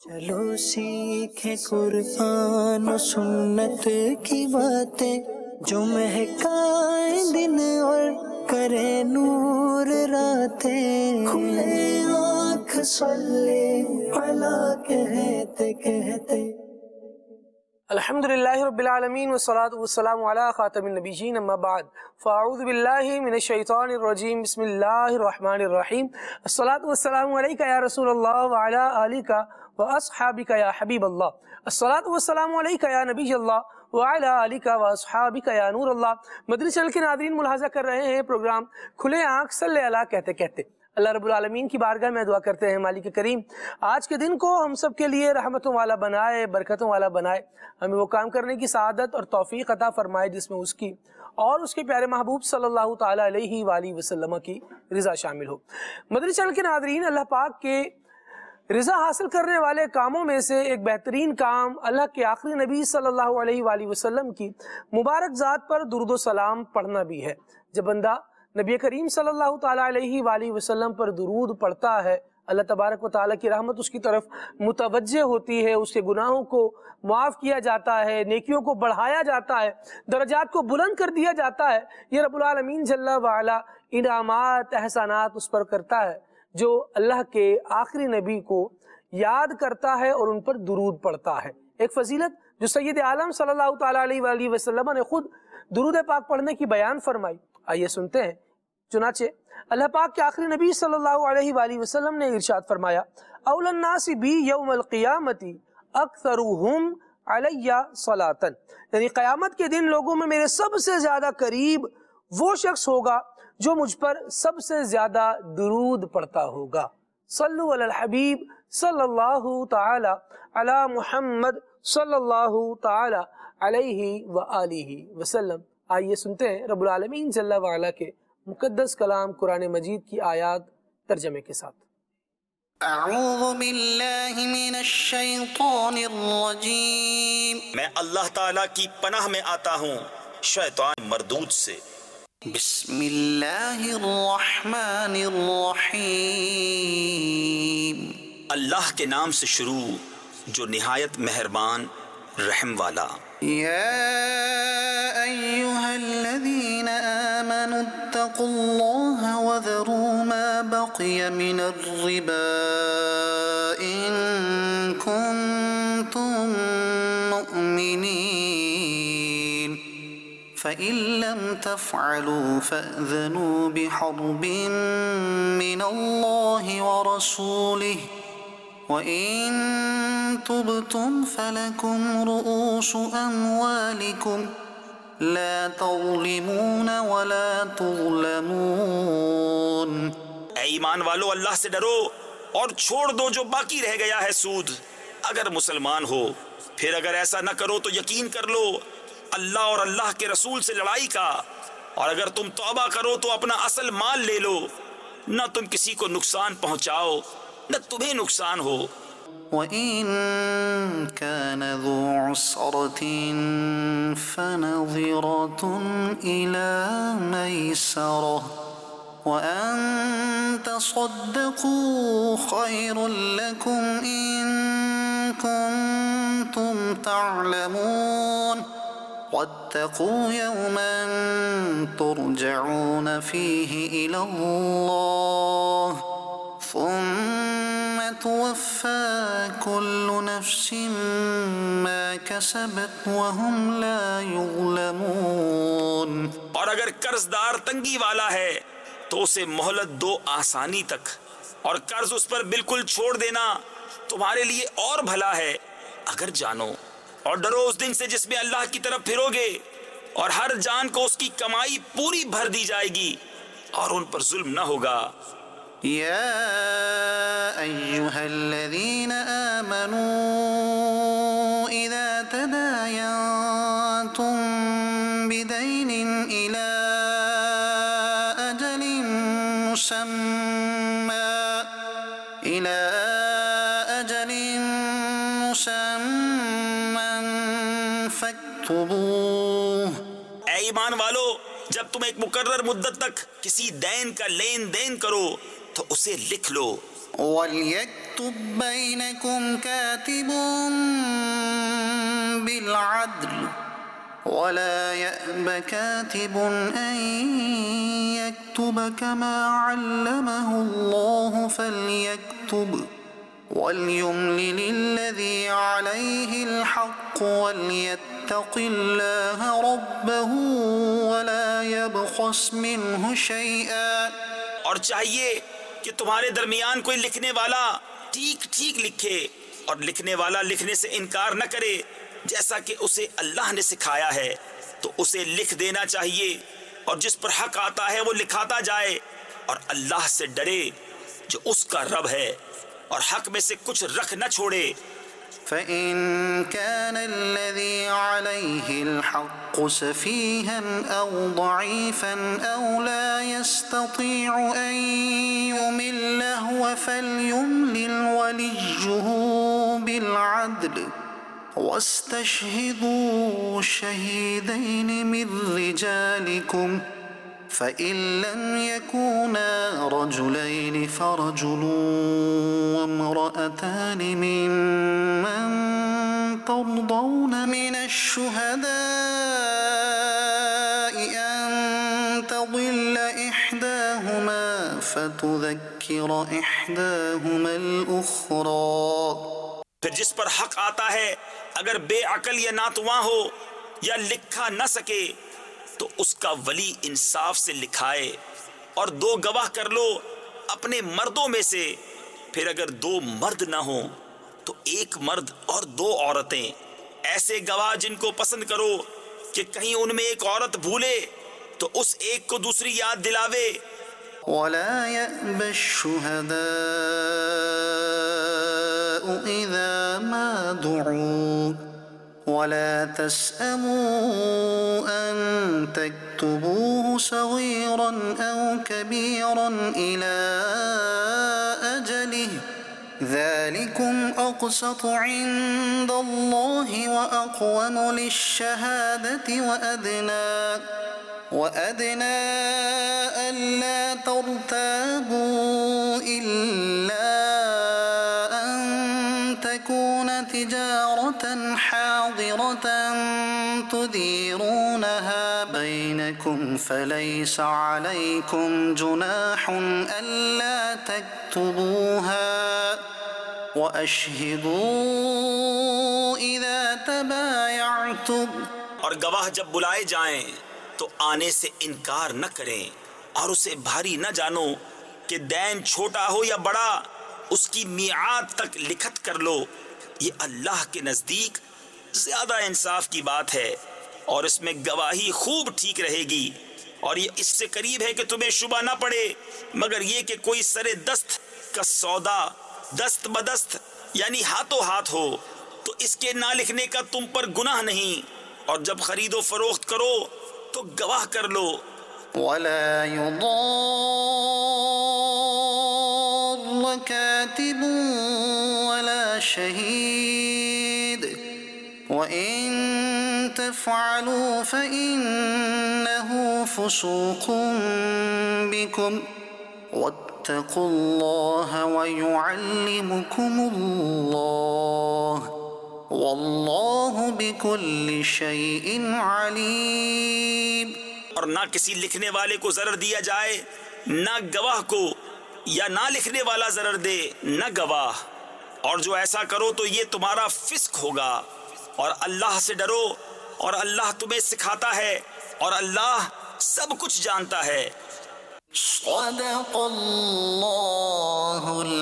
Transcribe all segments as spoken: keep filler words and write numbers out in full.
چلو سیکھیں قرآن و سنت کی باتیں جو مہکائیں دن اور کرے نور راتیں، کھلے آنکھ صلی علی کہتے کہتے۔ الحمدللہ رب العالمین والصلاة والسلام علی خاتم النبیین، اما بعد فاعوذ باللہ من الشیطان الرجیم، بسم اللہ الرحمن الرحیم۔ الصلاة والسلام علیکہ یا رسول اللہ وعلی آلکہ واصحابکہ یا حبیب اللہ، الصلاة والسلام علیکہ یا نبی اللہ وعلی آلکہ واصحابکہ یا نور اللہ۔ مدنی چینل کے ناظرین ملاحظہ کر رہے ہیں پروگرام کھلے آنکھ صلی علی کہتے کہتے۔ اللہ رب العالمین کی بارگاہ میں دعا کرتے ہیں مالک کریم آج کے دن کو ہم سب کے لیے رحمتوں والا بنائے، برکتوں والا بنائے، ہمیں وہ کام کرنے کی سعادت اور توفیق عطا فرمائے جس میں اس کی اور اس کے پیارے محبوب صلی اللہ تعالیٰ علیہ وآلہ وسلم کی رضا شامل ہو۔ مدنی چینل کے ناظرین، اللہ پاک کے رضا حاصل کرنے والے کاموں میں سے ایک بہترین کام اللہ کے آخری نبی صلی اللہ علیہ وآلہ وسلم کی مبارک ذات پر درود و سلام پڑھنا بھی ہے۔ جب بندہ نبی کریم صلی اللہ تعالیٰ علیہ وآلہ وسلم پر درود پڑھتا ہے، اللہ تبارک و تعالیٰ کی رحمت اس کی طرف متوجہ ہوتی ہے، اس کے گناہوں کو معاف کیا جاتا ہے، نیکیوں کو بڑھایا جاتا ہے، درجات کو بلند کر دیا جاتا ہے۔ یہ رب العالمین جل وعلا انعامات احسانات اس پر کرتا ہے جو اللہ کے آخری نبی کو یاد کرتا ہے اور ان پر درود پڑھتا ہے۔ ایک فضیلت جو سید عالم صلی اللہ تعالیٰ علیہ وآلہ وسلم نے خود درود پاک پڑھنے کی بیان فرمائی، آئیے سنتے ہیں۔ چنانچہ اللہ پاک کے آخری نبی صلی اللہ علیہ وآلہ وسلم نے ارشاد فرمایا، اول الناس بی یوم القیامت اکثرهم علی صلاۃ، یعنی قیامت کے دن لوگوں میں میرے سب سے زیادہ قریب وہ شخص ہوگا جو مجھ پر سب سے زیادہ درود پڑھتا ہوگا۔ صلو علی الحبیب صلی اللہ تعالی علی محمد صلی اللہ تعالی علیہ وآلہ وسلم۔ آئیے سنتے ہیں رب العالمین جل وعلا کے مقدس کلام قرآن مجید کی آیات ترجمے کے ساتھ۔ اعوذ باللہ من الشیطان الرجیم، میں اللہ تعالیٰ کی پناہ میں آتا ہوں شیطان مردود سے۔ بسم اللہ الرحمن الرحیم، اللہ کے نام سے شروع جو نہایت مہربان رحم والا۔ یا ایہا الذین آمنوا اتقوا اللہ وذروا ما بقی من الربا ان کنتم مؤمنین فإن لم تفعلوا فأذنوا بحرب من اللہ ورسولہ وَإِن تُبْتُمْ فَلَكُمْ رُؤُوسُ أَمْوَالِكُمْ لَا تَظْلِمُونَ وَلَا تُظْلَمُونَ۔ اے ایمان والو، اللہ سے ڈرو اور چھوڑ دو جو باقی رہ گیا ہے سود، اگر مسلمان ہو۔ پھر اگر ایسا نہ کرو تو یقین کر لو اللہ اور اللہ کے رسول سے لڑائی کا، اور اگر تم توبہ کرو تو اپنا اصل مال لے لو، نہ تم کسی کو نقصان پہنچاؤ نہ تمہیں نقصان ہو۔ وَإِن كَانَ ذُو عُسْرَةٍ فَنَظِرَةٌ إِلَى مَيْسَرَةٍ وَأَن تَصَدَّقُوا خَيْرٌ لَكُمْ إِن كُنتُمْ تَعْلَمُونَ وَاتَّقُوا يَوْمًا تُرْجَعُونَ فِيهِ إِلَى اللَّهِ ثم توفى كل نفس ما كسبت وهم لا يظلمون۔ اور اگر قرض دار تنگی والا ہے تو اسے مہلت دو آسانی تک، اور قرض اس پر بالکل چھوڑ دینا تمہارے لیے اور بھلا ہے اگر جانو۔ اور ڈرو اس دن سے جس میں اللہ کی طرف پھرو گے، اور ہر جان کو اس کی کمائی پوری بھر دی جائے گی اور ان پر ظلم نہ ہوگا۔ یا ایہا الذین آمنوا اذا تداینتم بدین الى اجل مسمی الى اجل مسمی فاکتبوہ۔ اے ایمان والو، جب تم ایک مقرر مدت تک کسی دین کا لین دین کرو تو اسے لکھ لو۔ وَلْيَكْتُبْ بَيْنَكُمْ كَاتِبٌ بِالْعَدْلِ وَلَا يَأْبَ كَاتِبٌ أَن يَكْتُبَ كَمَا عَلَّمَهُ اللَّهُ فَلْيَكْتُبْ وَلْيُمْلِلِ الَّذِي عَلَيْهِ الْحَقُّ وَلْيَتَّقِ اللَّهَ رَبَّهُ وَلَا يَبْخَسْ مِنْهُ شَيْئًا. اور چاہیے کہ تمہارے درمیان کوئی لکھنے والا ٹھیک ٹھیک لکھے اور لکھنے والا لکھنے سے انکار نہ کرے جیسا کہ اسے اللہ نے سکھایا ہے، تو اسے لکھ دینا چاہیے، اور جس پر حق آتا ہے وہ لکھاتا جائے، اور اللہ سے ڈرے جو اس کا رب ہے، اور حق میں سے کچھ رکھ نہ چھوڑے. فَإِن كَانَ الَّذِي عَلَيْهِ الْحَقُّ سَفِيهًا أَوْ ضَعِيفًا أَوْ لَا يَسْتَطِيعُ أَن يُمِلَّ هُوَ فَلْيُمْلِلْ وَلِيُّهُ بِالْعَدْلِ وَاسْتَشْهِدُوا شَهِيدَيْنِ مِن رِّجَالِكُمْ فَإِن لَّمْ يَكُونَا رَجُلَيْنِ فَرَجُلٌ وَامْرَأَتَانِ مِمَّن تَرْضَوْنَ مِنَ الشُّهَدَاءِ أَن تَضِلَّ إِحْدَاهُمَا فَتُذَكِّرَ إِحْدَاهُمَا الْأُخْرَىٰ. پھر جس پر حق آتا ہے اگر بے عقل یا ناتواں ہو یا لکھا نہ سکے تو اس کا ولی انصاف سے لکھائے، اور دو گواہ کر لو اپنے مردوں میں سے. پھر اگر دو مرد نہ ہوں تو ایک مرد اور دو عورتیں، ایسے گواہ جن کو پسند کرو کہ کہیں ان میں ایک عورت بھولے تو اس ایک کو دوسری یاد دلاوے. وَلَا يَأْبَ الشُّهَدَاءُ إِذَا مَا دُعُوا وَلَا تَسْأَمُوا أَن تَكْتُبُوهُ صَغِيرًا أَوْ كَبِيرًا إِلَى أَجَلِهِ ذَلِكُمْ أَقْسَطُ عِندَ اللَّهِ وَأَقْوَمُ لِلشَّهَادَةِ وَأَدْنَى وَأَدْنَى أَلَّا تَرْتَابُوا إِلَّا أَن تَكُونَ تِجَارَةً حَاضِرَةً تُدِيرُونَهَا بَيْنَكُمْ فَلَيْسَ عَلَيْكُمْ جُنَاحٌ أَلَّا تَكْتُبُوهَا وَأَشْهِدُوا إِذَا تَبَايَعْتُمْ. اور گواہ جب بلائے جائیں تو آنے سے انکار نہ کریں، اور اسے بھاری نہ جانو کہ دین چھوٹا ہو یا بڑا، اس کی میعاد تک لکھت کر لو. یہ اللہ کے نزدیک زیادہ انصاف کی بات ہے، اور اس میں گواہی خوب ٹھیک رہے گی. اور یہ اس سے قریب ہے کہ تمہیں شبہ نہ پڑے مگر یہ کہ کوئی سر دست کا سودا دست بدست یعنی ہاتھوں ہاتھ ہو تو اس کے نہ لکھنے کا تم پر گناہ نہیں. اور جب خرید و فروخت کرو تو گواہ کر لو. وَلَا يُضَارَّ كَاتِبٌ وَلَا شَهِيدٌ وَإِن تَفْعَلُوا فَإِنَّهُ فُسُوقٌ بِكُمْ وَاتَّقُوا اللَّهَ وَيُعَلِّمُكُمُ اللَّهُ وَاللَّهُ بِكُلِّ شَيْءٍ عَلِيمٌ. اور نہ کسی لکھنے والے کو ضرر دیا جائے، نہ گواہ کو، یا نہ لکھنے والا ضرر دے نہ گواہ، اور جو ایسا کرو تو یہ تمہارا فسق ہوگا. اور اللہ سے ڈرو، اور اللہ تمہیں سکھاتا ہے، اور اللہ سب کچھ جانتا ہے. صدق اللہ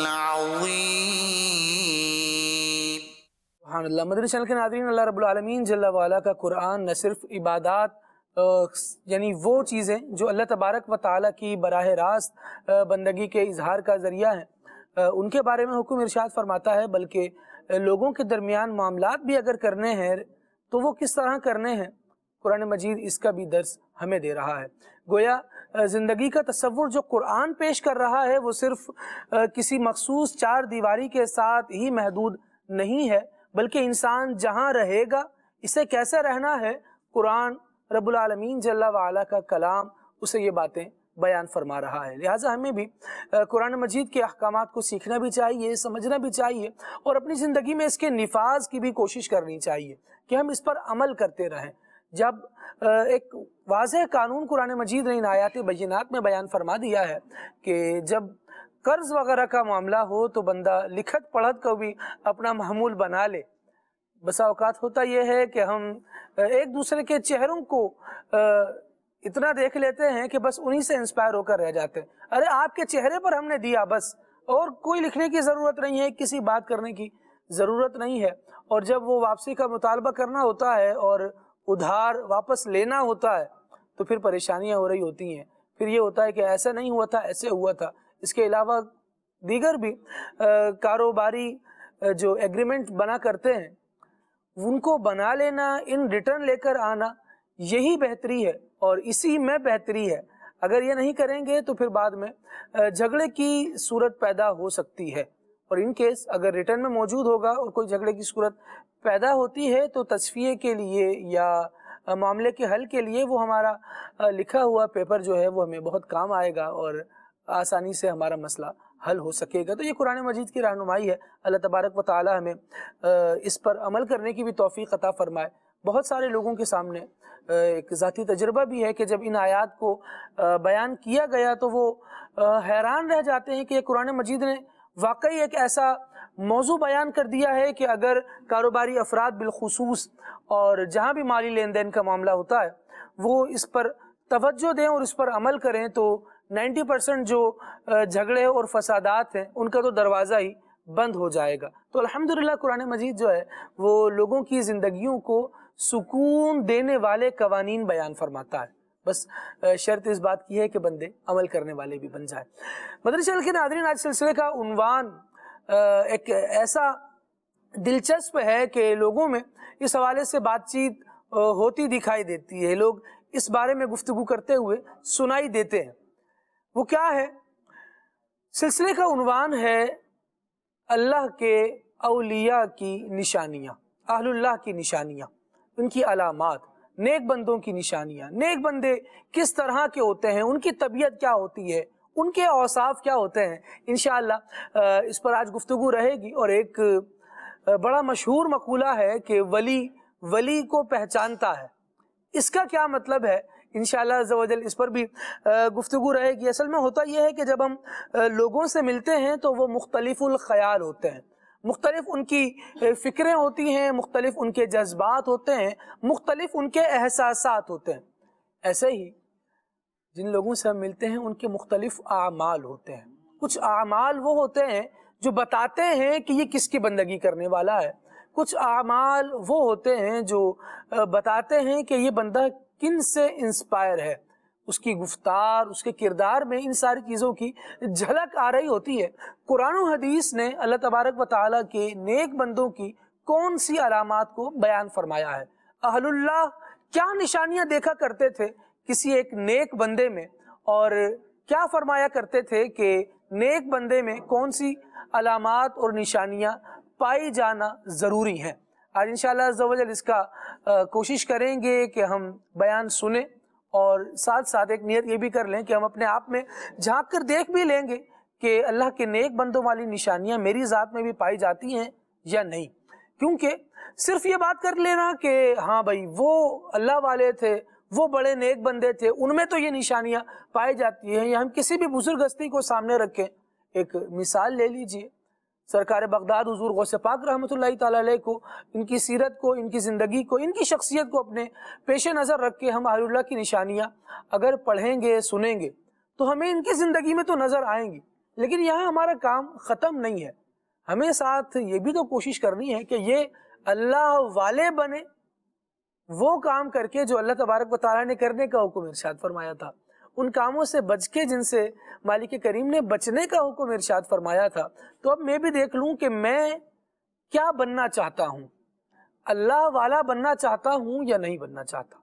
العظیم. سبحان اللہ. مدنی چینل کے ناظرین، اللہ رب العالمین جل وعلا کا قرآن نہ صرف عبادات یعنی وہ چیزیں جو اللہ تبارک و تعالیٰ کی براہ راست بندگی کے اظہار کا ذریعہ ہیں ان کے بارے میں حکم ارشاد فرماتا ہے، بلکہ لوگوں کے درمیان معاملات بھی اگر کرنے ہیں تو وہ کس طرح کرنے ہیں، قرآن مجید اس کا بھی درس ہمیں دے رہا ہے. گویا زندگی کا تصور جو قرآن پیش کر رہا ہے وہ صرف کسی مخصوص چار دیواری کے ساتھ ہی محدود نہیں ہے، بلکہ انسان جہاں رہے گا اسے کیسے رہنا ہے، قرآن رب العالمین جل وعلا کا کلام اسے یہ باتیں بیان فرما رہا ہے۔ لہٰذا ہمیں بھی قرآن مجید کے احکامات کو سیکھنا بھی چاہیے، سمجھنا بھی چاہیے، اور اپنی زندگی میں اس کے نفاذ کی بھی کوشش کرنی چاہیے کہ ہم اس پر عمل کرتے رہیں۔ جب ایک واضح قانون قرآن مجید نے ان آیات بینات میں بیان فرما دیا ہے کہ جب قرض وغیرہ کا معاملہ ہو تو بندہ لکھت پڑھت کو بھی اپنا معمول بنا لے۔ بسا اوقات ہوتا یہ ہے کہ ہم ایک دوسرے کے چہروں کو اتنا دیکھ لیتے ہیں کہ بس انہی سے انسپائر ہو کر رہ جاتے ہیں۔ ارے آپ کے چہرے پر ہم نے دیا بس، اور کوئی لکھنے کی ضرورت نہیں ہے، کسی بات کرنے کی ضرورت نہیں ہے۔ اور جب وہ واپسی کا مطالبہ کرنا ہوتا ہے اور ادھار واپس لینا ہوتا ہے تو پھر پریشانیاں ہو رہی ہوتی ہیں۔ پھر یہ ہوتا ہے کہ ایسا نہیں ہوا تھا، ایسے ہوا تھا۔ اس کے علاوہ دیگر بھی کاروباری جو ایگریمنٹ بنا کرتے ہیں ان کو بنا لینا، ان ریٹرن لے کر آنا، یہی بہتری ہے اور اسی میں بہتری ہے۔ اگر یہ نہیں کریں گے تو پھر بعد میں جھگڑے کی صورت پیدا ہو سکتی ہے، اور ان کیس اگر ریٹرن میں موجود ہوگا اور کوئی جھگڑے کی صورت پیدا ہوتی ہے تو تصفیے کے لیے یا معاملے کے حل کے لیے وہ ہمارا لکھا ہوا پیپر جو ہے وہ ہمیں بہت کام آئے گا اور آسانی سے ہمارا مسئلہ حل ہو سکے گا۔ تو یہ قرآن مجید کی رہنمائی ہے۔ اللہ تبارک و تعالی ہمیں اس پر عمل کرنے کی بھی توفیق عطا فرمائے۔ بہت سارے لوگوں کے سامنے ایک ذاتی تجربہ بھی ہے کہ جب ان آیات کو بیان کیا گیا تو وہ حیران رہ جاتے ہیں کہ قرآن مجید نے واقعی ایک ایسا موضوع بیان کر دیا ہے کہ اگر کاروباری افراد بالخصوص اور جہاں بھی مالی لین دین کا معاملہ ہوتا ہے وہ اس پر توجہ دیں اور اس پر عمل کریں تو نائنٹی پرسنٹ جو جھگڑے اور فسادات ہیں ان کا تو دروازہ ہی بند ہو جائے گا۔ تو الحمدللہ قرآن مجید جو ہے وہ لوگوں کی زندگیوں کو سکون دینے والے قوانین بیان فرماتا ہے، بس شرط اس بات کی ہے کہ بندے عمل کرنے والے بھی بن جائیں۔ مدنی چینل کے ناظرین، آج سلسلے کا عنوان ایک ایسا دلچسپ ہے کہ لوگوں میں اس حوالے سے بات چیت ہوتی دکھائی دیتی ہے، لوگ اس بارے میں گفتگو کرتے ہوئے سنائی دیتے ہیں۔ وہ کیا ہے؟ سلسلے کا عنوان ہے اللہ کے اولیاء کی نشانیاں، اہل اللہ کی نشانیاں، ان کی علامات، نیک بندوں کی نشانیاں۔ نیک بندے کس طرح کے ہوتے ہیں، ان کی طبیعت کیا ہوتی ہے، ان کے اوصاف کیا ہوتے ہیں، انشاءاللہ اس پر آج گفتگو رہے گی۔ اور ایک بڑا مشہور مقولہ ہے کہ ولی ولی کو پہچانتا ہے، اس کا کیا مطلب ہے؟ انشاءاللہ عز و جل اس پر بھی گفتگو رہے گی۔ اصل میں ہوتا یہ ہے کہ جب ہم لوگوں سے ملتے ہیں تو وہ مختلف الخیال ہوتے ہیں، مختلف ان کی فکریں ہوتی ہیں، مختلف ان کے جذبات ہوتے ہیں، مختلف ان کے احساسات ہوتے ہیں۔ ایسے ہی جن لوگوں سے ہم ملتے ہیں ان کے مختلف اعمال ہوتے ہیں۔ کچھ اعمال وہ ہوتے ہیں جو بتاتے ہیں کہ یہ کس کی بندگی کرنے والا ہے، کچھ اعمال وہ ہوتے ہیں جو بتاتے ہیں کہ یہ بندہ کن سے انسپائر ہے، اس کی گفتار، اس کے کردار میں ان ساری چیزوں کی جھلک آ رہی ہوتی ہے۔ قرآن و حدیث نے اللہ تبارک و تعالیٰ کے نیک بندوں کی کون سی علامات کو بیان فرمایا ہے۔ اہل اللہ کیا نشانیاں دیکھا کرتے تھے کسی ایک نیک بندے میں، اور کیا فرمایا کرتے تھے کہ نیک بندے میں کون سی علامات اور نشانیاں پائی جانا ضروری ہیں۔ آج انشاءاللہ عز و جل اس کا کوشش کریں گے کہ ہم بیان سنیں اور ساتھ ساتھ ایک نیت یہ بھی کر لیں کہ ہم اپنے آپ میں جھانک کر دیکھ بھی لیں گے کہ اللہ کے نیک بندوں والی نشانیاں میری ذات میں بھی پائی جاتی ہیں یا نہیں۔ کیونکہ صرف یہ بات کر لینا کہ ہاں بھائی وہ اللہ والے تھے، وہ بڑے نیک بندے تھے، ان میں تو یہ نشانیاں پائی جاتی ہیں، یا ہم کسی بھی بزرگ ہستی کو سامنے رکھیں۔ ایک مثال لے لیجئے، سرکار بغداد حضور غوث پاک رحمۃ اللہ تعالی علیہ کو، ان کی سیرت کو، ان کی زندگی کو، ان کی شخصیت کو اپنے پیش نظر رکھ کے ہم اہل اللہ کی نشانیاں اگر پڑھیں گے، سنیں گے تو ہمیں ان کی زندگی میں تو نظر آئیں گی، لیکن یہاں ہمارا کام ختم نہیں ہے۔ ہمیں ساتھ یہ بھی تو کوشش کرنی ہے کہ یہ اللہ والے بنے، وہ کام کر کے جو اللہ تبارک و تعالیٰ نے کرنے کا حکم ارشاد فرمایا تھا، ان کاموں سے بچ کے جن سے مالک کریم نے بچنے کا حکم ارشاد فرمایا تھا۔ تو اب میں بھی دیکھ لوں کہ میں کیا بننا چاہتا ہوں، اللہ والا بننا چاہتا ہوں یا نہیں بننا چاہتا۔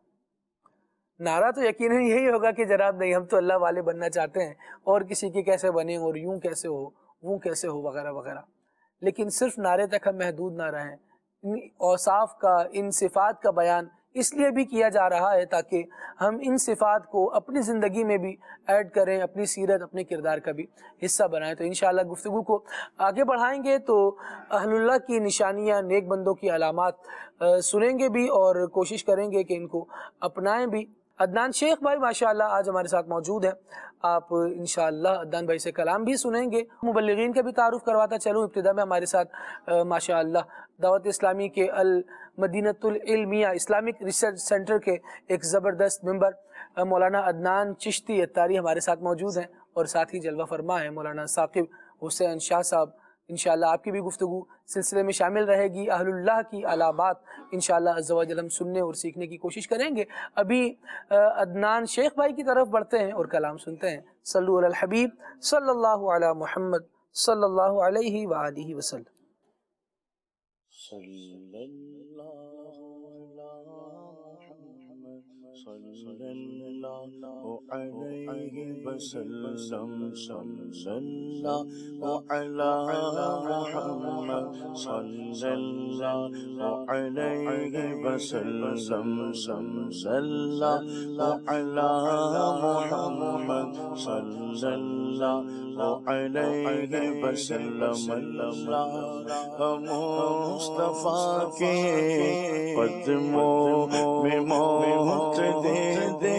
نعرہ تو یقیناً یہی ہوگا کہ جناب نہیں، ہم تو اللہ والے بننا چاہتے ہیں، اور کسی کے کیسے بنے اور یوں کیسے ہو، وہ کیسے ہو، وغیرہ وغیرہ۔ لیکن صرف نعرے تک ہم محدود نہ رہیں، ان اوصاف کا، ان صفات کا بیان اس لیے بھی کیا جا رہا ہے تاکہ ہم ان صفات کو اپنی زندگی میں بھی ایڈ کریں، اپنی سیرت، اپنے کردار کا بھی حصہ بنائیں۔ تو انشاءاللہ گفتگو کو آگے بڑھائیں گے تو اہل اللہ کی نشانیاں، نیک بندوں کی علامات سنیں گے بھی اور کوشش کریں گے کہ ان کو اپنائیں بھی۔ عدنان شیخ بھائی ماشاءاللہ آج ہمارے ساتھ موجود ہیں، آپ انشاءاللہ عدنان بھائی سے کلام بھی سنیں گے۔ مبلغین کا بھی تعارف کرواتا چلوں، ابتدا میں ہمارے ساتھ ماشاءاللہ دعوت اسلامی کے Al-Madina al-Ilmiya Islamic research centre کے ایک زبردست ممبر مولانا عدنان چشتی اتاری ہمارے ساتھ موجود ہیں، اور ساتھ ہی جلوہ فرما ہے مولانا ثاقب حسین شاہ صاحب۔ انشاءاللہ آپ کی بھی گفتگو سلسلے میں شامل رہے گی، اہل اللہ کی علامات انشاءاللہ عز و جل ہم سننے اور سیکھنے کی کوشش کریں گے۔ ابھی عدنان شیخ بھائی کی طرف بڑھتے ہیں اور کلام سنتے ہیں۔ صلو علی الحبیب صلی اللہ علی محمد صلی اللہ علیہ وآلہ وسلم۔ صلی اللہ صلی اللہ علیہ وسلم صلی اللہ علی محمد صلی اللہ علیہ وسلم صلی اللہ علی محمد صلی اللہ علیہ وسلم۔ اللہ مصطفیٰ کے قدموں میں موت دے دے،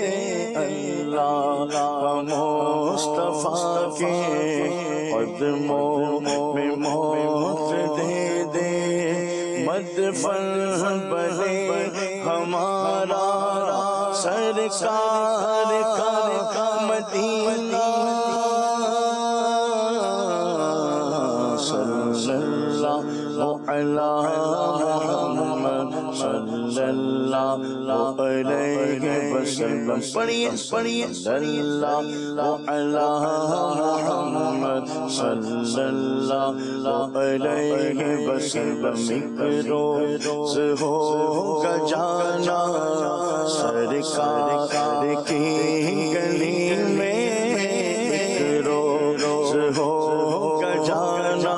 اللہ مصطفیٰ کے قدموں میں موت دے دے، مدفن بنے ہمارا سرکار کا مدینہ، صلی اللہ علی محمد صلی اللہ علیہ وسلم۔ پڑھیے پڑھیے صلی اللہ علی محمد صلی اللہ علیہ وسلم۔ ایک روز ہوگا جانا سرکار کی گلی میں، ایک روز ہوگا جانا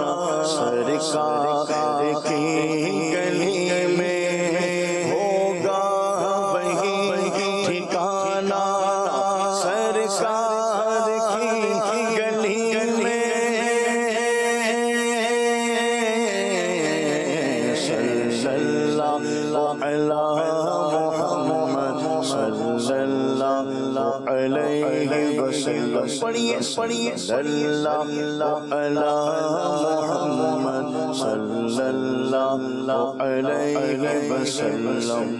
سرکار کی گلی میں، ہوگا وہی ٹھکانا سرکار کی گلی میں، صلی اللہ علی محمد صلی اللہ علیہ وسلم۔ پڑھیے پڑھیے صلی اللہ علی محمد صلی اللہ علیہ وسلم۔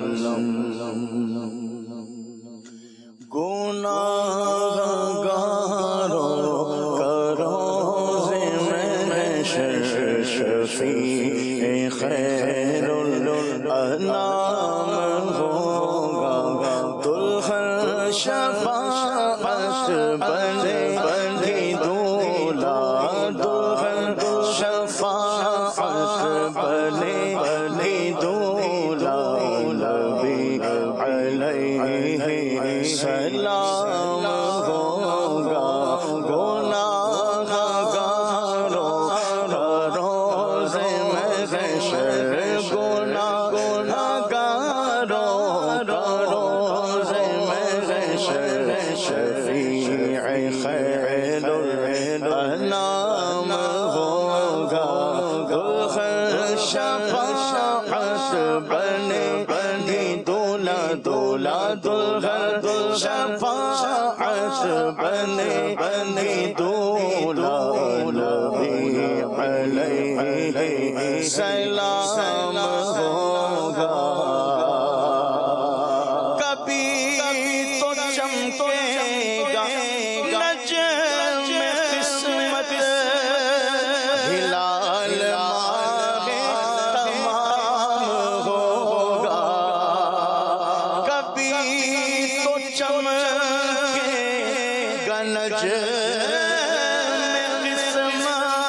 گناہ گاروں کا روزے میں شفیع خیر الانام ہوگا، دلہن شفاعت بنے بنی دولہا، دلہن شفاعت بنے بنی دولہا، نبی علیہ سلام ہوگا، گناہ گاروں کا روزے میں حشر، گناہ گاروں کا روزے میں حشر، شفیع خیر الانام ہوگا، دلہن شفاعت بنے بنی دولہا، دولہا دلہن شفاعت بنے بنی دولہا، نبی علیہ سلام ہوگا۔ کبھی تو چمکے گا نجم قسمت، ہلال ماہ تمام ہوگا، کبھی تو چمکے گا نجم قسمت،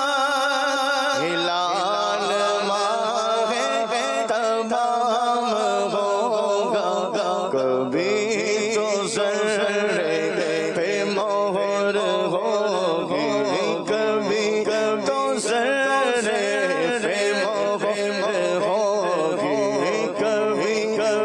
ہلال ماہ تمام ہوگا، کبھی تو ذرے پہ مہر ہوگی، کبھی تو ذرے پہ مہر ہوگی، کبھی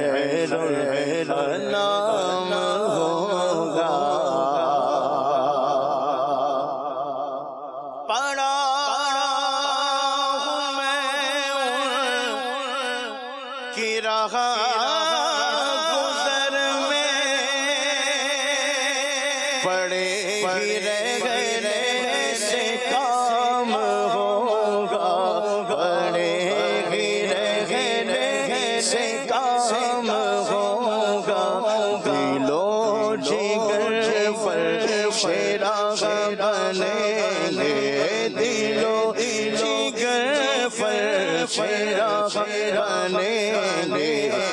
خیر الانام ہوگا پڑا ہوں میں ان کی راہ گزر میں پڑے ہی رہنے سے کام ہوگا پڑے ہی رہنے سے کام ہوگا دلو جگر پر چراغ بنیں گے دلو جگر پر چراغ بنیں گے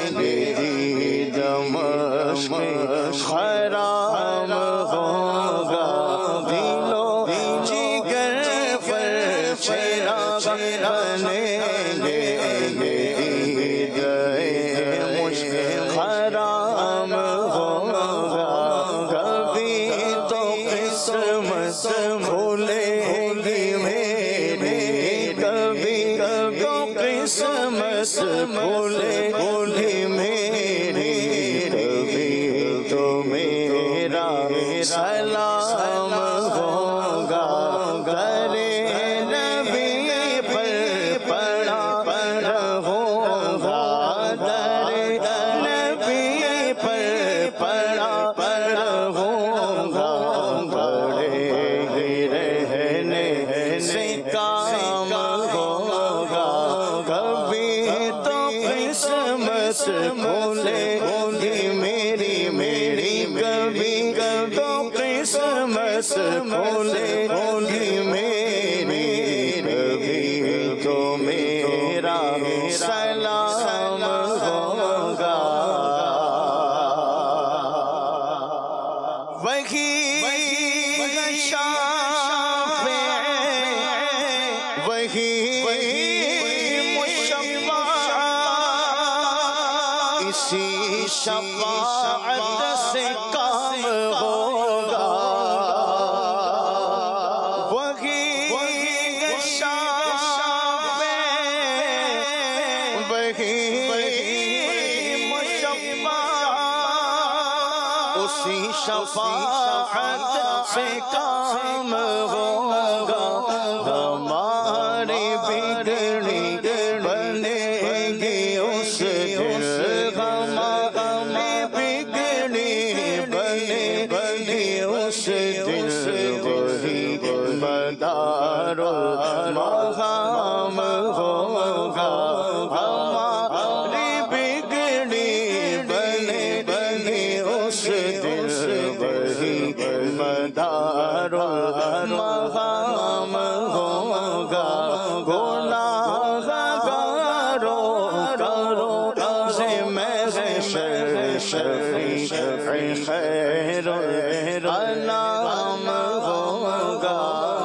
دمشق خرام ہوگا دلو جگر پر چراغ بنیں گے خرام ہوگا کبھی تو قسمت کھلے گی میری کبھی تو قسمت کھلے گی میری کبھی تو میرا سلام ہوگا کرے نبی پر پڑا پڑا ہوگا درے نبی پر پڑا پڑا ہوگا بڑے ہی رہنے سے کام ہوگا کبھی تو قسمت کھلے گی میری میری کبھی تو قسمت کھلے گی میری کبھی تو میرا سلام ہوگا وہی شافع وہی مشفع اسی شفاعت سے کام ہوگا وہی شافع وہی مشفع اسی شفاعت سے کام ہوگا ہماری بگڑی بنے گی اس دن ہماری بگڑی بنے گی اس دن وہی مدار المقام ہوگا ہماری بگڑی بنے گی اس دن وہی مدار المقام ہوگا گناہ گارو کرو سے میں شفیع خیر الانام ہوگا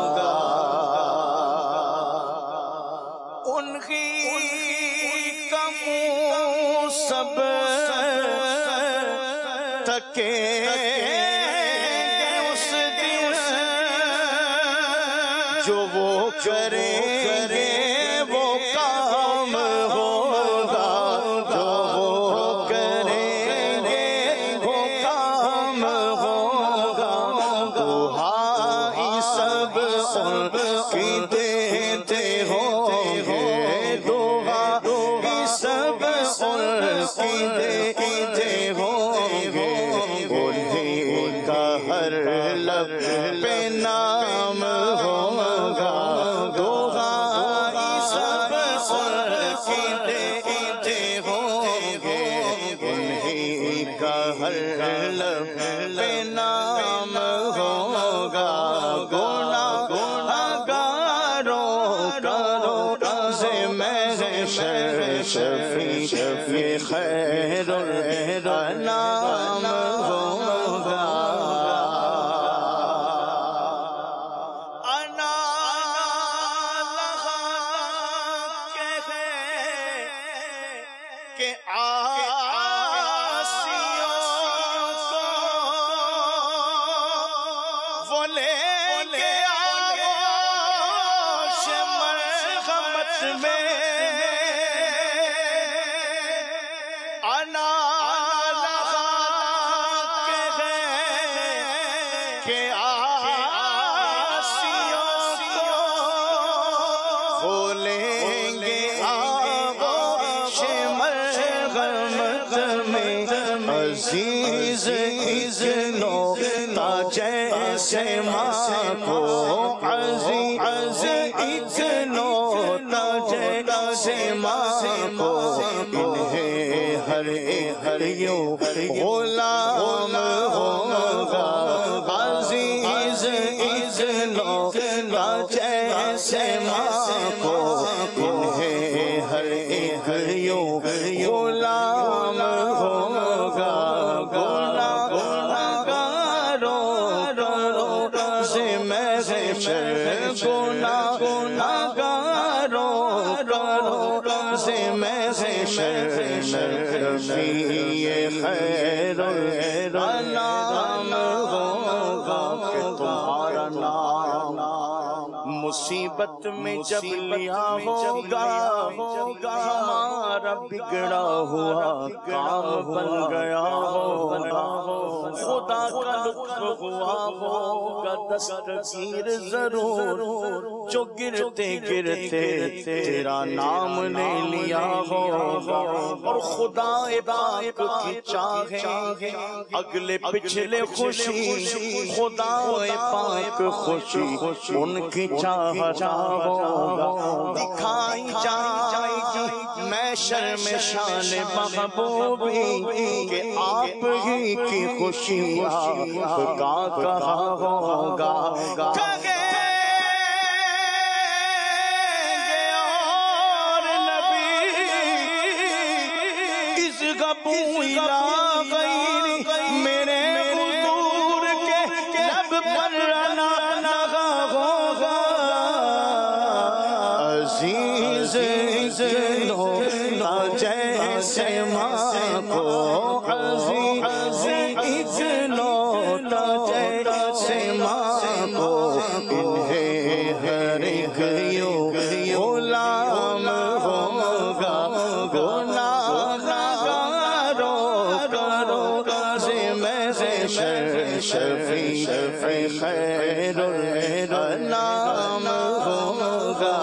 انہی کا منہ سب تکے اس دن جو وہ کریں گے وہ کام ہوگا جو وہ کریں گے وہ کام ہوگا دعائی سب ان کی دیتے ہوں گے دعائی سب ان کی دیتے ہوں گے انہیں کا ہر لب پہ نام ہوگا دعائی سب ان کی دیتے ہوں گے انہیں کا ہر لب پہ نام ہوگا گناہ گاروں کرو سے میں شفیع یہ خیر الانام ہوگا انا لہا کہے کہ عاصیوں کو وہ لے کے آغوش مرحمت میں انا عزیز اذنو تا جیسے ماں کو عزیز اذنو تا جیسے ماں کو انہیں ہر ہر یوں غلام ہوگا عزیز اذنو تا جیسے ماں کو انہیں ہر ہر یوں غلام ہوگا گناہ گاروں سے محشر گناہ گاروں سے محشر شفیع خیر الانام ہوگا کہ تمہارا نام مصیبت میں جب لیا ہوگا ہمارا بگڑا ہوا کام بن گیا ہوگا خدا کا لطف ہوا ہوگا دستگیر ضرور جو گرتے گرتے تیرا نام لے لیا ہوگا اور خدا پاک کی چاہے اگلے پچھلے خوشی خدا پاک خوشی ان کی چاہتا ہوگا دکھائی جائے گی محشر میں شان محبوبی کہ آپ ہی کی خوشی آپ کا کہا ہوگا کہے اور نبی اس غبو الہ غیری میرے حضور کے لب پر رنا ہوگا عزیز اذنو تا جیسے ماں کو عزیز اذنو تا جیسے ماں کو انہیں ہر ایک یوں غلام ہوگا گناہ گاروں سے محشر شفیع خیر الانام ہوگا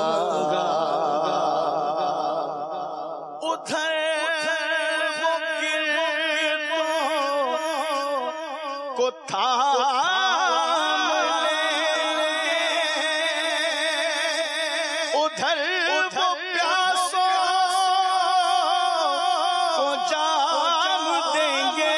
ادھر وہ گردوں کو تھام لیں ادھر وہ پیاسوں کو جام دیں گے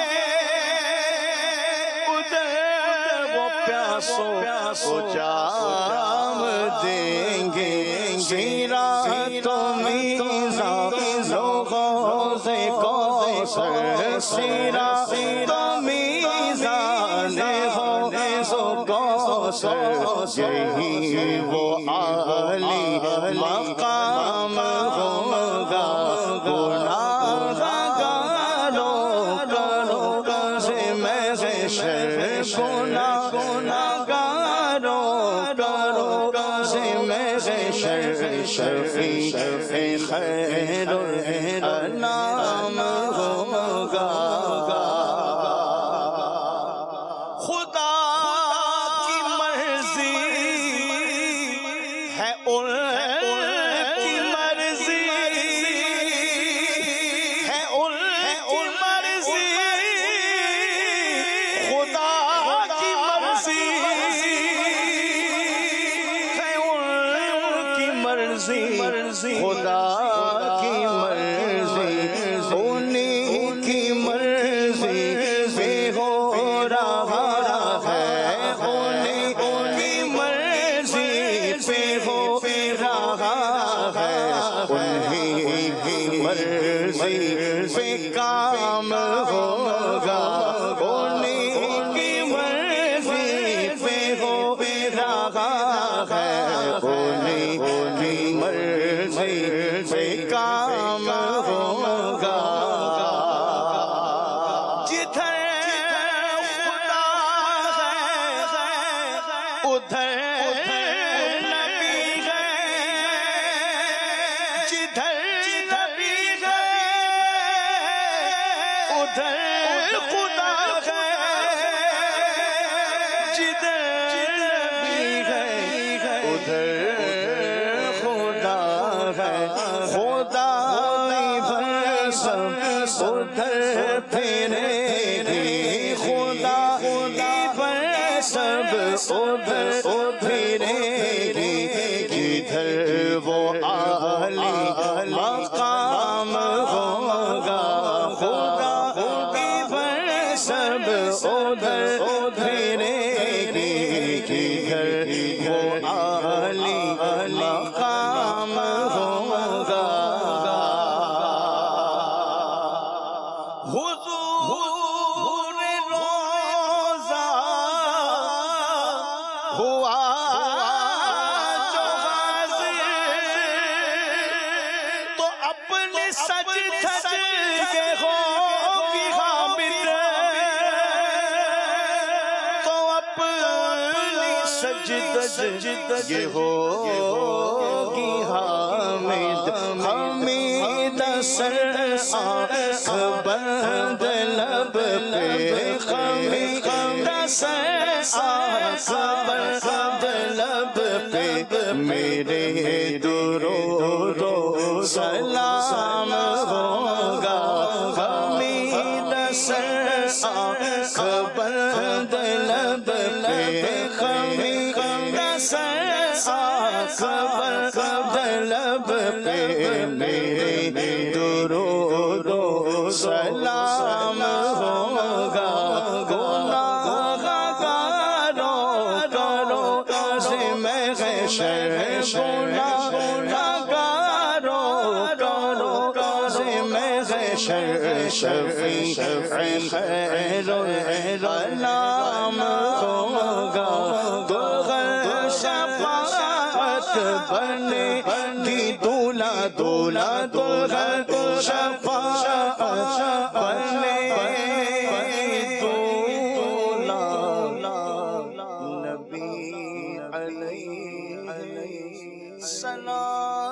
ادھر وہ پیاسوں کو جام دیں گے گیرا تو میزاں لوگوں سے کوثر سیرا تو میزان ہو سو کوثر یہی وہ عالی مقام ہوگا گناہ گاروں سے محشر گناہ گاروں سے محشر شفیع خیر الانام ہوگا خدا کی مرضی ہے ان کی مرضی ہے ان کی مرضی خدا کی مرضی ہے ان کی مرضی خدا کی مرضی انہی کی مرضی سے ہو رہا ہے انہی کی مرضی پہ ہو رہا ہے انہی کی مرضی پہ کام ہوگا انہی کی مرضی پہ ہو رہا ہے انہی کی مرضی پہ کام ہوگا جدھر خدا ہے ادھر نبی ہے جدھر نبی ہے ادھر خدا ہے جدھر نبی ہے ادھر خدا ہے خدا ہی بھر سب ادھر پھر ادھر پھرے گی جدھر وہ عالی مقام ہوگا خدا کی پر سب ادھر پھرے گی جدھر وہ عالی مقام ہوگا حضور روزہ ہوا جو حاضر تو اپنے سج دھج کے ہوگی حامد تو اپنی سج دھج کے ہوگی حامد حمید سر آنکھ بند لب پہ حمید سر آنکھ بند لب پہ میرے درود و سلام ہوگا حمید سر آنکھ بند لب پہ حمید سر آنکھ بند لب پہ میرے درود و سلام ہوگا گناہگاروں کرو ذم حشر گناہگاروں کرو ذم حشر شفیع خیر الانام ہوگا دوغر شفاعت بنے گی دولا دولا دوغر شفاعت بنے دولا نبی علیہ السلام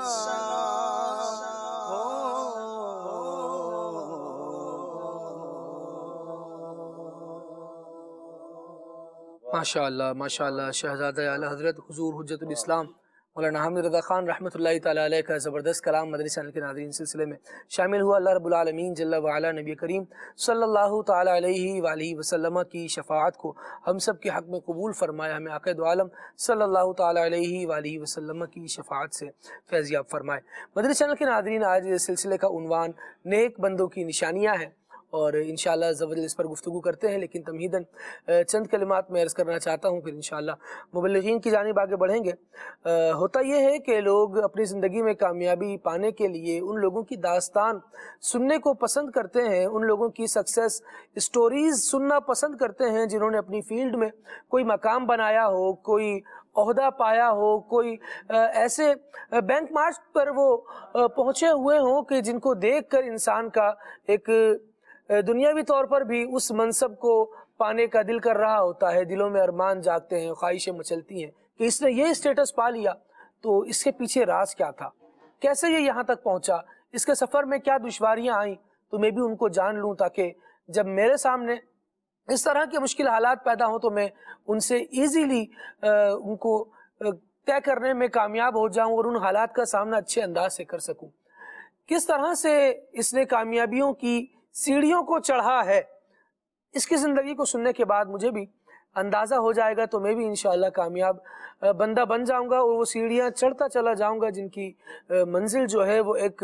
ماشاء اللہ ماشاء اللہ شہزادہ اعلیٰ حضرت حضور حجت الاسلام مولانا حامد رضا خان رحمۃ اللہ تعالیٰ علیہ کا زبردست کلام مدنی چینل کے ناظرین سلسلے میں شامل ہوا۔ اللہ رب العالمین جل وعلا نبی کریم صلی اللہ تعالیٰ علیہ وآلہ وسلم کی شفاعت کو ہم سب کے حق میں قبول فرمائے، ہمیں آقا دو عالم صلی اللہ تعالیٰ علیہ وآلہ وسلم کی شفاعت سے فیضیاب فرمائے۔ مدنی چینل کے ناظرین، آج اس سلسلے کا عنوان نیک بندوں کی نشانیاں ہیں، اور انشاءاللہ عز و جل اس پر گفتگو کرتے ہیں، لیکن تمہیداً چند کلمات میں عرض کرنا چاہتا ہوں، پھر انشاءاللہ مبلغین کی جانب آگے بڑھیں گے۔ ہوتا یہ ہے کہ لوگ اپنی زندگی میں کامیابی پانے کے لیے ان لوگوں کی داستان سننے کو پسند کرتے ہیں، ان لوگوں کی سکسیس سٹوریز سننا پسند کرتے ہیں جنہوں نے اپنی فیلڈ میں کوئی مقام بنایا ہو، کوئی عہدہ پایا ہو، کوئی ایسے بینک مارک پر وہ پہنچے ہوئے ہوں کہ جن کو دیکھ کر انسان کا ایک دنیاوی طور پر بھی اس منصب کو پانے کا دل کر رہا ہوتا ہے، دلوں میں ارمان جاگتے ہیں، خواہشیں مچلتی ہیں کہ اس نے یہ اسٹیٹس پا لیا، تو اس کے پیچھے راز کیا تھا، کیسے یہ یہاں تک پہنچا، اس کے سفر میں کیا دشواریاں آئیں، تو میں بھی ان کو جان لوں تاکہ جب میرے سامنے اس طرح کے مشکل حالات پیدا ہوں تو میں ان سے ایزیلی ان کو طے کرنے میں کامیاب ہو جاؤں اور ان حالات کا سامنا اچھے انداز سے کر سکوں۔ کس طرح سے اس نے کامیابیوں کی سیڑھیوں کو چڑھا ہے، اس کی زندگی کو سننے کے بعد مجھے بھی اندازہ ہو جائے گا، تو میں بھی انشاءاللہ کامیاب بندہ بن جاؤں گا اور وہ سیڑھیاں چڑھتا چلا جاؤں گا جن کی منزل جو ہے وہ ایک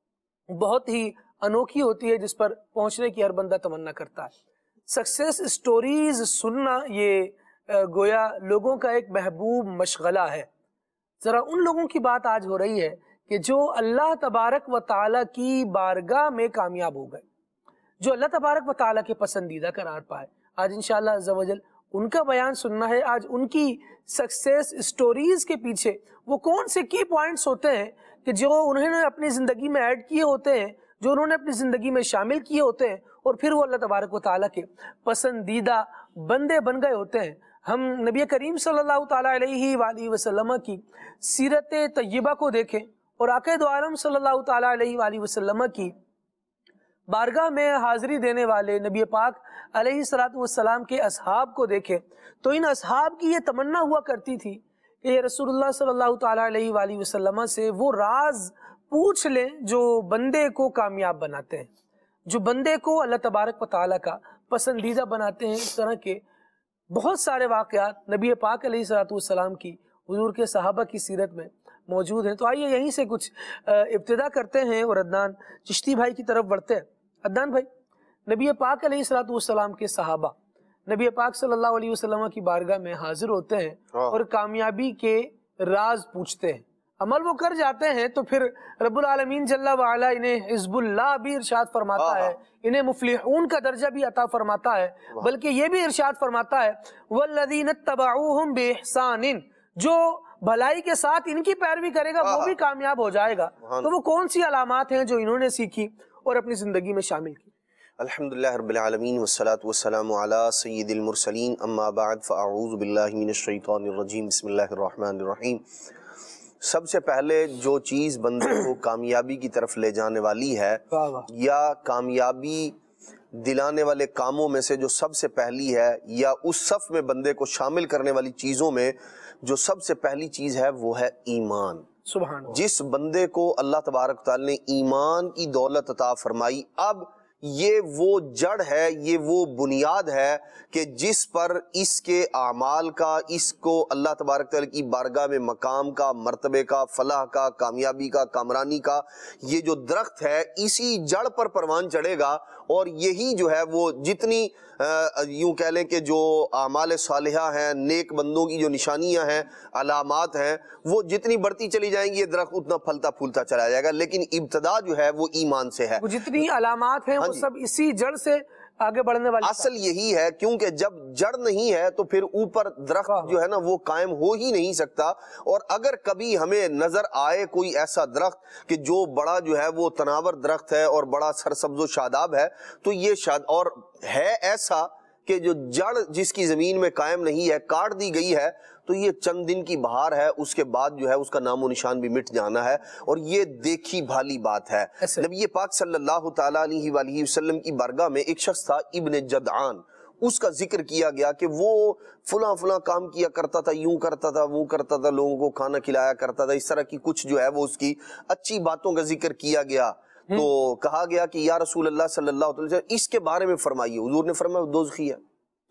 بہت ہی انوکھی ہوتی ہے، جس پر پہنچنے کی ہر بندہ تمنا کرتا ہے۔ سکسیس سٹوریز سننا یہ گویا لوگوں کا ایک محبوب مشغلہ ہے۔ ذرا ان لوگوں کی بات آج ہو رہی ہے کہ جو اللہ تبارک و تعالیٰ کی بارگاہ میں کامیاب ہو گئے، جو اللہ تبارک و تعالیٰ کے پسندیدہ قرار پائے۔ آج انشاءاللہ عز و جل ان کا بیان سننا ہے، آج ان کی سکسیس سٹوریز کے پیچھے وہ کون سے کی پوائنٹس ہوتے ہیں کہ جو انہوں نے اپنی زندگی میں ایڈ کیے ہوتے ہیں، جو انہوں نے اپنی زندگی میں شامل کیے ہوتے ہیں، اور پھر وہ اللہ تبارک و تعالیٰ کے پسندیدہ بندے بن گئے ہوتے ہیں۔ ہم نبی کریم صلی اللہ تعالیٰ علیہ وآلہ وسلم کی سیرت طیبہ کو دیکھیں اور آقا دو عالم صلی اللہ تعالیٰ علیہ وآلہ وسلم کی بارگاہ میں حاضری دینے والے نبی پاک علیہ الصلوۃ والسلام کے اصحاب کو دیکھیں تو ان اصحاب کی یہ تمنا ہوا کرتی تھی کہ یہ رسول اللہ صلی اللہ تعالیٰ علیہ وآلہ وسلم سے وہ راز پوچھ لیں جو بندے کو کامیاب بناتے ہیں، جو بندے کو اللہ تبارک و تعالیٰ کا پسندیدہ بناتے ہیں۔ اس طرح کے بہت سارے واقعات نبی پاک علیہ الصلوۃ والسلام کی، حضور کے صحابہ کی سیرت میں موجود ہیں۔ تو آئیے یہیں سے کچھ ابتدا کرتے ہیں اور عدنان چشتی بھائی کی طرف بڑھتے ہیں۔ عدنان بھائی، نبی پاک علیہ الصلوۃ والسلام کے صحابہ نبی پاک صلی اللہ علیہ وسلم کی بارگاہ میں حاضر ہوتے ہیں اور کامیابی کے راز پوچھتے ہیں، عمل وہ کر جاتے ہیں تو پھر رب العالمین جل وعلا انہیں حزب اللہ بھی ارشاد فرماتا ہے، انہیں مفلحون کا درجہ بھی عطا فرماتا ہے، بلکہ یہ بھی ارشاد فرماتا ہے والذین اتبعوہم بإحسان، جو بھلائی کے ساتھ ان کی پیروی کرے گا وہ بھی کامیاب ہو جائے گا۔ تو وہ کون سی علامات ہیں جو انہوں نے سیکھی اور اپنی زندگی میں شامل کی؟ الحمدللہ رب العالمین والصلاة والسلام علی سید المرسلین، اما بعد فاعوذ باللہ من الشیطان الرجیم، بسم اللہ الرحمن الرحیم۔ سب سے پہلے جو چیز بندے کو کامیابی کی طرف لے جانے والی ہے یا کامیابی دلانے والے کاموں میں سے جو سب سے پہلی ہے یا اس صف میں بندے کو شامل کرنے والی چیزوں میں جو سب سے پہلی چیز ہے وہ ہے ایمان۔ سبحان اللہ۔ جس بندے کو اللہ تبارک تعالی نے ایمان کی دولت عطا فرمائی، اب یہ وہ جڑ ہے، یہ وہ بنیاد ہے کہ جس پر اس کے اعمال کا، اس کو اللہ تبارک تعالی کی بارگاہ میں مقام کا، مرتبے کا، فلاح کا، کامیابی کا، کامرانی کا یہ جو درخت ہے اسی جڑ پر پروان چڑھے گا، اور یہی جو ہے وہ جتنی یوں کہہ لیں کہ جو اعمال صالحہ ہیں، نیک بندوں کی جو نشانیاں ہیں، علامات ہیں، وہ جتنی بڑھتی چلی جائیں گی یہ درخت اتنا پھلتا پھولتا چلا جائے گا، لیکن ابتدا جو ہے وہ ایمان سے ہے۔ وہ جتنی علامات ہیں وہ سب اسی جڑ سے آگے بڑھنے والی اصل یہی ہے، کیونکہ جب جڑ نہیں ہے تو پھر اوپر درخت جو ہے نا وہ قائم ہو ہی نہیں سکتا۔ اور اگر کبھی ہمیں نظر آئے کوئی ایسا درخت کہ جو بڑا جو ہے وہ تناور درخت ہے اور بڑا سرسبز و شاداب ہے، تو یہ شاد اور ہے ایسا کہ جو جڑ جس کی زمین میں قائم نہیں ہے، کاٹ دی گئی ہے، تو یہ چند دن کی بہار ہے، اس کے بعد جو ہے اس کا نام و نشان بھی مٹ جانا ہے، اور یہ دیکھی بھالی بات ہے۔ نبی پاک صلی اللہ تعالیٰ علیہ وآلہ وسلم کی بارگاہ میں ایک شخص تھا ابن جدعان، اس کا ذکر کیا گیا کہ وہ فلاں فلاں کام کیا کرتا تھا، یوں کرتا تھا، وہ کرتا تھا، لوگوں کو کھانا کھلایا کرتا تھا، اس طرح کی کچھ جو ہے وہ اس کی اچھی باتوں کا ذکر کیا گیا۔ تو کہا گیا کہ یا رسول اللہ صلی اللہ علیہ وسلم اس کے بارے میں فرمائیے۔ حضور نے فرمایا وہ دوزخی ہے۔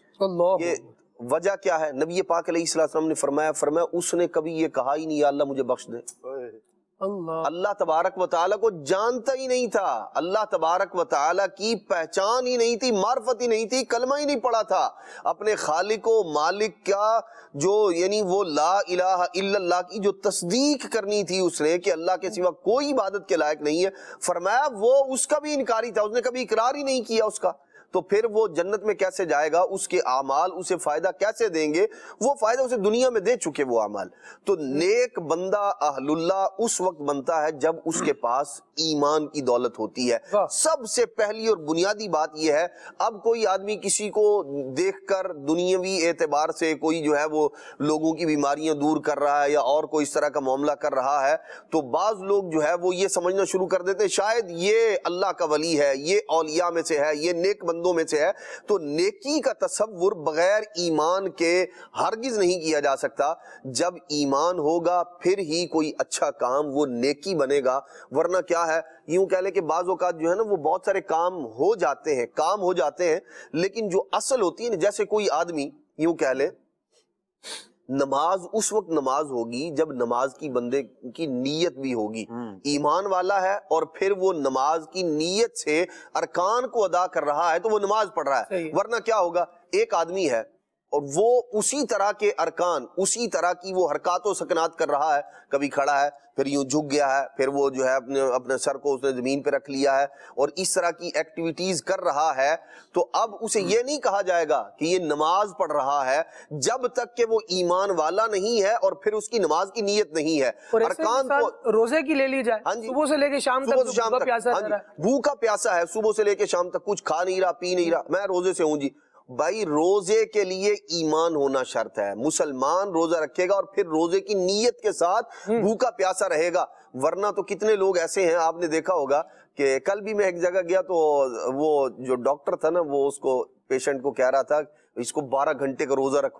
یہ وجہ کیا ہے؟ نبی پاک علیہ السلام نے فرمایا فرمایا اس نے کبھی یہ کہا ہی نہیں یا اللہ مجھے بخش دے۔ اللہ اللہ تبارک و تعالیٰ کو جانتا ہی نہیں تھا، اللہ تبارک و تعالیٰ کی پہچان ہی نہیں تھی، معرفت ہی نہیں تھی، کلمہ ہی نہیں پڑھا تھا اپنے خالق و مالک کا، جو یعنی وہ لا الہ الا اللہ کی جو تصدیق کرنی تھی اس نے کہ اللہ کے سوا کوئی عبادت کے لائق نہیں ہے۔ فرمایا وہ اس کا بھی انکاری تھا، اس نے کبھی اقرار ہی نہیں کیا اس کا، تو پھر وہ جنت میں کیسے جائے گا؟ اس کے اعمال اسے فائدہ کیسے دیں گے؟ وہ فائدہ اسے دنیا میں دے چکے وہ اعمال۔ تو نیک بندہ اہل اللہ اس وقت بنتا ہے جب اس کے پاس ایمان کی دولت ہوتی ہے۔ سب سے پہلی اور بنیادی بات یہ ہے، اب کوئی آدمی کسی کو دیکھ کر دنیاوی اعتبار سے کوئی جو ہے وہ لوگوں کی بیماریاں دور کر رہا ہے یا اور کوئی اس طرح کا معاملہ کر رہا ہے، تو بعض لوگ جو ہے وہ یہ سمجھنا شروع کر دیتے ہیں شاید یہ اللہ کا ولی ہے، یہ اولیاء میں سے ہے، یہ نیک بندوں میں سے ہے۔ تو نیکی کا تصور بغیر ایمان کے ہرگز نہیں کیا جا سکتا۔ جب ایمان ہوگا پھر ہی کوئی اچھا کام وہ نیکی بنے گا، ورنہ کیا ہے، یوں کہہ لیں کہ بعض اوقات جو ہے نا وہ بہت سارے کام ہو جاتے ہیں کام ہو جاتے ہیں لیکن جو اصل ہوتی ہے نا، جیسے کوئی آدمی یوں کہہ لیں نماز اس وقت نماز ہوگی جب نماز کی بندے کی نیت بھی ہوگی، ایمان والا ہے اور پھر وہ نماز کی نیت سے ارکان کو ادا کر رہا ہے تو وہ نماز پڑھ رہا ہے۔ ورنہ کیا ہوگا، ایک آدمی ہے اور وہ اسی طرح کے ارکان، اسی طرح کی وہ حرکات و سکنات کر رہا ہے، کبھی کھڑا ہے پھر یوں جھک گیا ہے، پھر وہ جو ہے اپنے اپنے سر کو اس نے زمین پہ رکھ لیا ہے اور اس طرح کی ایکٹیویٹیز کر رہا ہے، تو اب اسے یہ نہیں کہا جائے گا کہ یہ نماز پڑھ رہا ہے جب تک کہ وہ ایمان والا نہیں ہے اور پھر اس کی نماز کی نیت نہیں ہے۔ ارکان کو روزے کی لے لی جائے، صبح سے لے کے شام تک شام تک بھوکا پیاسا ہے، صبح سے لے کے شام تک کچھ کھا نہیں رہا پی نہیں رہا، میں روزے سے ہوں جی۔ بھائی روزے کے لیے ایمان ہونا شرط ہے، مسلمان روزہ رکھے گا اور پھر روزے کی نیت کے ساتھ بھوکا پیاسا رہے گا، ورنہ تو کتنے لوگ ایسے ہیں آپ نے دیکھا ہوگا کہ کل بھی میں ایک جگہ گیا تو وہ جو ڈاکٹر تھا نا وہ اس کو پیشنٹ کو کہہ رہا تھا اس کو بارہ گھنٹے کا روزہ رکھواؤ،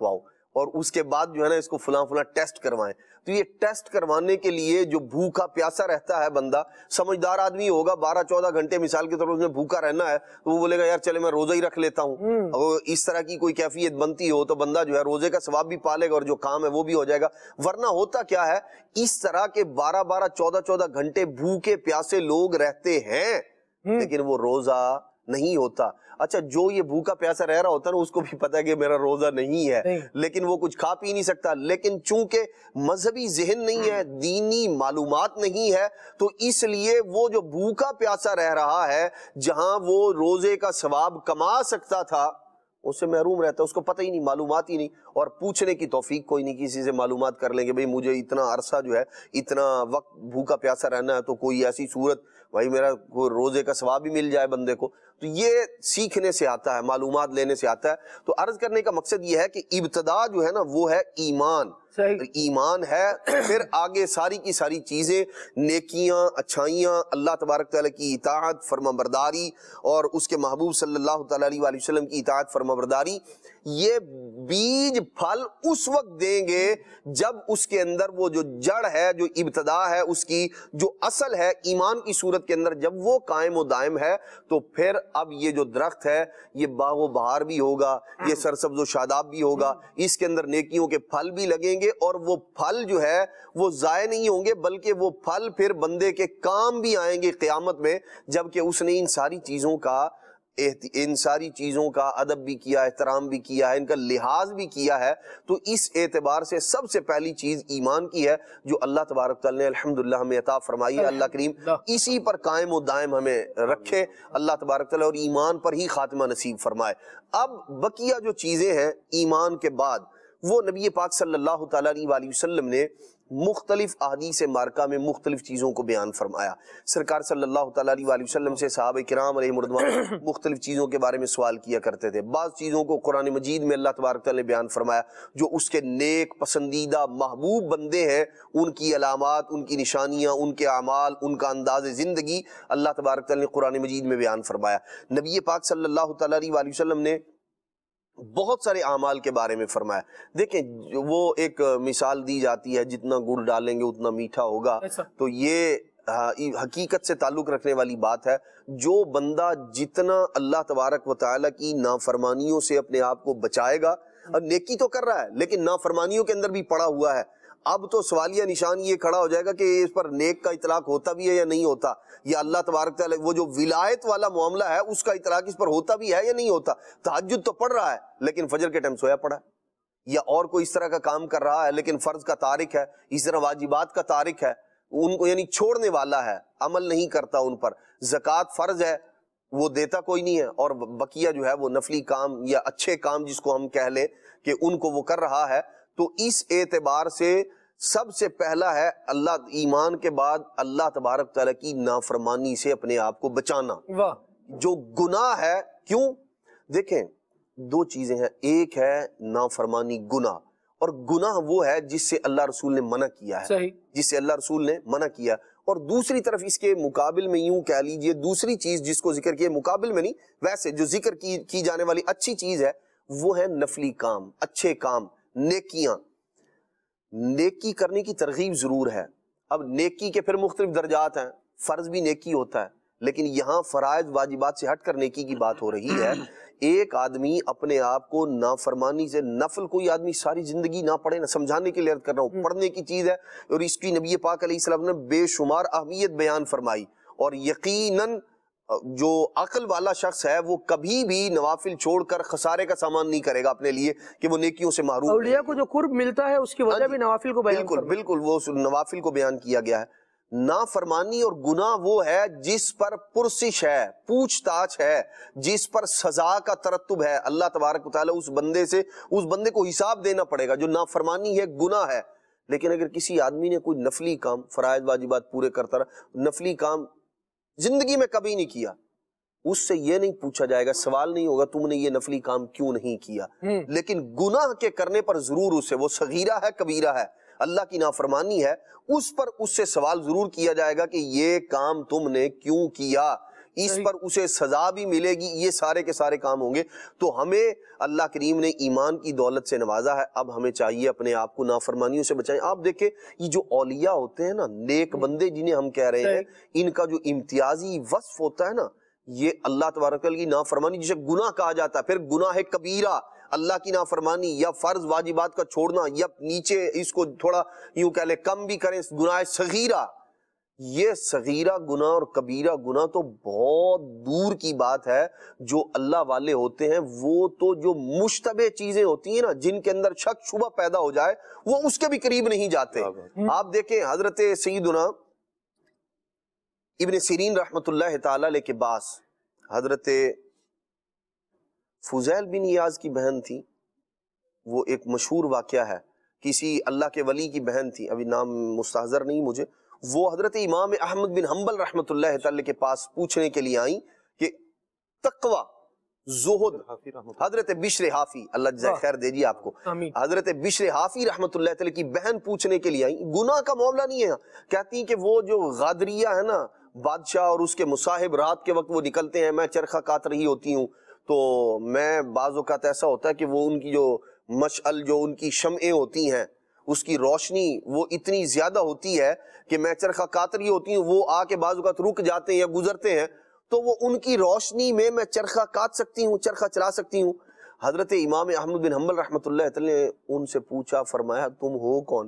اور اس کے بعد جو ہے نا اس کو فلاں فلاں ٹیسٹ کروائیں. تو یہ ٹیسٹ کروانے کے لیے جو بھوکا پیاسا رہتا ہے بندہ, سمجھدار آدمی ہوگا, بارہ چودہ گھنٹے مثال کے طور پر اس نے بھوکا رہنا ہے تو وہ بولے گا یار چلے میں روزہ ہی رکھ لیتا ہوں. اور اس طرح کی کوئی کیفیت بنتی ہو تو بندہ جو ہے روزے کا ثواب بھی پالے گا اور جو کام ہے وہ بھی ہو جائے گا. ورنہ ہوتا کیا ہے, اس طرح کے بارہ بارہ چودہ چودہ گھنٹے بھوکے پیاسے لوگ رہتے ہیں لیکن وہ روزہ نہیں ہوتا. اچھا جو یہ بھوکا پیاسا رہ رہا ہوتا ہے نا, اس کو بھی پتا ہے کہ میرا روزہ نہیں ہے, لیکن وہ کچھ کھا پی نہیں سکتا. لیکن چونکہ مذہبی ذہن نہیں ہے, دینی معلومات نہیں ہے, تو اس لیے وہ جو بھوکا پیاسا رہ رہا ہے, جہاں وہ روزے کا ثواب کما سکتا تھا, اس سے محروم رہتا ہے. اس کو پتہ ہی نہیں, معلومات ہی نہیں, اور پوچھنے کی توفیق کوئی نہیں. کسی سے معلومات کر لیں کہ بھئی مجھے اتنا عرصہ جو ہے, اتنا وقت بھوکا پیاسا رہنا ہے, تو کوئی ایسی صورت بھائی میرا روزے کا ثواب بھی مل جائے بندے کو. تو یہ سیکھنے سے آتا ہے, معلومات لینے سے آتا ہے. تو عرض کرنے کا مقصد یہ ہے کہ ابتدا جو ہے نا وہ ہے ایمان. ایمان ہے, پھر آگے ساری کی ساری چیزیں, نیکیاں, اچھائیاں, اللہ تبارک تعالیٰ کی اطاعت, فرما برداری, اور اس کے محبوب صلی اللہ تعالیٰ علیہ وآلہ وسلم کی اطاعت, فرما برداری. یہ بیج پھل اس وقت دیں گے جب اس کے اندر وہ جو جڑ ہے, جو ابتدا ہے, اس کی جو اصل ہے ایمان کی صورت کے اندر, جب وہ قائم و دائم ہے, تو پھر اب یہ جو درخت ہے یہ باغ و بہار بھی ہوگا, یہ سرسبز و شاداب بھی ہوگا, اس کے اندر نیکیوں کے پھل بھی لگیں گے, اور وہ پھل جو ہے وہ ضائع نہیں ہوں گے, بلکہ وہ پھل پھر بندے کے کام بھی آئیں گے قیامت میں, جبکہ اس نے ان ساری چیزوں کا ان ساری چیزوں کا ادب بھی کیا, احترام بھی کیا ہے, ان کا لحاظ بھی کیا ہے. تو اس اعتبار سے سب سے پہلی چیز ایمان کی ہے, جو اللہ تبارک تعالیٰ نے الحمدللہ ہمیں عطا فرمائی ہے. اللہ کریم اسی پر قائم و دائم ہمیں رکھے, اللہ تبارک تعالیٰ, اور ایمان پر ہی خاتمہ نصیب فرمائے. اب بقیہ جو چیزیں ہیں ایمان کے بعد, وہ نبی پاک صلی اللہ تعالیٰ علیہ وآلہ وسلم نے مختلف احادیث مارکہ میں مختلف چیزوں کو بیان فرمایا. سرکار صلی اللہ تعالیٰ علیہ وآلہ وسلم سے صحابہ کرام علیہ مردوان مختلف چیزوں کے بارے میں سوال کیا کرتے تھے. بعض چیزوں کو قرآن مجید میں اللہ تبارک تعالیٰ نے بیان فرمایا, جو اس کے نیک, پسندیدہ, محبوب بندے ہیں, ان کی علامات, ان کی نشانیاں, ان کے اعمال, ان کا انداز زندگی اللہ تبارک تعالیٰ نے قرآن مجید میں بیان فرمایا. نبی پاک صلی اللہ تعالیٰ علیہ وآلہ وسلم نے بہت سارے اعمال کے بارے میں فرمایا. دیکھیں وہ ایک مثال دی جاتی ہے, جتنا گڑ ڈالیں گے اتنا میٹھا ہوگا, تو یہ حقیقت سے تعلق رکھنے والی بات ہے. جو بندہ جتنا اللہ تبارک و تعالیٰ کی نافرمانیوں سے اپنے آپ کو بچائے گا, اور نیکی تو کر رہا ہے لیکن نافرمانیوں کے اندر بھی پڑا ہوا ہے, اب تو سوالیہ نشان یہ کھڑا ہو جائے گا کہ اس پر نیک کا اطلاق ہوتا بھی ہے یا نہیں ہوتا, یا اللہ تبارک تعالیٰ وہ جو ولایت والا معاملہ ہے اس کا اطلاق اس پر ہوتا بھی ہے یا نہیں ہوتا. تہجد تو پڑھ رہا ہے لیکن فجر کے ٹائم سویا پڑا ہے, یا اور کوئی اس طرح کا کام کر رہا ہے لیکن فرض کا تارک ہے, اس طرح واجبات کا تارک ہے, ان کو یعنی چھوڑنے والا ہے, عمل نہیں کرتا ان پر. زکوٰۃ فرض ہے, وہ دیتا کوئی نہیں ہے, اور بقیہ جو ہے وہ نفلی کام یا اچھے کام جس کو ہم کہہ لیں کہ ان کو وہ کر رہا ہے. تو اس اعتبار سے سب سے پہلا ہے اللہ, ایمان کے بعد اللہ تبارک تعالیٰ کی نافرمانی سے اپنے آپ کو بچانا. جو گناہ ہے, کیوں دیکھیں دو چیزیں ہیں, ایک ہے نافرمانی گناہ, اور گناہ وہ ہے جس سے اللہ رسول نے منع کیا ہے, جس سے اللہ رسول نے منع کیا. اور دوسری طرف اس کے مقابل میں یوں کہہ لیجئے, دوسری چیز جس کو ذکر کیا, مقابل میں نہیں, ویسے جو ذکر کی, کی جانے والی اچھی چیز ہے وہ ہے نفلی کام, اچھے کام, نیکیاں. نیکی کرنے کی ترغیب ضرور ہے. اب نیکی کے پھر مختلف درجات ہیں, فرض بھی نیکی ہوتا ہے, لیکن یہاں فرائض واجبات سے ہٹ کر نیکی کی بات ہو رہی ہے. ایک آدمی اپنے آپ کو نافرمانی سے, نفل کوئی آدمی ساری زندگی نہ پڑھے, نہ سمجھانے کے لیے عرض کر رہا ہوں, پڑھنے کی چیز ہے, اور اس کی نبی پاک علیہ السلام نے بے شمار اہمیت بیان فرمائی. اور یقیناً جو عقل والا شخص ہے وہ کبھی بھی نوافل چھوڑ کر خسارے کا سامان نہیں کرے گا اپنے لیے کہ وہ نیکیوں سے محروم. اولیاء کو جو قرب ملتا ہے اس کی وجہ بھی نوافل کو بیان بالکل بالکل وہ نوافل کو بیان کیا گیا ہے. نافرمانی اور گناہ وہ ہے جس پر پرسش ہے, پوچھ تاچھ ہے, جس پر سزا کا ترتب ہے. اللہ تبارک و تعالیٰ اس بندے سے, اس بندے کو حساب دینا پڑے گا. جو نافرمانی ہے گناہ ہے. لیکن اگر کسی آدمی نے کوئی نفلی کام, فرائض واجبات پورے کرتا رہا, نفلی کام زندگی میں کبھی نہیں کیا, اس سے یہ نہیں پوچھا جائے گا, سوال نہیں ہوگا تم نے یہ نفلی کام کیوں نہیں کیا. لیکن گناہ کے کرنے پر ضرور اسے, وہ صغیرہ ہے کبیرہ ہے, اللہ کی نافرمانی ہے, اس پر اس سے سوال ضرور کیا جائے گا کہ یہ کام تم نے کیوں کیا, اس پر اسے سزا بھی ملے گی، یہ سارے کے سارے کام ہوں گے۔ تو ہمیں اللہ کریم نے ایمان کی دولت سے نوازا ہے، اب ہمیں چاہیے اپنے آپ کو نافرمانیوں سے بچائیں۔ آپ دیکھیں یہ جو اولیاء ہوتے ہیں نا، نیک بندے جنہیں ہم کہہ رہے ہیں، ان کا جو امتیازی وصف ہوتا ہے نا، یہ اللہ تبارک و تعالیٰ کی نافرمانی جسے گناہ کہا جاتا ہے، پھر گناہ کبیرہ اللہ کی نافرمانی یا فرض واجبات کا چھوڑنا، یا نیچے اس کو تھوڑا یوں کہہ لیں کم بھی کریں، گناہ صغیرہ، یہ صغیرہ گناہ اور کبیرہ گناہ تو بہت دور کی بات ہے۔ جو اللہ والے ہوتے ہیں وہ تو جو مشتبہ چیزیں ہوتی ہیں نا، جن کے اندر شک شبہ پیدا ہو جائے، وہ اس کے بھی قریب نہیں جاتے۔ آپ دیکھیں حضرت سیدنا ابن سیرین رحمت اللہ تعالی علیہ کے باس حضرت فضیل بن ایاز کی بہن تھی، وہ ایک مشہور واقعہ ہے، کسی اللہ کے ولی کی بہن تھی، ابھی نام مستحضر نہیں مجھے، وہ حضرت امام احمد بن حنبل رحمت اللہ تعالی کے پاس پوچھنے کے لیے آئیں کہ تقوی، زہد، حضرت بشر حافی، اللہ جزائے خیر دے جی آپ کو، حضرت بشر حافی رحمت اللہ تعالی کی بہن پوچھنے کے لیے آئیں۔ گناہ کا معاملہ نہیں ہے، کہتی ہیں کہ وہ جو غادریہ ہے نا، بادشاہ اور اس کے مصاحب رات کے وقت وہ نکلتے ہیں، میں چرخہ کاٹ رہی ہوتی ہوں، تو میں بعض اوقات ایسا ہوتا ہے کہ وہ ان کی جو مشعل، جو ان کی شمعیں ہوتی ہیں، اس کی روشنی وہ اتنی زیادہ ہوتی ہے کہ میں چرخہ کاٹ رہی ہوتی ہوں، وہ آ کے بعض اوقات رک جاتے ہیں یا گزرتے ہیں، تو وہ ان کی روشنی میں میں چرخہ کاٹ سکتی ہوں، چرخہ چلا سکتی ہوں۔ حضرت امام احمد بن حنبل رحمۃ اللہ تعالی نے ان سے پوچھا، فرمایا تم ہو کون؟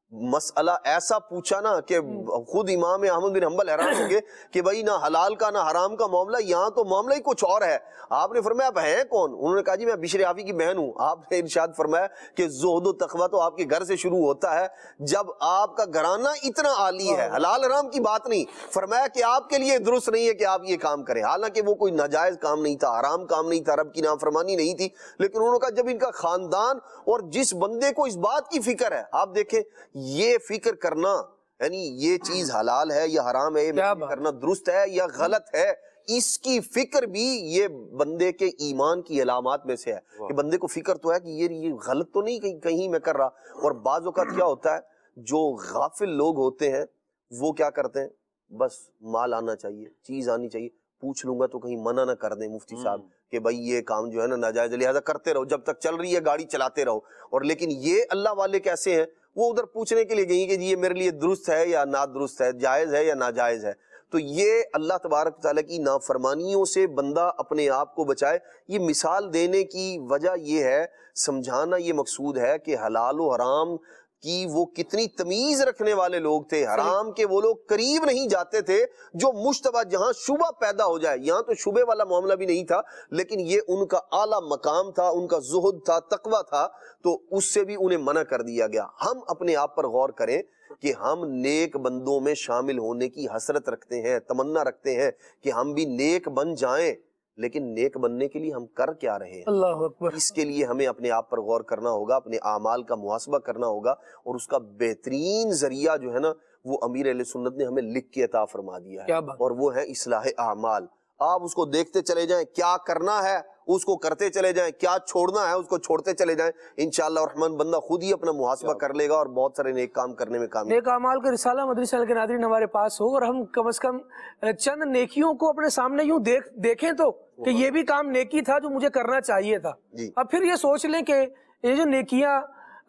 مسئلہ ایسا پوچھا نا کہ خود امام احمد بن حنبل حیران ہو گئے کہ بھائی نہ حلال کا نہ حرام کا معاملہ، یہاں تو معاملہ ہی کچھ اور ہے۔ آپ نے فرمایا آپ ہیں کون؟ انہوں نے کہا جی میں بشر حافی کی بہن ہوں۔ آپ نے ارشاد فرمایا کہ زہد و تقویٰ تو آپ کے گھر سے شروع ہوتا ہے، جب آپ کا گھرانہ اتنا عالی ہے، حلال حرام کی بات نہیں، فرمایا کہ آپ کے لیے درست نہیں ہے کہ آپ یہ کام کریں، حالانکہ وہ کوئی ناجائز کام نہیں تھا، حرام کام نہیں تھا، رب کی نافرمانی نہیں تھی، لیکن انہوں نے کہا جب ان کا خاندان اور جس بندے کو اس بات کی فکر ہے، آپ دیکھیں یہ فکر کرنا، یعنی یہ چیز حلال ہے یا حرام ہے، یہ کرنا درست ہے یا غلط ہے، اس کی فکر بھی یہ بندے کے ایمان کی علامات میں سے ہے کہ بندے کو فکر تو ہے کہ یہ یہ غلط تو نہیں کہیں کہیں میں کر رہا۔ اور بعض اوقات کیا ہوتا ہے، جو غافل لوگ ہوتے ہیں وہ کیا کرتے ہیں، بس مال آنا چاہیے، چیز آنی چاہیے، پوچھ لوں گا تو کہیں منع نہ کر دیں مفتی صاحب کہ بھائی یہ کام جو ہے نا ناجائز، لہذا کرتے رہو، جب تک چل رہی ہے گاڑی چلاتے رہو۔ اور لیکن یہ اللہ والے کیسے ہیں، وہ ادھر پوچھنے کے لیے گئی کہ جی یہ میرے لیے درست ہے یا نادرست ہے، جائز ہے یا ناجائز ہے۔ تو یہ اللہ تبارک تعالیٰ کی نافرمانیوں سے بندہ اپنے آپ کو بچائے۔ یہ مثال دینے کی وجہ یہ ہے، سمجھانا یہ مقصود ہے کہ حلال و حرام کی وہ کتنی تمیز رکھنے والے لوگ تھے، حرام کے وہ لوگ قریب نہیں جاتے تھے، جو مشتبہ جہاں شبہ پیدا ہو جائے، یہاں تو شبہ والا معاملہ بھی نہیں تھا، لیکن یہ ان کا اعلیٰ مقام تھا، ان کا زہد تھا، تقویٰ تھا، تو اس سے بھی انہیں منع کر دیا گیا۔ ہم اپنے آپ پر غور کریں کہ ہم نیک بندوں میں شامل ہونے کی حسرت رکھتے ہیں، تمنا رکھتے ہیں کہ ہم بھی نیک بن جائیں، لیکن نیک بننے کے لیے ہم کر کیا رہے ہیں؟ اللہ اکبر۔ اس کے لیے ہمیں اپنے آپ پر غور کرنا ہوگا، اپنے اعمال کا محاسبہ کرنا ہوگا، اور اس کا بہترین ذریعہ جو ہے نا وہ امیر اہل سنت نے ہمیں لکھ کے عطا فرما دیا ہے، اور وہ ہے اصلاح اعمال۔ آپ اس کو دیکھتے چلے جائیں، کیا کرنا ہے اس کو کرتے چلے جائیں، کیا چھوڑنا ہے اس کو چھوڑتے چلے جائیں، انشاءاللہ الرحمن بندہ خود ہی اپنا محاسبہ کر لے گا اور بہت سارے نیک کام کرنے میں کامیاب۔ نیک اعمال کا رسالہ مدنی چینل کے ناظرین ہمارے پاس ہو، اور ہم کم از کم چند نیکیوں کو اپنے سامنے یوں دیکھ دیکھیں تو کہ یہ بھی کام نیکی تھا جو مجھے کرنا چاہیے تھا۔ اب پھر یہ سوچ لیں کہ یہ جو نیکیاں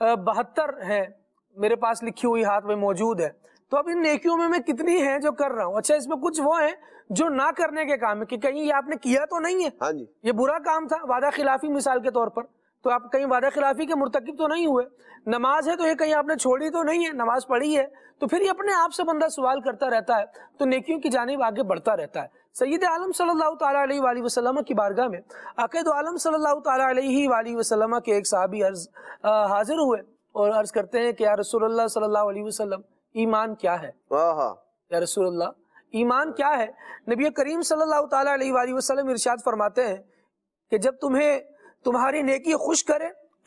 بہتر ہیں میرے پاس لکھی ہوئی ہاتھ میں موجود ہے، تو اب ان نیکیوں میں میں کتنی ہیں جو کر رہا ہوں؟ اچھا اس میں کچھ وہ ہیں جو نہ کرنے کے کام ہے کہ کہیں یہ آپ نے کیا تو نہیں ہے، ہاں جی یہ برا کام تھا، وعدہ خلافی مثال کے طور پر، تو آپ کہیں وعدہ خلافی کے مرتکب تو نہیں ہوئے۔ نماز ہے تو یہ کہیں آپ نے چھوڑی تو نہیں ہے، نماز پڑھی ہے، تو پھر یہ اپنے آپ سے بندہ سوال کرتا رہتا ہے، تو نیکیوں کی جانب آگے بڑھتا رہتا ہے۔ سید عالم صلی اللہ تعالیٰ علیہ وآلہ وسلم کی بارگاہ میں عقید عالم صلی اللہ تعالیٰ علیہ وآلہ وسلم کے ایک صحابی عرض حاضر ہوئے اور عرض کرتے ہیں کہ یا رسول اللہ صلی اللہ علیہ وسلم ایمان کیا ہے؟ یا رسول اللہ ایمان کیا ہے؟ نبی کریم صلی اللہ تعالیٰ علیہ وآلہ وسلم ارشاد فرماتے ہیں کہ جب تمہیں تمہاری نیکی خوش کرے،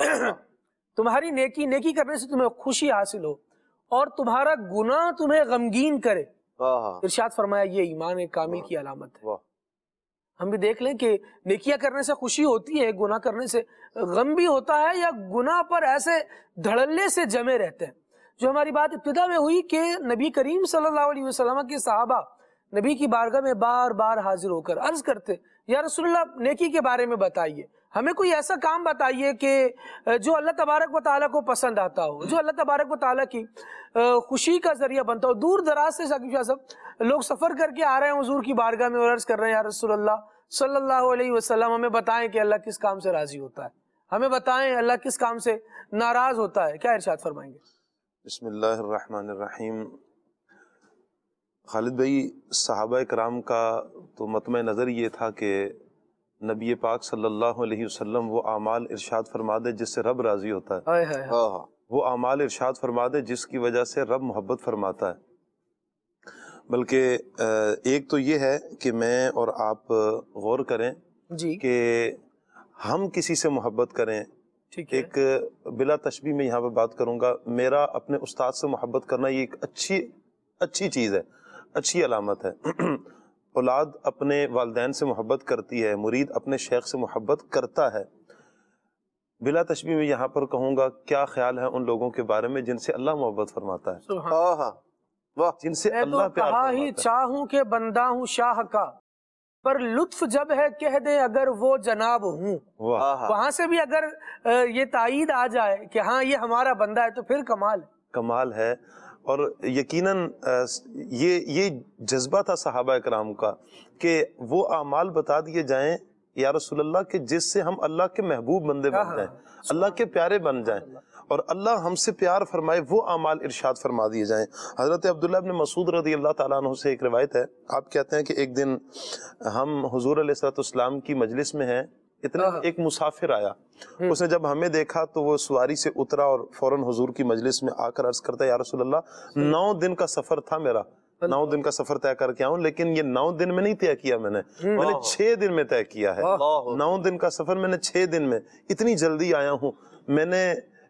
تمہاری نیکی نیکی کرنے سے تمہیں خوشی حاصل ہو، اور تمہارا گناہ تمہیں غمگین کرے، ارشاد فرمایا یہ ایمان کامل کی علامت ہے۔ ہم بھی دیکھ لیں کہ نیکیاں کرنے سے خوشی ہوتی ہے، گناہ کرنے سے غم بھی ہوتا ہے، یا گناہ پر ایسے دھڑلے سے جمے رہتے ہیں۔ جو ہماری بات ابتدا میں ہوئی کہ نبی کریم صلی اللہ علیہ وسلم کے صحابہ نبی کی بارگاہ میں بار بار حاضر ہو کر عرض کرتے یا رسول اللہ نیکی کے بارے میں بتائیے، ہمیں کوئی ایسا کام بتائیے کہ جو اللہ تبارک و تعالیٰ کو پسند آتا ہو، جو اللہ تبارک و تعالیٰ کی خوشی کا ذریعہ بنتا ہو۔ دور دراز سے ثاقب شاہ صاحب لوگ سفر کر کے آ رہے ہیں حضور کی بارگاہ میں اور عرض کر رہے ہیں یا رسول اللہ صلی اللہ علیہ وسلم ہمیں بتائیں کہ اللہ کس کام سے راضی ہوتا ہے، ہمیں بتائیں اللہ کس کام سے ناراض ہوتا ہے، کیا ارشاد فرمائیں گے؟ بسم اللہ الرحمن الرحیم۔ خالد بھائی، صحابہ کرام کا تو مطمع نظر یہ تھا کہ نبی پاک صلی اللہ علیہ وسلم وہ اعمال ارشاد فرما دے جس سے رب راضی ہوتا ہے، ہائے ہائے ہائے۔ وہ اعمال ارشاد فرما دے جس کی وجہ سے رب محبت فرماتا ہے۔ بلکہ ایک تو یہ ہے کہ میں اور آپ غور کریں جی کہ ہم کسی سے محبت کریں۔ ٹھیک ہے، ایک بلا تشبیہ میں یہاں پر بات کروں گا، میرا اپنے استاد سے محبت کرنا یہ ایک اچھی اچھی چیز ہے، اچھی علامت ہے۔ اولاد اپنے والدین سے محبت کرتی ہے، مرید اپنے شیخ سے محبت کرتا ہے۔ بلا تشبیہ میں یہاں پر کہوں گا کیا خیال ہے ان لوگوں کے بارے میں جن سے اللہ محبت فرماتا ہے، سبحان ہاں ہاں واہ، جن سے میں تو اللہ پیار کہا ہی فرماتا ہے۔ چاہوں کہ بندہ ہوں شاہ کا، پر لطف جب ہے کہہ دے اگر وہ جناب ہوں۔ واہ، ہاں ہاں وہاں سے بھی اگر یہ تائید آ جائے کہ ہاں یہ ہمارا بندہ ہے تو پھر کمال ہے۔ کمال ہے۔ اور یقیناً یہ یہ جذبہ تھا صحابہ کرام کا کہ وہ اعمال بتا دیے جائیں یا رسول اللہ کہ جس سے ہم اللہ کے محبوب بندے بن جائیں، اللہ کے پیارے بن جائیں، اور اللہ ہم سے پیار فرمائے، وہ اعمال ارشاد فرما دیے جائیں۔ حضرت عبداللہ ابن مسعود رضی اللہ تعالیٰ عنہ سے ایک روایت ہے، آپ کہتے ہیں کہ ایک دن ہم حضور علیہ الصلوۃ والسلام کی مجلس میں ہیں، اتنا ایک مسافر آیا، اس نے جب ہمیں دیکھا تو وہ سواری سے اترا اور فوراً حضور کی مجلس میں آ کر عرض کرتا ہے یا رسول اللہ نو دن کا سفر تھا میرا، نو دن کا سفر طے کر کے آؤں، لیکن یہ نو دن میں نہیں طے کیا میں نے میں نے چھ دن میں طے کیا ہے۔ نو دن کا سفر میں نے چھ دن میں، اتنی جلدی آیا ہوں، میں نے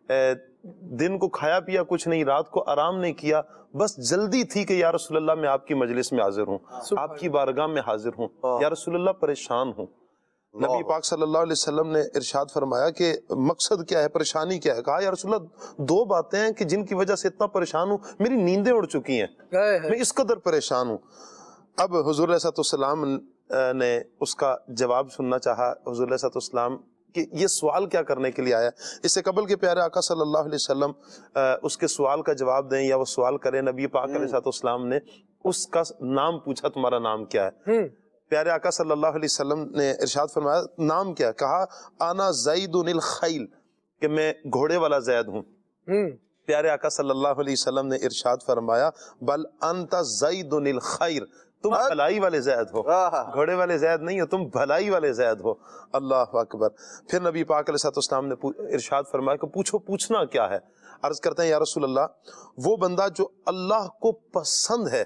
دن کو کھایا پیا کچھ نہیں، رات کو آرام نہیں کیا، بس جلدی تھی کہ یا رسول اللہ میں آپ کی مجلس میں حاضر ہوں، آپ کی بارگاہ میں حاضر ہوں، یا رسول اللہ پریشان ہوں۔ نبی پاک صلی اللہ علیہ وسلم نے ارشاد فرمایا کہ مقصد کیا ہے، پریشانی کیا ہے؟ کہا یا رسول اللہ دو باتیں ہیں کہ جن کی وجہ سے اتنا پریشان ہوں، میری نیندیں اڑ چکی ہیں، میں اس قدر پریشان ہوں۔ اب حضور علیہ السلام نے اس کا جواب سننا چاہا، حضور علیہ السلام کہ یہ سوال کیا کرنے کے لیے آیا؟ اس سے قبل کے پیارے آقا صلی اللہ علیہ وسلم اس کے سوال کا جواب دیں یا وہ سوال کریں، نبی پاک علیہ السلام نے اس کا نام پوچھا، تمہارا نام کیا ہے؟ پیارے آقا صلی اللہ علیہ وسلم نے ارشاد فرمایا نام کیا؟ کہا انا زید الخیل، کہ میں گھوڑے والا زید ہوں۔ پیارے آقا صلی اللہ علیہ وسلم نے ارشاد فرمایا بل انت زید الخیر، تم بھلائی والے زید ہو، گھوڑے والے زید نہیں ہو، تم بھلائی والے زید ہو۔ اللہ اکبر۔ پھر نبی پاک علیہ السلام نے ارشاد فرمایا کہ پوچھو، پوچھنا کیا ہے؟ عرض کرتے ہیں یا رسول اللہ وہ بندہ جو اللہ کو پسند ہے،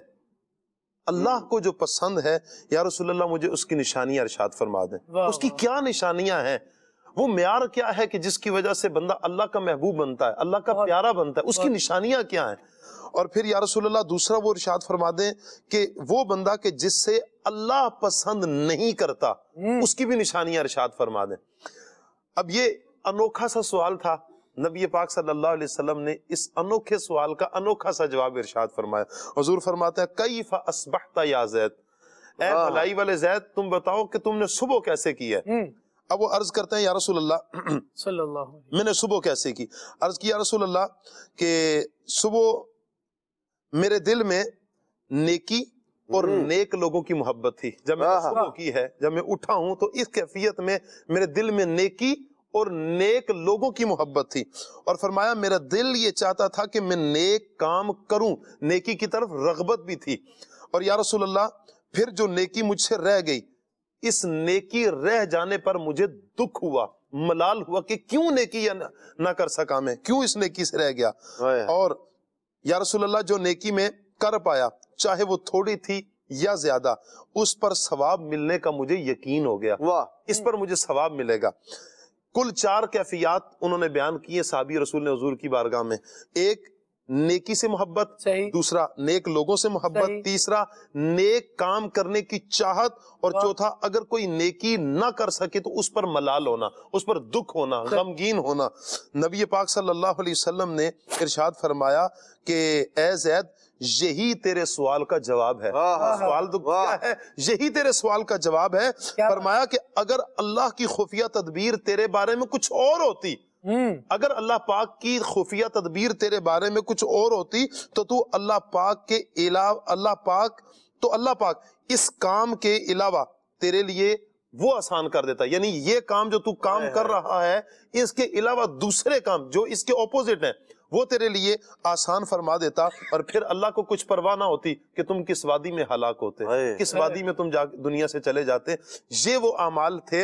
اللہ کو جو پسند ہے، یا رسول اللہ مجھے اس کی نشانیاں ارشاد فرما دیں۔ اس کی کیا نشانیاں ہیں؟ وہ معیار کیا ہے کہ جس کی وجہ سے بندہ اللہ کا محبوب بنتا ہے، اللہ کا پیارا بنتا ہے؟ اس کی نشانیاں کیا ہیں؟ اور پھر یا رسول اللہ دوسرا وہ ارشاد فرما دیں کہ وہ بندہ کہ جس سے اللہ پسند نہیں کرتا، اس کی بھی نشانیاں ارشاد فرما دیں۔ اب یہ انوکھا سا سوال تھا، نبی پاک صلی اللہ علیہ وسلم نے اس انوکھے سوال کا انوکھا سا جواب ارشاد فرمایا۔ حضور فرماتے ہیں کیف اصبحت یا زید، اے بھلائی والے زید تم بتاؤ کہ تم نے صبح کیسے کی ہے؟ اب وہ عرض کرتے ہیں یا رسول اللہ صلی اللہ میں نے صبح کیسے کی؟ عرض کی یا رسول اللہ کہ صبح میرے دل میں نیکی اور نیک لوگوں کی محبت تھی۔ جب میں نے صبح کی ہے، جب میں اٹھا ہوں تو اس کیفیت میں میرے دل میں نیکی اور نیک لوگوں کی محبت تھی، اور فرمایا میرا دل یہ چاہتا تھا کہ میں نیک کام کروں، نیکی کی طرف رغبت بھی تھی، اور یا رسول اللہ پھر جو نیکی مجھ سے رہ گئی، اس نیکی رہ جانے پر مجھے دکھ ہوا، ملال ہوا کہ کیوں نیکی نہ کر سکا میں، کیوں اس نیکی سے رہ گیا، اور یا رسول اللہ جو نیکی میں کر پایا چاہے وہ تھوڑی تھی یا زیادہ، اس پر ثواب ملنے کا مجھے یقین ہو گیا، اس پر مجھے ثواب ملے گا۔ کل چار کیفیات انہوں نے بیان کیے صحابی رسول نے حضور کی بارگاہ میں۔ ایک نیکی سے محبت، صحیح، دوسرا نیک لوگوں سے محبت، صحیح، تیسرا نیک کام کرنے کی چاہت، اور واہ، چوتھا اگر کوئی نیکی نہ کر سکے تو اس پر ملال ہونا، اس پر دکھ ہونا، غمگین ہونا۔ نبی پاک صلی اللہ علیہ وسلم نے ارشاد فرمایا کہ اے زید یہی تیرے سوال کا جواب ہے۔ سوال تو کیا ہے؟ یہی تیرے سوال کا جواب ہے۔ فرمایا کہ اگر اللہ کی خفیہ تدبیر تیرے بارے میں کچھ اور ہوتی، اگر اللہ پاک کی خفیہ تدبیر تیرے بارے میں کچھ اور ہوتی تو تو اللہ پاک کے علاوہ اللہ پاک تو اللہ پاک اس کام کے علاوہ تیرے لیے وہ آسان کر دیتا، یعنی یہ کام جو تو کام کر رہا ہے اس کے علاوہ دوسرے کام جو اس کے اپوزٹ ہیں وہ تیرے لیے آسان فرما دیتا، اور پھر اللہ کو کچھ پرواہ نہ ہوتی کہ تم کس وادی میں ہلاک ہوتے، کس وادی میں تم جا دنیا سے چلے جاتے۔ یہ وہ اعمال تھے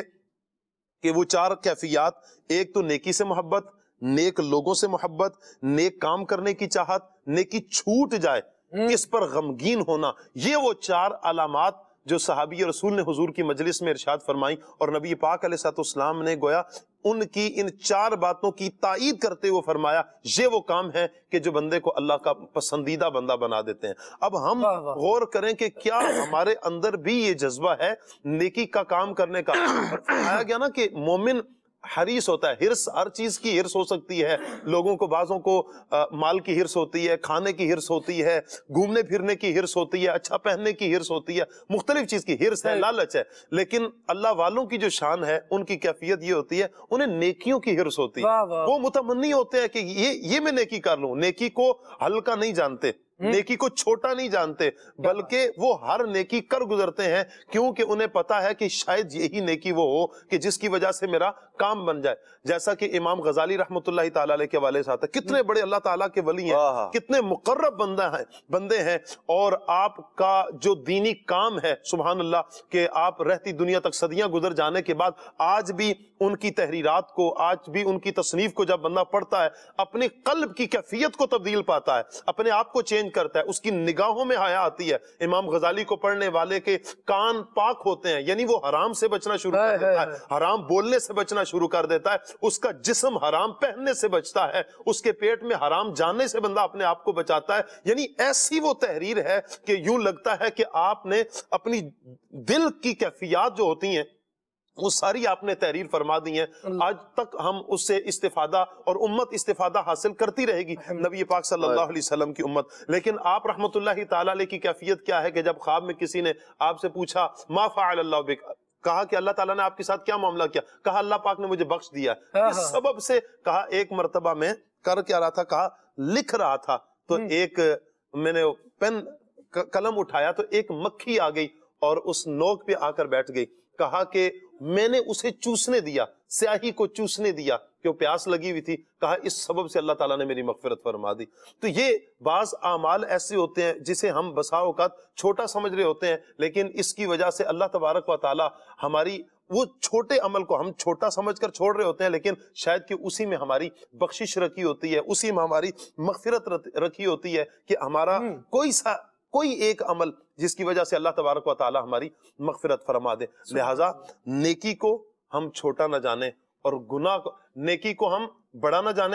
کہ وہ چار کیفیات، ایک تو نیکی سے محبت، نیک لوگوں سے محبت، نیک کام کرنے کی چاہت، نیکی چھوٹ جائے اس پر غمگین ہونا، یہ وہ چار علامات جو صحابی رسول نے حضور کی مجلس میں ارشاد فرمائی، اور نبی پاک علیہ السلام نے گویا ان کی ان چار باتوں کی تائید کرتے ہوئے فرمایا یہ وہ کام ہے کہ جو بندے کو اللہ کا پسندیدہ بندہ بنا دیتے ہیں۔ اب ہم غور کریں کہ کیا ہمارے اندر بھی یہ جذبہ ہے نیکی کا کام کرنے کا؟ فرمایا گیا نا کہ مومن حریص ہوتا ہے، ہرس ہر چیز کی ہرس ہو سکتی ہے، لوگوں کو بعضوں کو مال کی ہرس ہوتی ہے، کھانے کی ہرس ہوتی ہے، گھومنے پھرنے کی ہرس ہوتی ہے، اچھا پہننے کی ہرس ہوتی ہے، مختلف چیز کی ہرس ہے، لالچ ہے، لیکن اللہ والوں کی جو شان ہے ان کی کیفیت یہ ہوتی ہے انہیں نیکیوں کی ہرس ہوتی ہے، وہ متمنی ہوتے ہیں کہ یہ یہ میں نیکی کر لوں، نیکی کو ہلکا نہیں جانتے، نیکی کو چھوٹا نہیں جانتے، بلکہ وہ ہر نیکی کر گزرتے ہیں کیونکہ انہیں پتا ہے کہ شاید یہی نیکی وہ ہو کہ جس کی وجہ سے میرا کام بن جائے۔ جیسا کہ امام غزالی رحمۃ اللہ تعالیٰ علیہ کے والے سے آتا ہے، کتنے بڑے اللہ تعالیٰ کے ولی ہیں، کتنے مقرب بندہ ہیں بندے ہیں، اور آپ کا جو دینی کام ہے سبحان اللہ کہ آپ رہتی دنیا تک صدیاں گزر جانے کے بعد آج بھی ان کی تحریرات کو، آج بھی ان کی تصنیف کو جب بندہ پڑھتا ہے اپنے قلب کی کیفیت کو تبدیل پاتا ہے، اپنے آپ کو چینج کرتا ہے، اس کی نگاہوں میں حیا آتی ہے۔ امام غزالی کو پڑھنے والے کے کان پاک ہوتے ہیں، یعنی وہ حرام سے بچنا شروع کر دیتا ہے، حرام بولنے سے بچنا شروع کر دیتا ہے، اس کا جسم حرام پہننے سے بچتا ہے، اس کے پیٹ میں حرام جانے سے بندہ اپنے آپ کو بچاتا ہے۔ یعنی ایسی وہ تحریر ہے کہ یوں لگتا ہے کہ آپ نے اپنی دل کی کیفیات جو ہوتی ہیں وہ ساری آپ نے تحریر فرما دی ہیں، آج تک ہم اس سے استفادہ اور امت استفادہ حاصل کرتی رہے گی، نبی پاک صلی اللہ علیہ وسلم کی امت۔ لیکن آپ رحمت اللہ تعالیٰ علیہ کی کیفیت کیا ہے کہ جب خواب میں کسی نے آپ سے پوچھا ما فعل اللہ بک، کہا کہ اللہ تعالیٰ نے آپ کے ساتھ کیا معاملہ کیا، کہا اللہ پاک نے مجھے بخش دیا، اس سبب سے کہا ایک مرتبہ میں کر کیا رہا تھا، کہا لکھ رہا تھا تو ایک میں نے پین قلم اٹھایا تو ایک مکھی آ گئی اور اس نوک پہ آ کر بیٹھ گئی، کہا کہ میں نے اسے چوسنے دیا، سیاہی کو چوسنے دیا کہ وہ پیاس لگی ہوئی تھی، کہا اس سبب سے اللہ تعالیٰ نے میری مغفرت فرما دی۔ تو یہ بعض اعمال ایسے ہوتے ہیں جسے ہم بسا اوقات چھوٹا سمجھ رہے ہوتے ہیں، لیکن اس کی وجہ سے اللہ تبارک و تعالیٰ ہماری وہ چھوٹے عمل کو ہم چھوٹا سمجھ کر چھوڑ رہے ہوتے ہیں، لیکن شاید کہ اسی میں ہماری بخشش رکھی ہوتی ہے، اسی میں ہماری مغفرت رکھی ہوتی ہے کہ ہمارا کوئی سا کوئی ایک عمل جس کی وجہ سے اللہ تبارک و تعالی ہماری مغفرت فرما دے۔ لہٰذا نیکی کو ہم چھوٹا نہ جانیں اور گناہ کو، نیکی کو ہم بڑا نہ جانیں،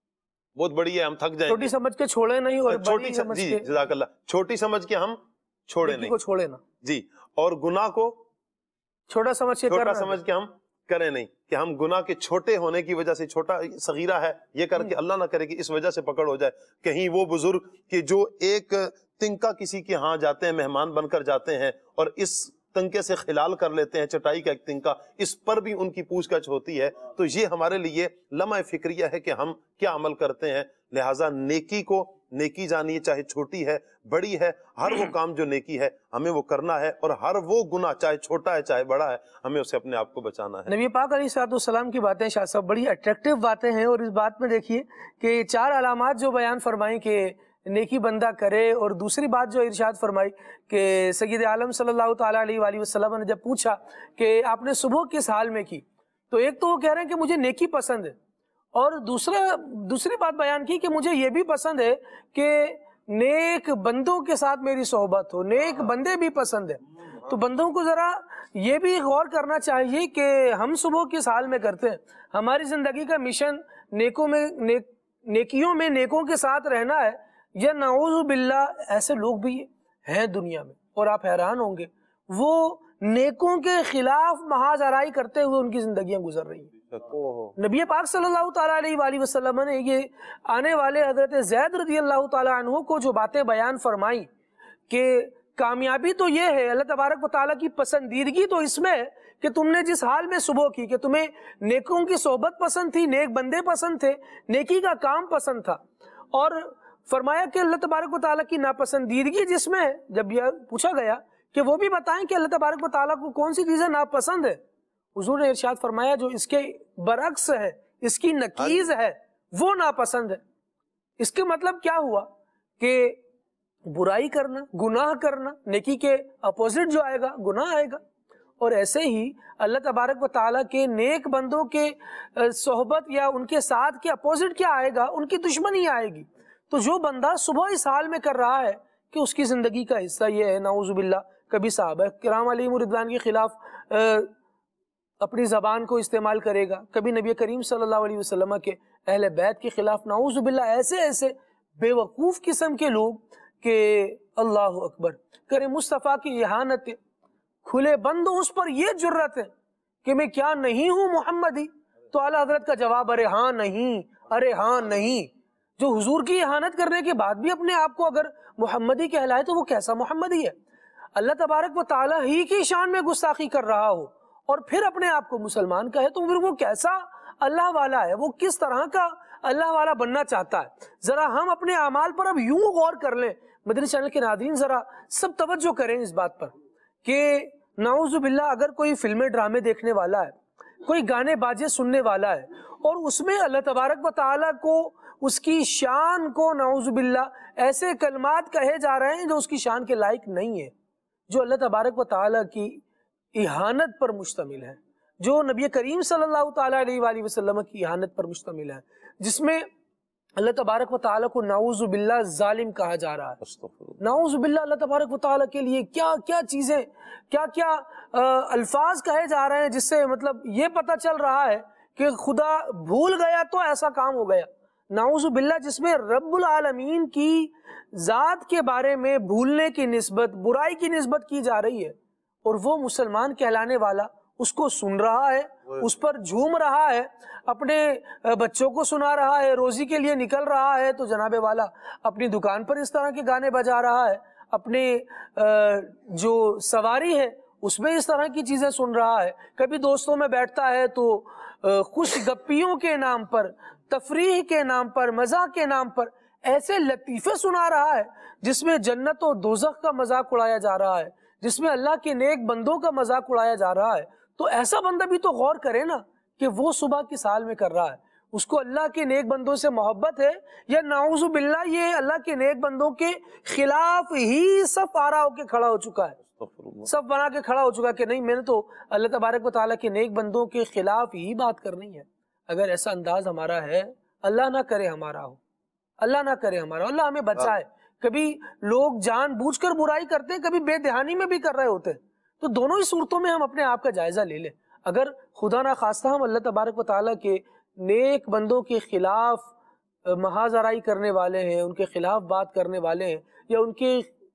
بہت بڑی ہے ہم تھک جائیں، چھوٹی سمجھ کے چھوڑے نہیں اور چھوٹی سمجھ جی جزاک اللہ چھوٹی سمجھ کے ہم چھوڑے نہیں، چھوڑے نا جی، اور گناہ کو چھوٹا سمجھ کے چھوٹا سمجھ کے ہم کریں نہیں، کہ ہم گناہ کے چھوٹے ہونے کی وجہ سے، چھوٹا صغیرہ ہے یہ کر کے اللہ نہ کرے کہ اس وجہ سے پکڑ ہو جائے۔ کہیں وہ بزرگ کہ جو ایک تنکا کسی کے ہاں جاتے ہیں، مہمان بن کر جاتے ہیں اور اس تنکے سے خلال کر لیتے ہیں، چٹائی کا ایک تنکا، اس پر بھی ان کی پوچھ گچھ ہوتی ہے، تو یہ ہمارے لیے لمحہ فکریہ ہے کہ ہم کیا عمل کرتے ہیں۔ لہٰذا نیکی کو نیکی جانیے، چاہے چھوٹی ہے بڑی ہے، ہر وہ کام جو نیکی ہے ہمیں وہ کرنا ہے، اور ہر وہ گناہ چاہے چھوٹا ہے چاہے بڑا ہے ہمیں اسے اپنے آپ کو بچانا ہے۔ نبی پاک علیہ الصلوۃ والسلام کی باتیں شاہ صاحب بڑی اٹریکٹیو باتیں ہیں، اور اس بات میں دیکھیے کہ چار علامات جو بیان فرمائیں کہ نیکی بندہ کرے، اور دوسری بات جو ارشاد فرمائی کہ سید عالم صلی اللہ تعالیٰ علیہ وآلہ وسلم نے جب پوچھا کہ آپ نے صبح کس حال میں کی، تو ایک تو وہ کہہ رہے ہیں کہ مجھے نیکی پسند ہے، اور دوسرا دوسری بات بیان کی کہ مجھے یہ بھی پسند ہے کہ نیک بندوں کے ساتھ میری صحبت ہو، نیک بندے بھی پسند ہے۔ تو بندوں کو ذرا یہ بھی غور کرنا چاہیے کہ ہم صبح کس حال میں کرتے ہیں، ہماری زندگی کا مشن نیکوں میں نیک نیکیوں میں نیکوں کے ساتھ رہنا ہے، یا نعوذ باللہ ایسے لوگ بھی ہیں دنیا میں، اور آپ حیران ہوں گے وہ نیکوں کے خلاف محاذ آرائی کرتے ہوئے ان کی زندگیاں گزر رہی ہیں۔ نبی پاک صلی اللہ تعالیٰ علیہ وآلہ وسلم نے یہ آنے والے حضرت زید رضی اللہ تعالیٰ عنہ کو جو باتیں بیان فرمائی کہ کامیابی تو یہ ہے، اللہ تبارک و تعالیٰ کی پسندیدگی تو اس میں ہے کہ تم نے جس حال میں صبح کی کہ تمہیں نیکوں کی صحبت پسند تھی، نیک بندے پسند تھے، نیکی کا کام پسند تھا، اور فرمایا کہ اللہ تبارک و تعالیٰ کی ناپسندیدگی جس میں ہے، جب یہ پوچھا گیا کہ وہ بھی بتائیں کہ اللہ تبارک و تعالیٰ کو کون سی چیزیں ناپسند ہے، حضور نے ارشاد فرمایا جو اس کے برعکس ہے، اس کی نقیض ہے، وہ ناپسند ہے۔ اس کے مطلب کیا ہوا کہ برائی کرنا، گناہ کرنا، نیکی کے اپوزٹ جو آئے گا گناہ آئے گا، اور ایسے ہی اللہ تبارک و تعالیٰ کے نیک بندوں کے صحبت یا ان کے ساتھ کے اپوزٹ کیا آئے گا، ان کی دشمنی آئے گی۔ تو جو بندہ صبح اس حال میں کر رہا ہے کہ اس کی زندگی کا حصہ یہ ہے نعوذ باللہ کبھی صحابہ کرام علیہم رضوان کے خلاف اپنی زبان کو استعمال کرے گا، کبھی نبی کریم صلی اللہ علیہ وسلم کے اہل بیت کے خلاف، نعوذ باللہ ایسے ایسے بے وقوف قسم کے لوگ کہ اللہ اکبر کرے مصطفیٰ کی اہانت، کھلے بند اس پر یہ جرت ہے کہ میں کیا نہیں ہوں محمدی، تو اعلیٰ حضرت کا جواب ارے ہاں نہیں، ارے ہاں نہیں۔ جو حضور کی اہانت کرنے کے بعد بھی اپنے آپ کو اگر محمدی کہلائے تو وہ کیسا محمدی ہے؟ اللہ تبارک و تعالیٰ ہی کی شان میں گستاخی کر رہا ہو اور پھر اپنے آپ کو مسلمان کہے تو پھر وہ کیسا اللہ والا ہے، وہ کس طرح کا اللہ والا بننا چاہتا ہے؟ ذرا ہم اپنے اعمال پر اب یوں غور کر لیں، مدنی چینل کے ناظرین ذرا سب توجہ کریں اس بات پر کہ نعوذ باللہ اگر کوئی فلمیں ڈرامے دیکھنے والا ہے، کوئی گانے باجے سننے والا ہے اور اس میں اللہ تبارک و تعالیٰ کو، اس کی شان کو نعوذ باللہ ایسے کلمات کہے جا رہے ہیں جو اس کی شان کے لائق نہیں ہے، جو اللہ تبارک و تعالیٰ کی اہانت پر مشتمل ہے، جو نبی کریم صلی اللہ تعالیٰ علیہ وآلہ وسلم کی اہانت پر مشتمل ہے، جس میں اللہ تبارک و تعالیٰ کو نعوذ باللہ ظالم کہا جا رہا ہے۔ نعوذ باللہ اللہ تبارک و تعالیٰ کے لیے کیا کیا چیزیں، کیا کیا الفاظ کہے جا رہے ہیں جس سے مطلب یہ پتہ چل رہا ہے کہ خدا بھول گیا تو ایسا کام ہو گیا۔ نعوذ باللہ جس میں رب العالمین کی ذات کے بارے میں بھولنے کی نسبت، برائی کی نسبت کی جا رہی ہے، اور وہ مسلمان کہلانے والا اس کو سن رہا ہے، اس پر جھوم رہا ہے، اپنے بچوں کو سنا رہا ہے، روزی کے لیے نکل رہا ہے تو جناب والا اپنی دکان پر اس طرح کے گانے بجا رہا ہے، اپنے جو سواری ہے اس میں اس طرح کی چیزیں سن رہا ہے، کبھی دوستوں میں بیٹھتا ہے تو خوش گپیوں کے نام پر، تفریح کے نام پر، مزاح کے نام پر ایسے لطیفے سنا رہا ہے جس میں جنت و دوزخ کا مذاق اڑایا جا رہا ہے، جس میں اللہ کے نیک بندوں کا مذاق اڑایا جا رہا ہے۔ تو ایسا بندہ بھی تو غور کرے نا کہ وہ صبح کس حال میں کر رہا ہے، اس کو اللہ کے نیک بندوں سے محبت ہے یا نعوذ باللہ یہ اللہ کے نیک بندوں کے خلاف ہی صف آرا ہو کے کھڑا ہو چکا ہے، صف بنا کے کھڑا ہو چکا ہے کہ نہیں میں نے تو اللہ تبارک و تعالیٰ کے نیک بندوں کے خلاف ہی بات کرنی ہے۔ اگر ایسا انداز ہمارا ہے، اللہ نہ کرے ہمارا ہو، اللہ نہ کرے ہمارا، اللہ ہمیں بچائے۔ کبھی لوگ جان بوجھ کر برائی کرتے ہیں، کبھی بے دہانی میں بھی کر رہے ہوتے ہیں، تو دونوں ہی صورتوں میں ہم اپنے آپ کا جائزہ لے لیں۔ اگر خدا نہ خواستہ ہم اللہ تبارک و تعالیٰ کے نیک بندوں کے خلاف محاذ آرائی کرنے والے ہیں، ان کے خلاف بات کرنے والے ہیں، یا ان کے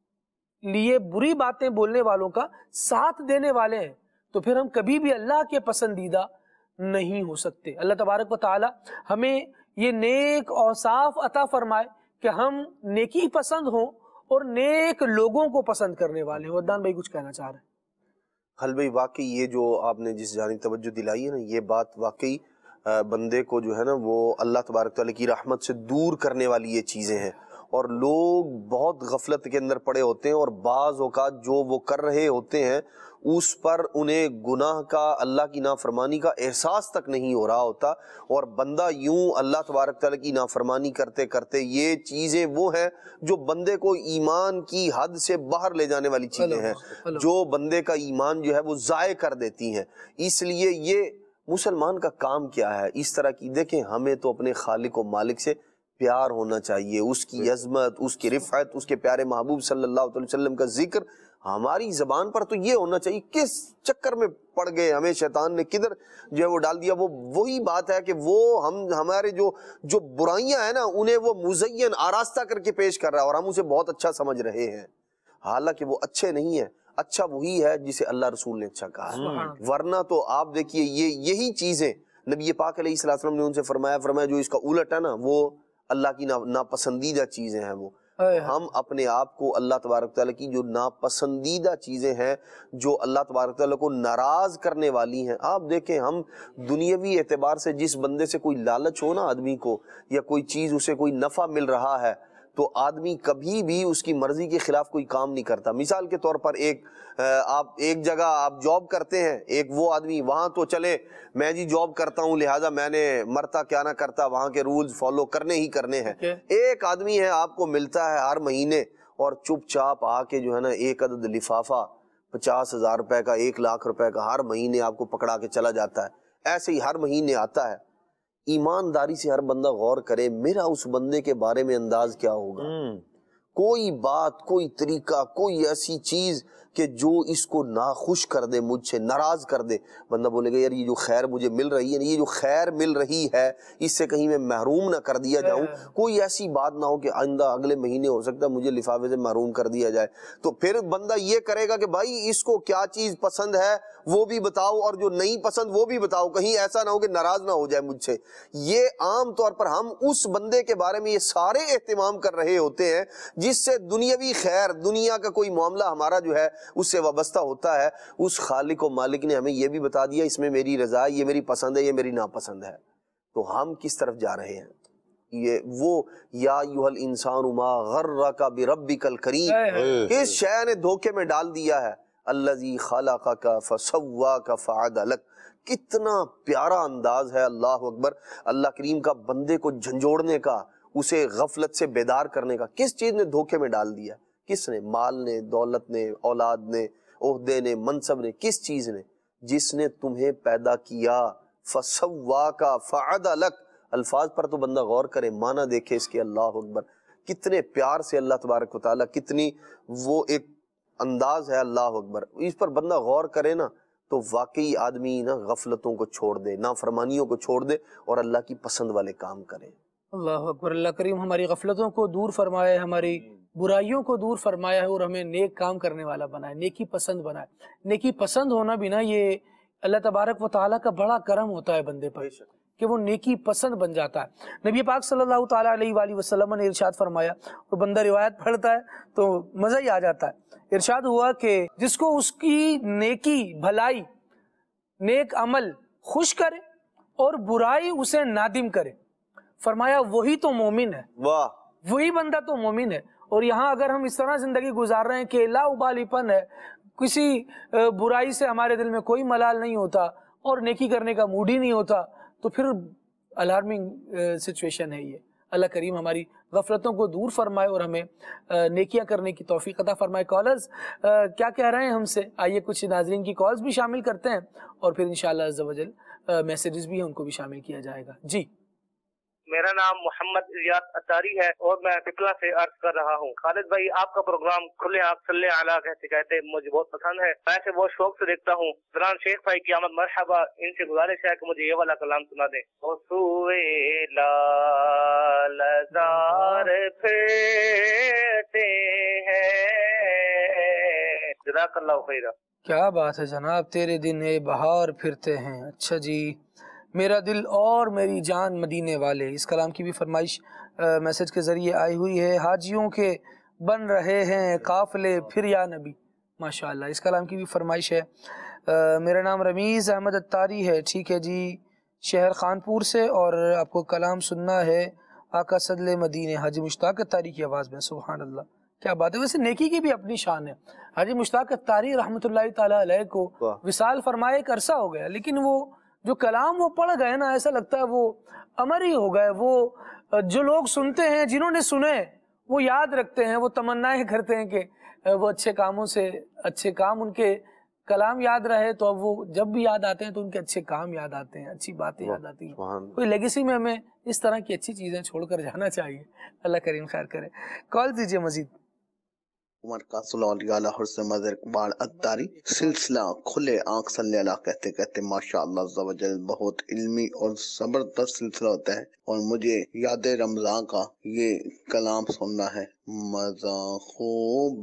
لیے بری باتیں بولنے والوں کا ساتھ دینے والے ہیں، تو پھر ہم کبھی بھی اللہ کے پسندیدہ نہیں ہو سکتے۔ اللہ تبارک و تعالیٰ ہمیں یہ نیک اوصاف عطا فرمائے کہ ہم نیکی پسند ہوں اور نیک لوگوں کو پسند کرنے والے ہوں۔ عدنان بھائی کچھ کہنا چاہ رہے ہیں؟ خل بھائی واقعی یہ جو آپ نے جس جانب توجہ دلائی ہے نا، یہ بات واقعی بندے کو جو ہے نا وہ اللہ تبارک تعالیٰ کی رحمت سے دور کرنے والی یہ چیزیں ہیں، اور لوگ بہت غفلت کے اندر پڑے ہوتے ہیں، اور بعض اوقات جو وہ کر رہے ہوتے ہیں اس پر انہیں گناہ کا، اللہ کی نافرمانی کا احساس تک نہیں ہو رہا ہوتا، اور بندہ یوں اللہ تبارک تعالیٰ کی نافرمانی کرتے کرتے، یہ چیزیں وہ ہیں جو بندے کو ایمان کی حد سے باہر لے جانے والی چیزیں ہیں، جو بندے کا ایمان جو ہے وہ ضائع کر دیتی ہیں۔ اس لیے یہ مسلمان کا کام کیا ہے؟ اس طرح کی دیکھیں، ہمیں تو اپنے خالق و مالک سے پیار ہونا چاہیے، اس کی عظمت، اس کی رفعت، اس کے پیارے محبوب صلی اللہ علیہ وسلم کا ذکر ہماری زبان پر تو یہ ہونا چاہیے کس چکر میں پڑ گئے ہمیں شیطان نے کدھر جو ہے وہ ڈال دیا. وہ وہی بات ہے کہ وہ ہم ہمارے جو جو برائیاں ہیں نا انہیں وہ مزین آراستہ کر کے پیش کر رہا ہے اور ہم اسے بہت اچھا سمجھ رہے ہیں، حالانکہ وہ اچھے نہیں ہیں. اچھا وہی ہے جسے اللہ رسول نے اچھا کہا ہے. ورنہ تو آپ دیکھیے یہ یہی چیزیں نبی پاک علیہ الصلوۃ والسلام نے ان سے فرمایا فرمایا جو اس کا الٹ ہے نا وہ اللہ کی ناپسندیدہ چیزیں ہیں. وہ ہم اپنے آپ کو اللہ تبارک تعالیٰ کی جو ناپسندیدہ چیزیں ہیں جو اللہ تبارک تعالیٰ کو ناراض کرنے والی ہیں. آپ دیکھیں ہم دنیاوی اعتبار سے جس بندے سے کوئی لالچ ہو نا آدمی کو یا کوئی چیز اسے کوئی نفع مل رہا ہے تو آدمی کبھی بھی اس کی مرضی کے خلاف کوئی کام نہیں کرتا. مثال کے طور پر ایک آپ ایک جگہ آپ جاب کرتے ہیں، ایک وہ آدمی وہاں تو چلے میں جی جاب کرتا ہوں لہٰذا میں نے مرتا کیا نہ کرتا وہاں کے رولز فالو کرنے ہی کرنے ہیں. ایک آدمی ہے آپ کو ملتا ہے ہر مہینے اور چپ چاپ آ کے جو ہے نا ایک عدد لفافہ پچاس ہزار روپے کا ایک لاکھ روپے کا ہر مہینے آپ کو پکڑا کے چلا جاتا ہے. ایسے ہی ہر مہینے آتا ہے. ایمانداری سے ہر بندہ غور کرے میرا اس بندے کے بارے میں انداز کیا ہوگا. کوئی بات کوئی طریقہ کوئی ایسی چیز کہ جو اس کو ناخوش کر دے، مجھ سے ناراض کر دے. بندہ بولے گا یار یہ جو خیر مجھے مل رہی ہے یہ جو خیر مل رہی ہے اس سے کہیں میں محروم نہ کر دیا جاؤں. کوئی ایسی بات نہ ہو کہ آئندہ اگلے مہینے ہو سکتا ہے مجھے لفافے سے محروم کر دیا جائے. تو پھر بندہ یہ کرے گا کہ بھائی اس کو کیا چیز پسند ہے وہ بھی بتاؤ اور جو نہیں پسند وہ بھی بتاؤ، کہیں ایسا نہ ہو کہ ناراض نہ ہو جائے مجھ سے. یہ عام طور پر ہم اس بندے کے بارے میں یہ سارے اہتمام کر رہے ہوتے ہیں جس سے دنیاوی خیر دنیا کا کوئی معاملہ ہمارا جو ہے اس سے وابستہ ہوتا ہے. اس خالق و مالک نے ہمیں یہ بھی بتا دیا اس میں میری رضا ہے، یہ میری پسند ہے، یہ میری ناپسند ہے. تو ہم کس طرف جا رہے ہیں؟ یہ وہ یا ایھا الانسان ما غرک بربک الکریم، کس شے نے دھوکے میں ڈال دیا ہے؟ الذی خلقک فسواک فعدلک. کتنا پیارا انداز ہے اللہ اکبر اللہ کریم کا بندے کو جھنجھوڑنے کا، اسے غفلت سے بیدار کرنے کا. کس چیز نے دھوکے میں ڈال دیا؟ کس نے؟ مال نے، دولت نے، اولاد نے، عہدے نے، منصب نے. کس چیز نے؟ جس نے تمہیں پیدا کیا. فسواک فعدلک. الفاظ پر تو بندہ غور کرے، معنی دیکھے اس کے. اللہ اکبر کتنے پیار سے اللہ تبارک و تعالیٰ، کتنی وہ ایک انداز ہے. اللہ اکبر اس پر بندہ غور کرے نا تو واقعی آدمی نا غفلتوں کو چھوڑ دے، نافرمانیوں کو چھوڑ دے اور اللہ کی پسند والے کام کرے. اللہ اکبر. اللہ کریم ہماری غفلتوں کو دور فرمائے، ہماری برائیوں کو دور فرمایا ہے اور ہمیں نیک کام کرنے والا بنائے، نیکی پسند بنائے. نیکی پسند ہونا بھی نا یہ اللہ تبارک و تعالیٰ کا بڑا کرم ہوتا ہے بندے پر کہ وہ نیکی پسند بن جاتا ہے. نبی پاک صلی اللہ تعالیٰ علیہ وآلہ وسلم نے ارشاد فرمایا اور بندہ روایت پڑھتا ہے تو مزہ ہی آ جاتا ہے. ارشاد ہوا کہ جس کو اس کی نیکی بھلائی نیک عمل خوش کرے اور برائی اسے نادم کرے، فرمایا وہی تو مومن ہے. واہ، وہی بندہ تو مومن ہے. اور یہاں اگر ہم اس طرح زندگی گزار رہے ہیں کہ لا ابالی پن ہے، کسی برائی سے ہمارے دل میں کوئی ملال نہیں ہوتا اور نیکی کرنے کا موڈ ہی نہیں ہوتا، تو پھر الارمنگ سچویشن ہے یہ. اللہ کریم ہماری غفلتوں کو دور فرمائے اور ہمیں نیکیاں کرنے کی توفیق عطا فرمائے. کالرز کیا کہہ رہے ہیں ہم سے؟ آئیے کچھ ناظرین کی کالز بھی شامل کرتے ہیں اور پھر انشاءاللہ عز و جل میسیجز بھی ہیں ان کو بھی شامل کیا جائے گا. جی میرا نام محمد الیاس اتاری ہے اور میں پپلا سے عرض کر رہا ہوں. خالد بھائی آپ کا پروگرام کھلے آپ صلی علیہ کہتے کہتے مجھے بہت پسند ہے، میں اسے بہت شوق سے دیکھتا ہوں. فرحان شیخ بھائی کی آمد مرحبا، ان سے گزارش ہے کہ مجھے یہ والا کلام سنا دیں. لال زار پھرتے ہیں. جزاک اللہ خیرہ. کیا بات ہے جناب، تیرے دن اے بہار پھرتے ہیں. اچھا جی، میرا دل اور میری جان مدینے والے، اس کلام کی بھی فرمائش میسج کے ذریعے آئی ہوئی ہے. حاجیوں کے بن رہے ہیں قافلے پھر یا نبی. ماشاءاللہ اس کلام کی بھی فرمائش ہے. میرا نام رمیز احمد اتاری ہے. ٹھیک ہے جی، شہر خانپور سے، اور آپ کو کلام سننا ہے آقا صدل مدینے حاجی مشتاق اتاری کی آواز میں. سبحان اللہ، کیا بات ہے. ویسے نیکی کی بھی اپنی شان ہے. حاجی مشتاق اتاری رحمۃ اللہ تعالیٰ علیہ کو وصال فرمائے ایک عرصہ ہو گیا، لیکن وہ جو کلام وہ پڑھ گئے نا ایسا لگتا ہے وہ امر ہی ہو گئے. وہ جو لوگ سنتے ہیں، جنہوں نے سنے وہ یاد رکھتے ہیں، وہ تمنائیں کرتے ہیں کہ وہ اچھے کاموں سے اچھے کام ان کے کلام یاد رہے. تو اب وہ جب بھی یاد آتے ہیں تو ان کے اچھے کام یاد آتے ہیں، اچھی باتیں یاد آتی ہیں. کوئی لیگیسی میں ہمیں اس طرح کی اچھی چیزیں چھوڑ کر جانا چاہیے. اللہ کریم خیر کرے. کال دیجیے مزید. مرکز الاولیاء لاہور سے مظہر اقبال اتاری. سلسلہ کھلے آنکھ صلی اللہ کہتے کہتے ماشاءاللہ عز و جل بہت علمی اور زبردست سلسلہ ہوتا ہے، اور مجھے یاد رمضان کا یہ کلام سننا ہے. مزہ خوب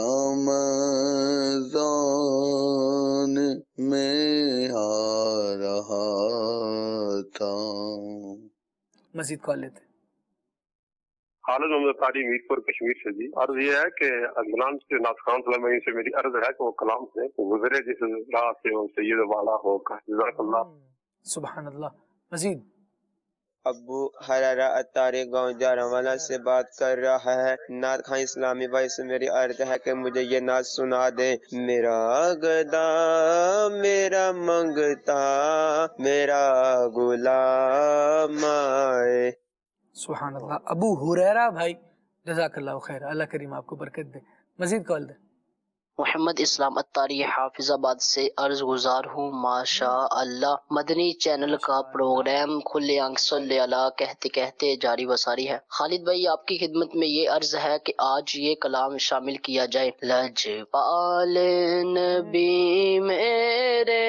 رمضان میں آ رہا تھا. مزید کال لیتے ہیں. خالد محمد اتاری میر پور کشمیر سے. جی عرض یہ ہے کہ عدنان سے ناطقان سلمانی سے میری عرض ہے کہ وہ کلام سے گزرے جس راہ سے وہ سید والا ہو. جزاک اللہ. سبحان اللہ. مزید. ابو حرارہ اتاری گاؤں جاروالا سے بات کر رہا ہے. نعت خان اسلامی بھائی سے میری عرض ہے کہ مجھے یہ نعت سنا دیں. میرا گدا میرا منگتا میرا غلام آئے. سبحان اللہ. ابو ہریرہ بھائی جزاک اللہ خیر، اللہ کریم آپ کو برکت دے. مزید کال دے. محمد اسلام اتاری حافظ آباد سے عرض گزار ہوں. ماشاء اللہ مدنی چینل کا پروگرام کھلے آنکھ صلی اللہ کہتے کہتے جاری و ساری ہے. خالد بھائی آپ کی خدمت میں یہ عرض ہے کہ آج یہ کلام شامل کیا جائے. لجپال نبی میرے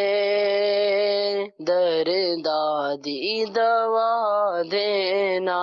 در دادی دوا دینا.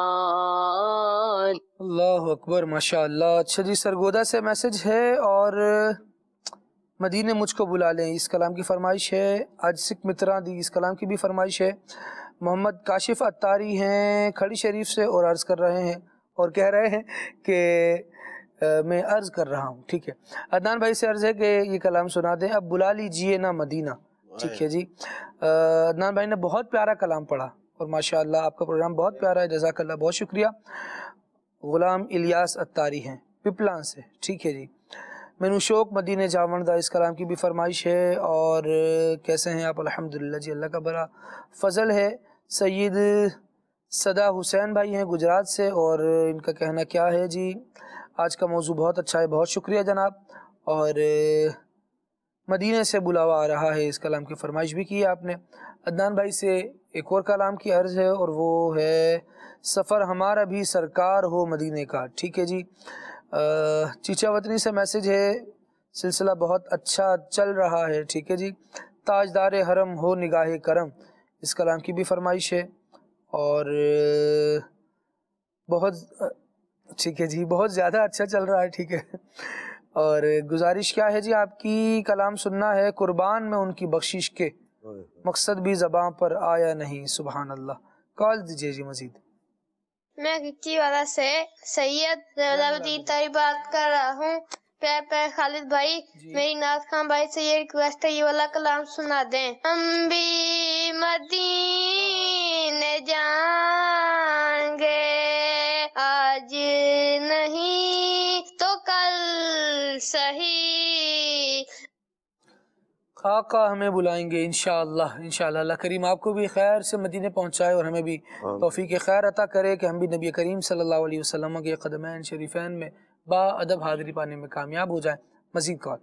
اللہ اکبر ماشاء اللہ. اچھا جی سرگودا سے میسج ہے اور مدینے مجھ کو بلا لیں اس کلام کی فرمائش ہے. آج سکھ مترا دی اس کلام کی بھی فرمائش ہے. محمد کاشف اتاری ہیں کھڑی شریف سے اور عرض کر رہے ہیں اور کہہ رہے ہیں کہ میں عرض کر رہا ہوں. ٹھیک ہے. عدنان بھائی سے عرض ہے کہ یہ کلام سنا دیں. اب بلا لیجئے نا مدینہ. ٹھیک ہے جی. عدنان بھائی نے بہت پیارا کلام پڑھا اور ماشاءاللہ آپ کا پروگرام بہت پیارا ہے. جزاک اللہ، بہت شکریہ. غلام الیاس اتاری ہیں پپلان سے. ٹھیک ہے جی. مینو شوق مدینہ جاوندہ اس کلام کی بھی فرمائش ہے. اور کیسے ہیں آپ؟ الحمدللہ جی اللہ کا بڑا فضل ہے. سید صدا حسین بھائی ہیں گجرات سے اور ان کا کہنا کیا ہے جی آج کا موضوع بہت اچھا ہے. بہت شکریہ جناب. اور مدینہ سے بلاوا آ رہا ہے اس کلام کی فرمائش بھی کی ہے آپ نے. عدنان بھائی سے ایک اور کلام کی عرض ہے اور وہ ہے سفر ہمارا بھی سرکار ہو مدینے کا. ٹھیک ہے جی. چیچا وطنی سے میسج ہے سلسلہ بہت اچھا چل رہا ہے. ٹھیک ہے جی. تاجدار حرم ہو نگاہ کرم اس کلام کی بھی فرمائش ہے. اور بہت ٹھیک ہے جی بہت زیادہ اچھا چل رہا ہے. ٹھیک ہے. اور گزارش کیا ہے جی آپ کی کلام سننا ہے قربان میں ان کی بخشش کے مقصد بھی زباں پر آیا نہیں. سبحان اللہ. کال دیجیے جی مزید. میں گچی والا سے سید الدین تاری بات کر رہا ہوں. پیر پیر خالد بھائی میری ناز خان بھائی سے یہ ریکویسٹ ہے یہ والا کلام سنا دیں. ہم بھی مدینے جائیں گے آج نہیں تو کل صحیح. آقا ہمیں بلائیں گے انشاءاللہ. انشاءاللہ اللہ کریم آپ کو بھی خیر سے مدینے پہنچائے اور ہمیں بھی توفیق خیر عطا کرے کہ ہم بھی نبی کریم صلی اللہ علیہ وسلم کے قدمین شریفین میں با ادب حاضری پانے میں کامیاب ہو جائیں. مزید کال.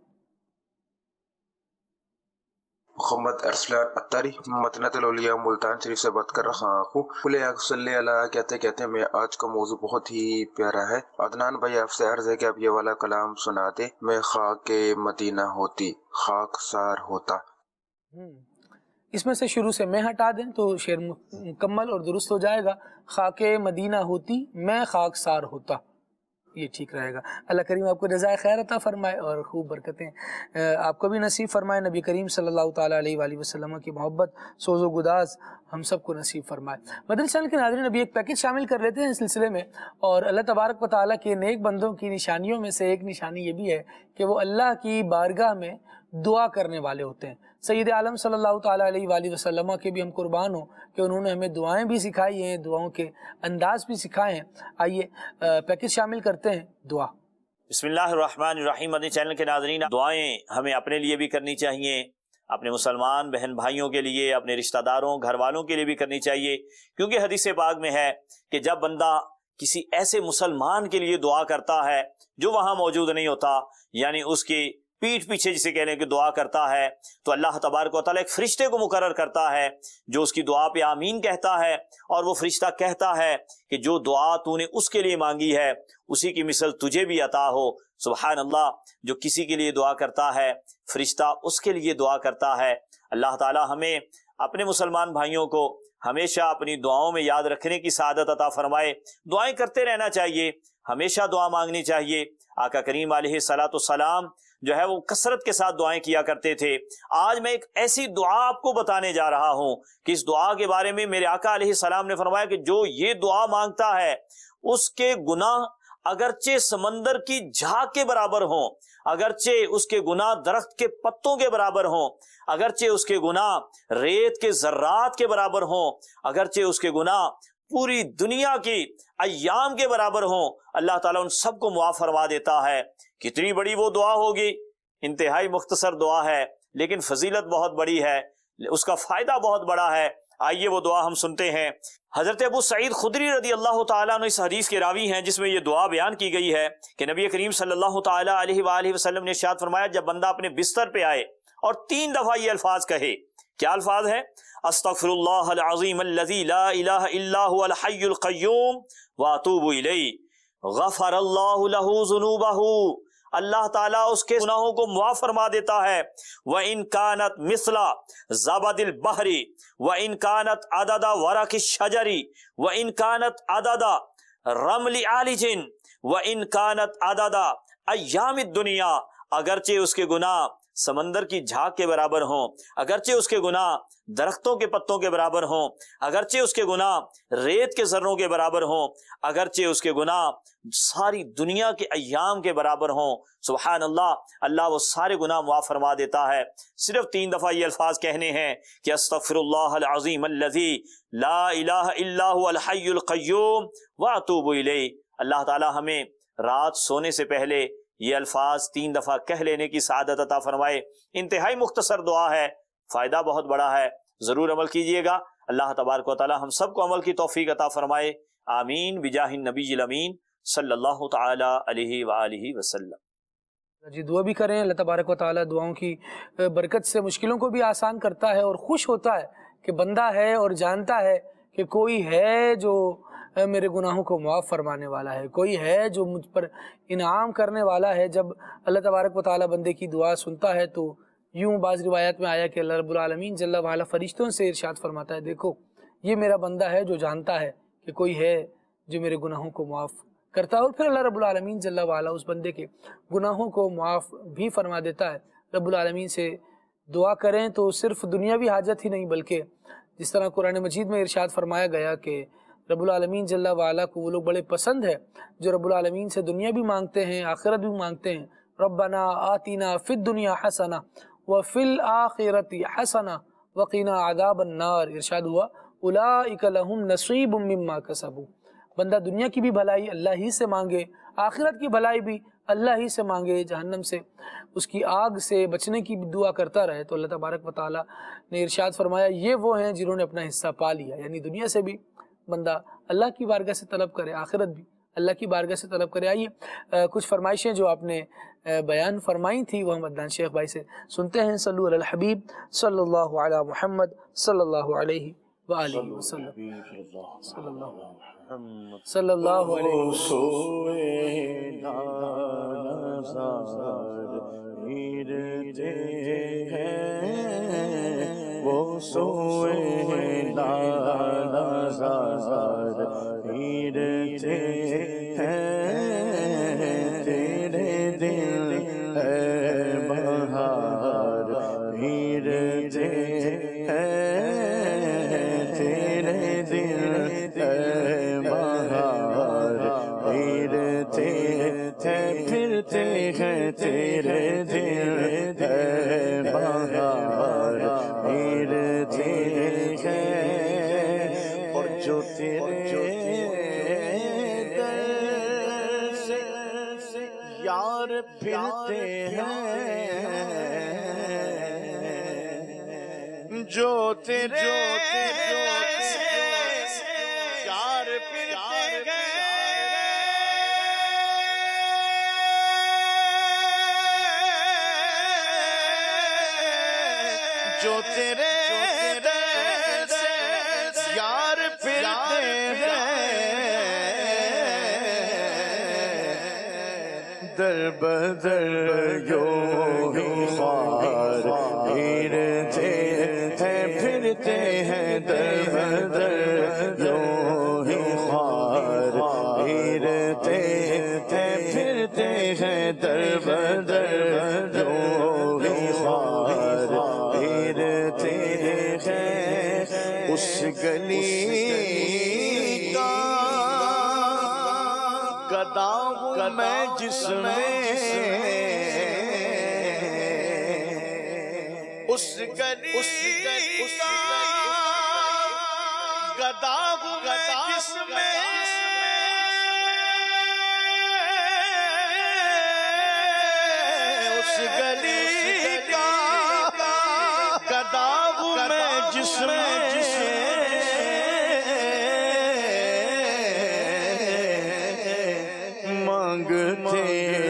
محمد ارسلان اتاری متنت الاولیاء ملتان شریف سے بات کر رہا ہوں. کھلے آنکھ صلی اللہ کہتے کہتے میں آج کا موضوع بہت ہی پیارا ہے. عدنان بھائی آپ سے عرض ہے کہ آپ یہ والا کلام سنا دیں. میں خاک مدینہ ہوتی خاک سار ہوتا. اس میں سے شروع سے میں ہٹا دیں تو شعر مکمل اور درست ہو جائے گا. خاک مدینہ ہوتی میں خاک سار ہوتا. یہ ٹھیک رہے گا. اللہ کریم آپ کو جزائے خیر عطا فرمائے اور خوب برکتیں آپ کو بھی نصیب فرمائے. نبی کریم صلی اللہ تعالیٰ علیہ وآلہ وسلم کی محبت سوز و گداز ہم سب کو نصیب فرمائے. مدنی چینل کے ناظرین ابھی ایک پیکج شامل کر لیتے ہیں اس سلسلے میں. اور اللہ تبارک و تعالیٰ کے نیک بندوں کی نشانیوں میں سے ایک نشانی یہ بھی ہے کہ وہ اللہ کی بارگاہ میں دعا کرنے والے ہوتے ہیں. سید عالم صلی اللہ تعالیٰ علیہ وآلہ وسلم کے بھی ہم قربان ہوں کہ انہوں نے ہمیں دعائیں بھی سکھائی ہیں، دعاؤں کے انداز بھی سکھائے ہیں. آئیے پیکج شامل کرتے ہیں دعا. بسم اللہ الرحمن الرحیم. مدنی چینل کے ناظرین دعائیں ہمیں اپنے لیے بھی کرنی چاہیے، اپنے مسلمان بہن بھائیوں کے لیے، اپنے رشتہ داروں گھر والوں کے لیے بھی کرنی چاہیے، کیونکہ حدیث پاک میں ہے کہ جب بندہ کسی ایسے مسلمان کے لیے دعا کرتا ہے جو وہاں موجود نہیں ہوتا، یعنی اس کی پیٹھ پیچھے جسے کہنے کی دعا کرتا ہے، تو اللہ تبارک و تعالیٰ ایک فرشتے کو مقرر کرتا ہے جو اس کی دعا پہ آمین کہتا ہے. اور وہ فرشتہ کہتا ہے کہ جو دعا تو نے اس کے لیے مانگی ہے اسی کی مثل تجھے بھی عطا ہو. سبحان اللہ، جو کسی کے لیے دعا کرتا ہے فرشتہ اس کے لیے دعا کرتا ہے۔ اللہ تعالی ہمیں اپنے مسلمان بھائیوں کو ہمیشہ اپنی دعاؤں میں یاد رکھنے کی سعادت عطا فرمائے۔ دعائیں کرتے رہنا چاہیے، ہمیشہ دعا مانگنی چاہیے۔ آقا کریم علیہ الصلوۃ والسلام جو ہے وہ کثرت کے ساتھ دعائیں کیا کرتے تھے۔ آج میں ایک ایسی دعا آپ کو بتانے جا رہا ہوں کہ اس دعا کے بارے میں میرے آقا علیہ السلام نے فرمایا کہ جو یہ دعا مانگتا ہے اس کے گناہ اگرچہ سمندر کی جھاگ کے برابر ہوں، اگرچہ اس کے گناہ درخت کے پتوں کے برابر ہوں، اگرچہ اس کے گناہ ریت کے ذرات کے برابر ہوں، اگرچہ اس کے گناہ پوری دنیا کی ایام کے برابر ہوں، اللہ تعالیٰ ان سب کو معاف فرما دیتا ہے۔ کتنی بڑی وہ دعا ہوگی، انتہائی مختصر دعا ہے لیکن فضیلت بہت بڑی ہے، اس کا فائدہ بہت بڑا ہے۔ آئیے وہ دعا ہم سنتے ہیں۔ حضرت ابو سعید خدری رضی اللہ تعالیٰ عنہ اس حدیث کے راوی ہیں جس میں یہ دعا بیان کی گئی ہے کہ نبی کریم صلی اللہ تعالیٰ علیہ وآلہ وسلم نے ارشاد فرمایا جب بندہ اپنے بستر پہ آئے اور تین دفعہ یہ الفاظ کہے، کیا الفاظ ہے؟ استغفر اللہ العظیم الذی لا الہ الا هو الحی القیوم واتوب الیہ، غفر اللہ لہ ذنوبہ، اللہ تعالیٰ اس کے گناہوں کو معاف فرما دیتا ہے۔ وَإِن كَانَتْ مِثْلَ زَبَدِ الْبَحْرِ وَإِن كَانَتْ عَدَدَ وَرَقِ الشَّجَرِ وَإِن كَانَتْ عَدَدَ رَمْلِ عَالِجٍ وَإِن كَانَتْ عَدَدَ أَيَّامِ الدُّنْيَا، اگرچہ اس کے گناہ سمندر کی جھاگ کے برابر ہوں، اگرچہ اس کے گناہ درختوں کے پتوں کے برابر ہوں، اگرچہ اس کے گناہ ریت کے ذروں کے برابر ہوں، اگرچہ اس کے گناہ ساری دنیا کے ایام کے برابر ہوں، سبحان اللہ، اللہ وہ سارے گناہ معاف فرما دیتا ہے۔ صرف تین دفعہ یہ الفاظ کہنے ہیں کہ استغفر اللہ العظیم الذی لا الہ الا هو الحی القیوم واتوب الیہ۔ اللہ تعالی ہمیں رات سونے سے پہلے یہ الفاظ تین دفعہ کہہ لینے کی سعادت عطا فرمائے۔ انتہائی مختصر دعا ہے، فائدہ بہت بڑا ہے، ضرور عمل کیجئے گا۔ اللہ تبارک و تعالی ہم سب کو عمل کی توفیق عطا فرمائے، آمین بجاہ النبی الامین صلی اللہ تعالی علیہ وآلہ وسلم۔ جی دعا بھی کریں، اللہ تبارک و تعالی دعاؤں کی برکت سے مشکلوں کو بھی آسان کرتا ہے اور خوش ہوتا ہے کہ بندہ ہے اور جانتا ہے کہ کوئی ہے جو میرے گناہوں کو معاف فرمانے والا ہے، کوئی ہے جو مجھ پر انعام کرنے والا ہے۔ جب اللہ تبارک و تعالی بندے کی دعا سنتا ہے تو یوں بعض روایات میں آیا کہ اللہ رب العالمین جل وعلا فرشتوں سے ارشاد فرماتا ہے دیکھو یہ میرا بندہ ہے جو جانتا ہے کہ کوئی ہے جو میرے گناہوں کو معاف کرتا ہے، اور پھر اللہ رب العالمین جل وعلا اس بندے کے گناہوں کو معاف بھی فرما دیتا ہے۔ رب العالمین سے دعا کریں تو صرف دنیاوی حاجت ہی نہیں بلکہ جس طرح قرآن مجید میں ارشاد فرمایا گیا کہ رب العالمین جل وعلا کو وہ لوگ بڑے پسند ہے جو رب العالمین سے دنیا بھی مانگتے ہیں آخرت بھی مانگتے ہیں۔ ربنا آتنا فی الدنیا حسنہ وفی الآخرۃ حسنہ وقنا عذاب النار، ارشاد ہوا اولئک لہم نصیب مما کسبوا۔ بندہ دنیا کی بھی بھلائی اللہ ہی سے مانگے، آخرت کی بھلائی بھی اللہ ہی سے مانگے، جہنم سے اس کی آگ سے بچنے کی بھی دعا کرتا رہے، تو اللہ تبارک و تعالی نے ارشاد فرمایا یہ وہ ہیں جنہوں نے اپنا حصہ پا لیا۔ یعنی دنیا سے بھی بندہ اللہ کی بارگاہ سے طلب کرے، آخرت بھی اللہ کی بارگاہ سے طلب کرے۔ آئیے کچھ فرمائشیں جو آپ نے بیان فرمائی تھی وہ ہم عدنان شیخ بھائی سے سنتے ہیں۔ صلو علی الحبیب صلی اللہ علی محمد صلی اللہ علیہ وآلہ وسلم، صلی اللہ صلی اللہ علیہ وہ سوئے نازار ہیرتے ہیں، تیرے دل ہے بہار ہیرتے ہیں، تیرے دل ہے بہار ہیرتے ہیں، پھرتے ہیں تیرے دل ہے بہار ہیرتے ہیں، اور جو تیرے در سے یار پھرتے ہیں، جو تیرے یار پھرتے ہیں، جو تیرے در سے یار پھرتے ہیں، در بدر یوں ہی خوار پھرتے ہیں پھرتے ہیں در بدر یوں ہی خوار پھرتے ہیں پھرتے ہیں در بدر یوں ہی خوار پھرتے ہیں اس گلی کا گدا ہوں میں جس میں اس گلی کا گدا ہوں میں جس میں اس گلی کا گدا ہوں میں جس میں مانگتے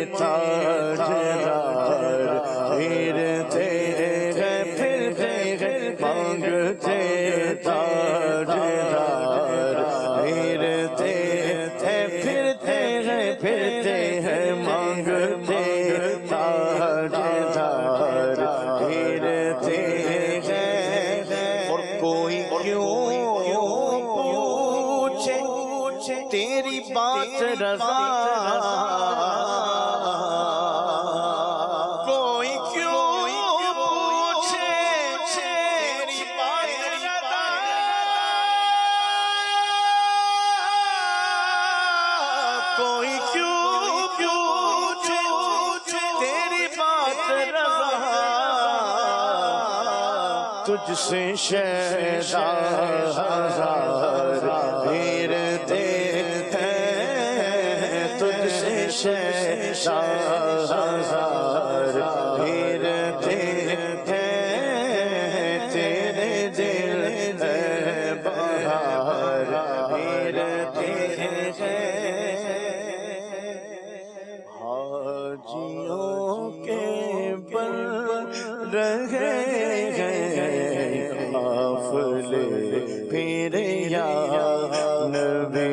تاجدار پھرتے ہیں پھرتے ہیں مانگتے تاجدار پھرتے ہیں پھرتے ہیں پھرتے ہیں مانگتے تاجدار پھرتے ہیں اور کوئی کیوں پوچھے تیری بات رضا کوئی کیوں پوچھے تیری بات رضا کوئی کیوں پوچھے تیری بات رضا تجھ سے شیدا ہزار پھرتے تجھ سے شیدا ہزار پھرتے ہیں تیرے دل ہے بہار پھرتے ہیں حاجیوں کے بن رہے ہیں قافلے پھر یا نبی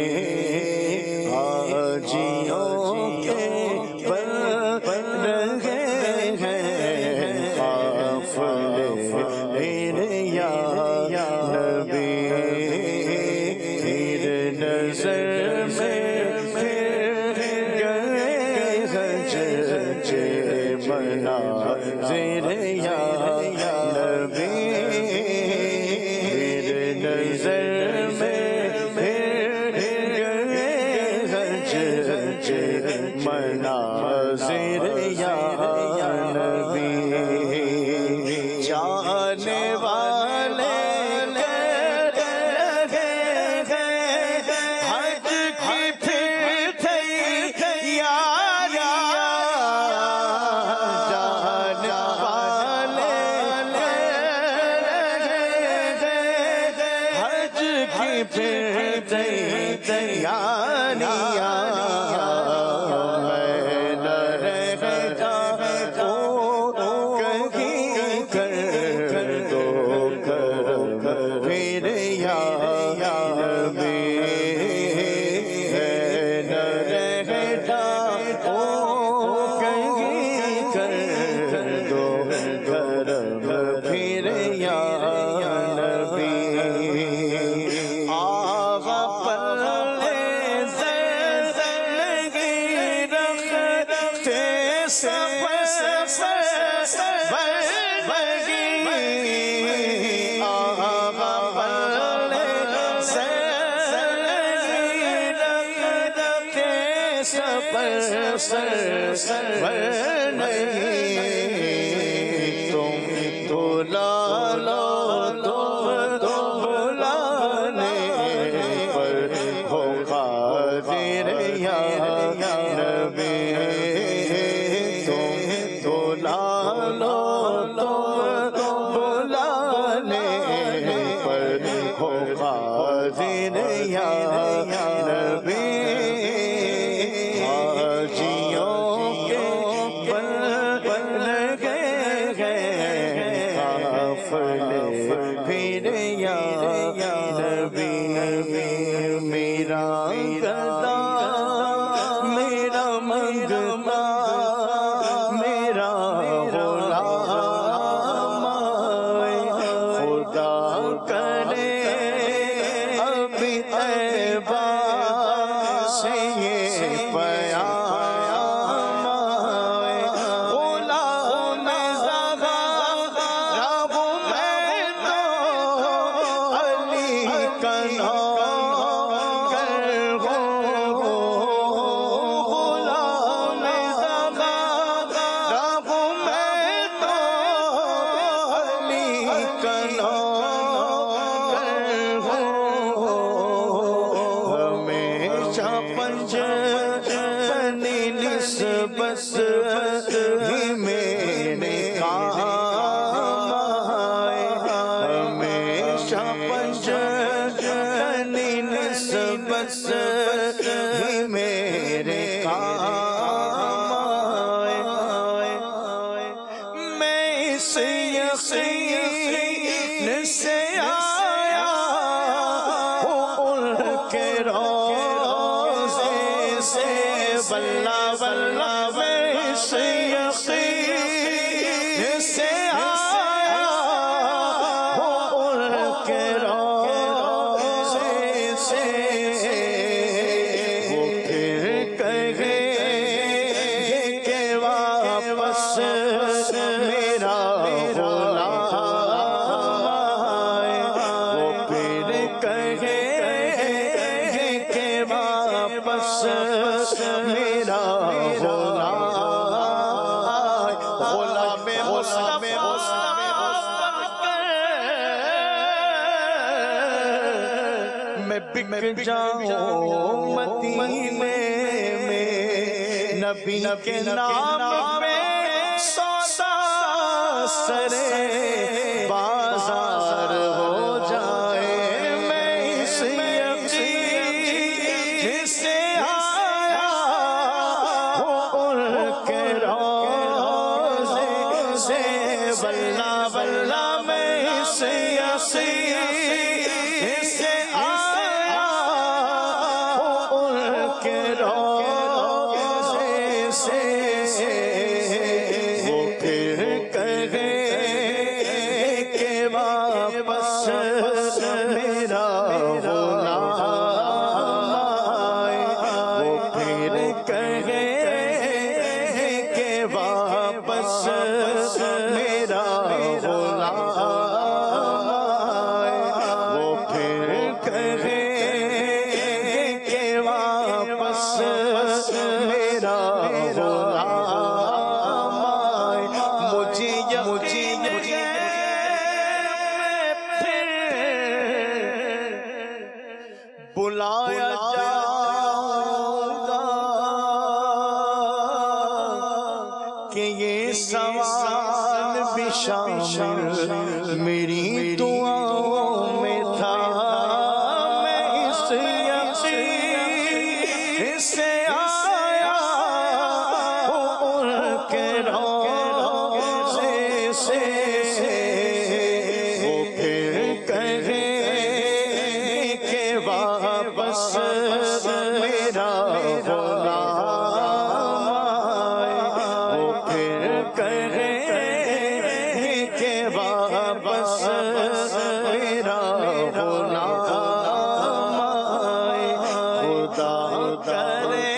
حاجیوں کے بن رہے ہیں قافلے پھر یا نبی پھر نظر میں پھر گئے حج مناظر یا نبی پھر نظر میں پھر گئے حج مناظر یا نبی جانے والے حج کی پھر تیاری جانے والے حج کی پھر تیاری نہیں تم بلا لو تم بلانے پر ہو قادر یا نبی تم بلا لو تم بلانے پر ہو قادر یا نبی میرا گدا میرا منگ بھی طیبہ سے یہ پیام آئے، غلام زغرا وہ میں تو علی کا نوکر ہوں، غلام زغرا وہ میں تو علی کا نوکر ہوں، ہمیشہ پنجتنی نسبت ہی میرے کام آئے، ہمیشہ پنجتنی نسبت ہی میرے کام آئے، میں اس یقین سے آیا ہوں ان کے روضے سے، بلہ بلہ میں اس یقین سے آیا ہوں ان کے روضے سے، وہ پھر کہیں کہ واپس میرا غلام آئے، وہ پھر کہیں کہ واپس میرا غلام آئے، غلام مصطفیٰ میں بک جاؤں مدینے میں، نبی کے نام پہ سودا سرے بازار ہو جائے، میں اس یقین سے آیا ہوں ان کے روضے سے، بلہ بلہ میں اس یقین سے آیا ہوں ان کے روضے سے، وہ پھر کہیں کہ واپس میرا غلام آئے، وہ پھر کہیں کہ واپس میرا غلام آئے، وہ پھر کہیں کہ واپس میرا غلام آئے، مجھے مجھے پھر بلایا جاؤں گا کہ یہ سوال بھی شامل میری دعاؤں میں تھا، میں اس یقین سے آیا ہوں ان کے روضے سے، وہ پھر کہیں کہ واپس میرا غلام آئے، وہ پھر کہیں کہ واپس میرا غلام آئے، خدا کرے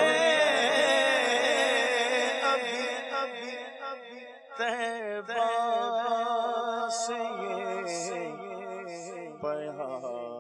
طیبہ سے یہ پیغام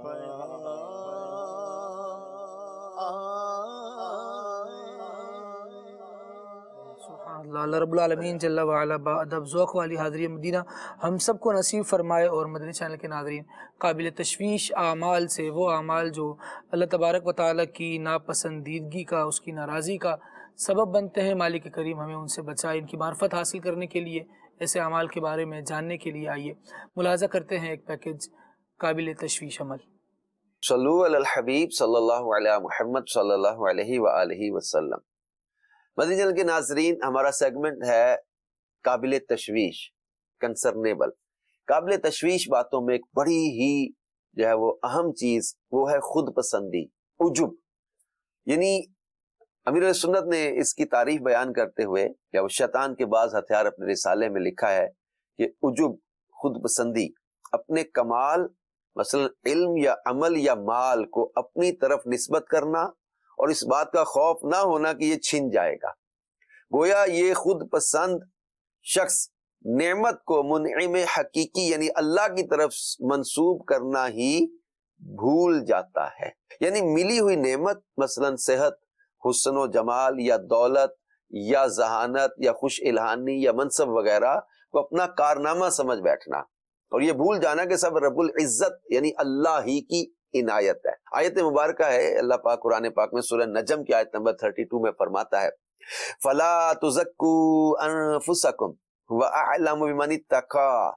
اللہ اللہ رب العالمین جل وعلا با ادب ذوق والی حاضری مدینہ ہم سب کو نصیب فرمائے، اور مدنی چینل کے ناظرین قابل تشویش اعمال سے وہ اعمال جو اللہ تبارک و تعالیٰ کی ناپسندیدگی کا، اس کی ناراضی کا سبب بنتے ہیں، مالک کریم ہمیں ان سے بچائے۔ ان کی معرفت حاصل کرنے کے لیے، ایسے اعمال کے بارے میں جاننے کے لیے آئیے ملاحظہ کرتے ہیں ایک پیکج قابل تشویش عمل۔ صلو علی الحبیب صلی اللہ علیہ محمد صلی اللہ علیہ وآلہ وسلم۔ مدنی چینل کے ناظرین، ہمارا سیگمنٹ ہے قابل تشویش، کنسرنیبل۔ قابل تشویش باتوں میں ایک بڑی ہی جو ہے وہ اہم چیز وہ ہے خود پسندی، عجب۔ یعنی امیر سنت نے اس کی تعریف بیان کرتے ہوئے یا وہ شیطان کے بعض ہتھیار اپنے رسالے میں لکھا ہے کہ عجب، خود پسندی، اپنے کمال مثلا علم یا عمل یا مال کو اپنی طرف نسبت کرنا اور اس بات کا خوف نہ ہونا کہ یہ چھن جائے گا، گویا یہ خود پسند شخص نعمت کو منعم حقیقی یعنی اللہ کی طرف منسوب کرنا ہی بھول جاتا ہے۔ یعنی ملی ہوئی نعمت مثلا صحت، حسن و جمال یا دولت یا ذہانت یا خوش الہانی یا منصب وغیرہ کو اپنا کارنامہ سمجھ بیٹھنا اور یہ بھول جانا کہ سب رب العزت یعنی اللہ ہی کی عنایت ہے۔ آیت مبارکہ ہے، اللہ پاک قرآن پاک میں سورہ نجم کی آیت نمبر بتیس میں فرماتا ہے فلا تزکوا انفسکم واعلم بمن اتقى،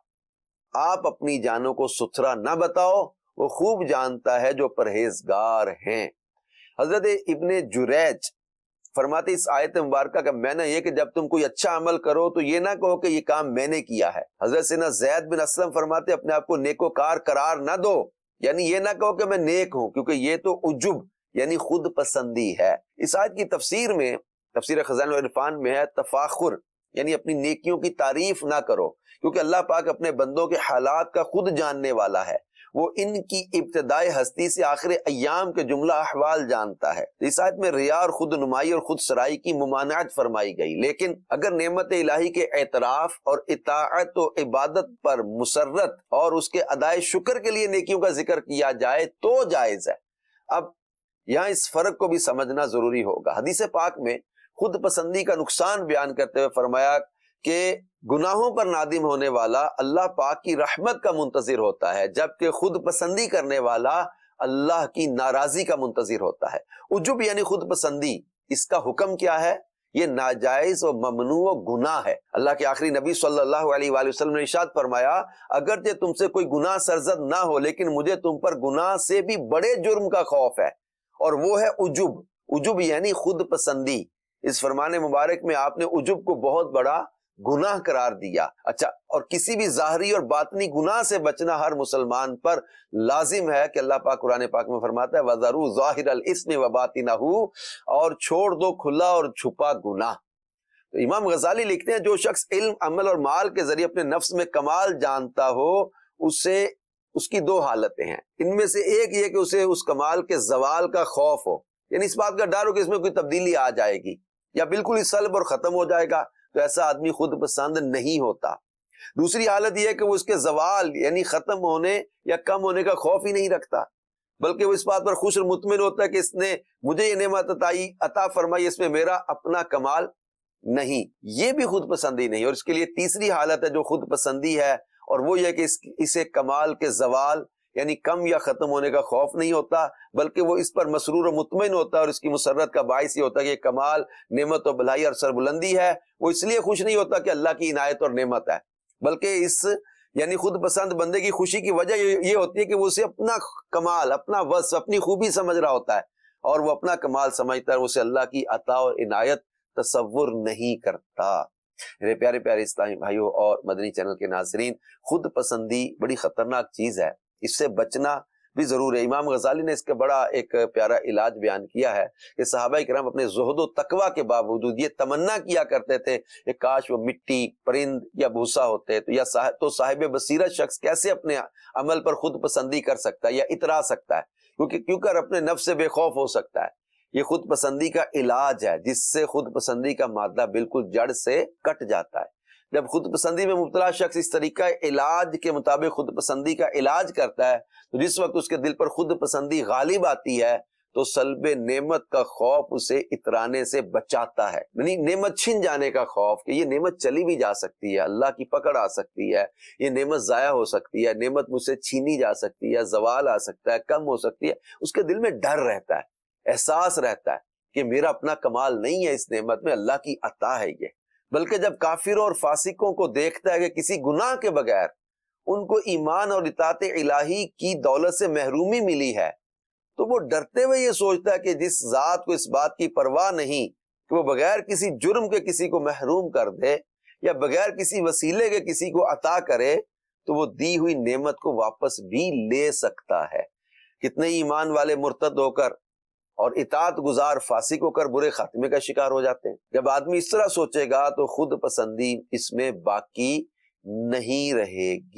آپ اپنی جانوں کو ستھرا نہ بتاؤ، وہ خوب جانتا ہے جو پرہیزگار ہیں۔ حضرت ابن جریج فرماتے اس آیت مبارکہ کا میں نے یہ کہ جب تم کوئی اچھا عمل کرو تو یہ نہ کہو کہ یہ کام میں نے کیا ہے۔ حضرت سیدنا زید بن اسلم فرماتے اپنے آپ کو نیکوکار قرار نہ دو، یعنی یہ نہ کہو کہ میں نیک ہوں، کیونکہ یہ تو عجب یعنی خود پسندی ہے۔ اس آیت کی تفسیر میں، تفسیر خزائن العرفان میں ہے تفاخر یعنی اپنی نیکیوں کی تعریف نہ کرو، کیونکہ اللہ پاک اپنے بندوں کے حالات کا خود جاننے والا ہے، وہ ان کی ابتدائی ہستی سے آخر ایام کے جملہ احوال جانتا ہے۔ اس آیت میں ریا اور خود نمائی اور خود سرائی کی ممانعت فرمائی گئی، لیکن اگر نعمت الہی کے اعتراف اور اطاعت و عبادت پر مسرت اور اس کے ادائے شکر کے لیے نیکیوں کا ذکر کیا جائے تو جائز ہے۔ اب یہاں اس فرق کو بھی سمجھنا ضروری ہوگا۔ حدیث پاک میں خود پسندی کا نقصان بیان کرتے ہوئے فرمایا کہ گناہوں پر نادم ہونے والا اللہ پاک کی رحمت کا منتظر ہوتا ہے، جبکہ خود پسندی کرنے والا اللہ کی ناراضی کا منتظر ہوتا ہے۔ عجب یعنی خود پسندی، اس کا حکم کیا ہے؟ یہ ناجائز و ممنوع و گناہ ہے۔ اللہ کے آخری نبی صلی اللہ علیہ وآلہ وسلم نے ارشاد فرمایا اگرچہ تم سے کوئی گناہ سرزد نہ ہو لیکن مجھے تم پر گناہ سے بھی بڑے جرم کا خوف ہے، اور وہ ہے عجب۔ عجب یعنی خود پسندی۔ اس فرمان مبارک میں آپ نے عجب کو بہت بڑا گناہ قرار دیا۔ اچھا، اور کسی بھی ظاہری اور باطنی گناہ سے بچنا ہر مسلمان پر لازم ہے کہ اللہ پاک قرآن پاک میں فرماتا ہے وَذَرُوا ظَاهِرَ الْإِثْمِ وَبَاطِنَهُ، اور چھوڑ دو کھلا اور چھپا گناہ۔ تو امام غزالی لکھتے ہیں جو شخص علم، عمل اور مال کے ذریعے اپنے نفس میں کمال جانتا ہو اسے اس کی دو حالتیں ہیں، ان میں سے ایک یہ کہ اسے اس کمال کے زوال کا خوف ہو، یعنی اس بات کا ڈر ہو کہ اس میں کوئی تبدیلی آ جائے گی یا بالکل ہی سلب اور ختم ہو جائے گا، تو ایسا آدمی خود پسند نہیں ہوتا۔ دوسری حالت یہ ہے کہ وہ اس کے زوال یعنی ختم ہونے یا کم ہونے کا خوف ہی نہیں رکھتا، بلکہ وہ اس بات پر خوش اور مطمئن ہوتا ہے کہ اس نے مجھے یہ نعمت عطا فرمائی، اس میں میرا اپنا کمال نہیں۔ یہ بھی خود پسندی نہیں۔ اور اس کے لیے تیسری حالت ہے جو خود پسندی ہے، اور وہ یہ کہ اس اسے کمال کے زوال یعنی کم یا ختم ہونے کا خوف نہیں ہوتا، بلکہ وہ اس پر مسرور و مطمئن ہوتا ہے، اور اس کی مسرت کا باعث یہ ہوتا ہے کہ یہ کمال، نعمت و بھلائی اور سربلندی ہے۔ وہ اس لیے خوش نہیں ہوتا کہ اللہ کی عنایت اور نعمت ہے، بلکہ اس یعنی خود پسند بندے کی خوشی کی وجہ یہ ہوتی ہے کہ وہ اسے اپنا کمال، اپنا وصف، اپنی خوبی سمجھ رہا ہوتا ہے، اور وہ اپنا کمال سمجھتا ہے، اسے اللہ کی عطا اور عنایت تصور نہیں کرتا۔ میرے پیارے پیارے اسلامی بھائیوں اور مدنی چینل کے ناظرین، خود پسندی بڑی خطرناک چیز ہے، اس سے بچنا بھی ضرور ہے۔ امام غزالی نے اس کا بڑا ایک پیارا علاج بیان کیا ہے کہ صحابہ کرام اپنے زہد و تقوی کے باوجود یہ تمنا کیا کرتے تھے کہ کاش وہ مٹی، پرند یا بھوسا ہوتے، تو یا تو صاحب بصیرت شخص کیسے اپنے عمل پر خود پسندی کر سکتا ہے یا اترا سکتا ہے، کیونکہ کیوں کر اپنے نفس سے بے خوف ہو سکتا ہے۔ یہ خود پسندی کا علاج ہے جس سے خود پسندی کا مادہ بالکل جڑ سے کٹ جاتا ہے۔ جب خود پسندی میں مبتلا شخص اس طریقہ علاج کے مطابق خود پسندی کا علاج کرتا ہے تو جس وقت اس کے دل پر خود پسندی غالب آتی ہے تو سلب نعمت کا خوف اسے اترانے سے بچاتا ہے، یعنی نعمت چھن جانے کا خوف کہ یہ نعمت چلی بھی جا سکتی ہے، اللہ کی پکڑ آ سکتی ہے، یہ نعمت ضائع ہو سکتی ہے، نعمت مجھ سے چھینی جا سکتی ہے، زوال آ سکتا ہے، کم ہو سکتی ہے۔ اس کے دل میں ڈر رہتا ہے، احساس رہتا ہے کہ میرا اپنا کمال نہیں ہے اس نعمت میں، اللہ کی عطا ہے یہ۔ بلکہ جب کافروں اور فاسقوں کو دیکھتا ہے کہ کسی گناہ کے بغیر ان کو ایمان اور اطاعت الہی کی دولت سے محرومی ملی ہے تو وہ ڈرتے ہوئے یہ سوچتا ہے کہ جس ذات کو اس بات کی پرواہ نہیں کہ وہ بغیر کسی جرم کے کسی کو محروم کر دے یا بغیر کسی وسیلے کے کسی کو عطا کرے تو وہ دی ہوئی نعمت کو واپس بھی لے سکتا ہے۔ کتنے ایمان والے مرتد ہو کر اور اطاعت گزار فاسق ہو کر برے خاتمے کا شکار ہو جاتے ہیں۔ جب آدمی اس طرح سوچے گا تو خود پسندی اس میں باقی نہیں رہے گی،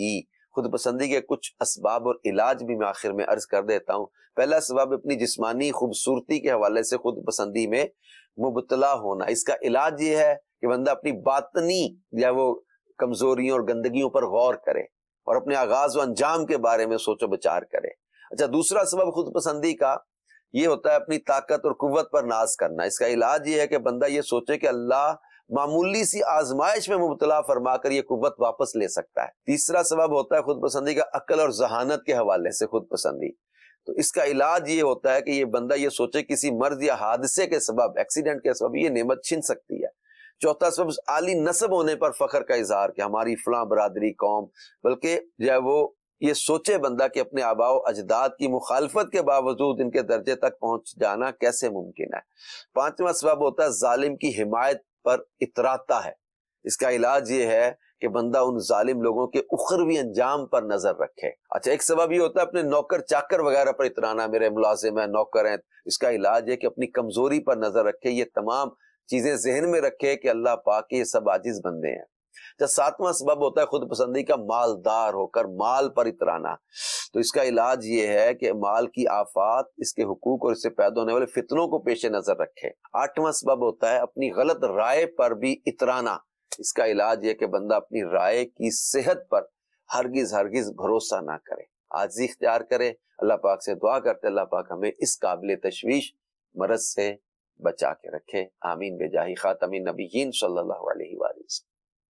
خود پسندی کے کچھ اسباب اور علاج بھی میں آخر میں عرض کر دیتا ہوں۔ پہلا سبب اپنی جسمانی خوبصورتی کے حوالے سے خود پسندی میں مبتلا ہونا۔ اس کا علاج یہ ہے کہ بندہ اپنی باطنی یا وہ کمزوریوں اور گندگیوں پر غور کرے اور اپنے آغاز و انجام کے بارے میں سوچ و بچار کرے۔ اچھا، دوسرا سبب خود پسندی کا یہ ہوتا ہے اپنی طاقت اور قوت پر ناز کرنا۔ اس کا علاج یہ ہے کہ بندہ یہ سوچے کہ اللہ معمولی سی آزمائش میں مبتلا فرما کر یہ قوت واپس لے سکتا ہے۔ تیسرا سبب ہوتا ہے خود پسندی کا عقل اور ذہانت کے حوالے سے خود پسندی۔ تو اس کا علاج یہ ہوتا ہے کہ یہ بندہ یہ سوچے کسی مرض یا حادثے کے سبب، ایکسیڈنٹ کے سبب یہ نعمت چھن سکتی ہے۔ چوتھا سبب عالی نسب ہونے پر فخر کا اظہار کہ ہماری فلاں برادری قوم، بلکہ جو ہے وہ یہ سوچے بندہ کہ اپنے آباء و اجداد کی مخالفت کے باوجود ان کے درجے تک پہنچ جانا کیسے ممکن ہے۔ پانچواں سبب ہوتا ہے ظالم کی حمایت پر اتراتا ہے۔ اس کا علاج یہ ہے کہ بندہ ان ظالم لوگوں کے اخروی انجام پر نظر رکھے۔ اچھا، ایک سبب یہ ہوتا ہے اپنے نوکر چاکر وغیرہ پر اترانا، میرے ملازم ہیں، نوکر ہیں۔ اس کا علاج ہے کہ اپنی کمزوری پر نظر رکھے، یہ تمام چیزیں ذہن میں رکھے کہ اللہ پاک کے یہ سب عاجز بندے ہیں۔ جب ساتواں سبب ہوتا ہے خود پسندی کا مالدار ہو کر مال پر اترانا۔ تو اس کا علاج یہ ہے کہ مال کی آفات، اس کے حقوق اور اس سے پیدا ہونے والے فتنوں کو پیش نظر رکھے۔ آٹھواں سبب ہوتا ہے اپنی غلط رائے پر بھی اترانا۔ اس کا علاج یہ کہ بندہ اپنی رائے کی صحت پر ہرگز ہرگز بھروسہ نہ کرے، عاجزی اختیار کرے۔ اللہ پاک سے دعا کرتے اللہ پاک ہمیں اس قابل تشویش مرض سے بچا کے رکھے۔ آمین بجاہ خاتم النبیین صلی اللہ علیہ وآلہ وسلم۔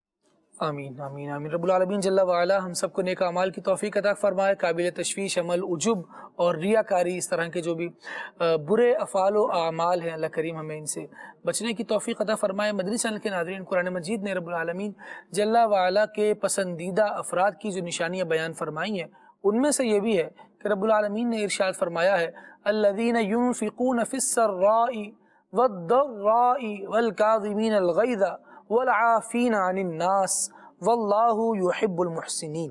آمین آمین آمین۔ رب العالمین جل وعلا ہم سب کو نیک اعمال کی توفیق عطا فرمائے۔ قابل تشویش عمل، عجب اور ریاکاری، اس طرح کے جو بھی برے افعال و اعمال ہیں، اللہ کریم ہمیں ان سے بچنے کی توفیق عطا فرمائے۔ مدنی چینل کے ناظرین، قرآن مجید نے رب العالمین جل وعلا کے پسندیدہ افراد کی جو نشانیاں بیان فرمائی ہیں، ان میں سے یہ بھی ہے کہ رب العالمین نے ارشاد فرمایا ہے الذین ينفقون فی السراء والضراء والکاظمین الغیظ والعافین عن الناس واللہ یحب المحسنین۔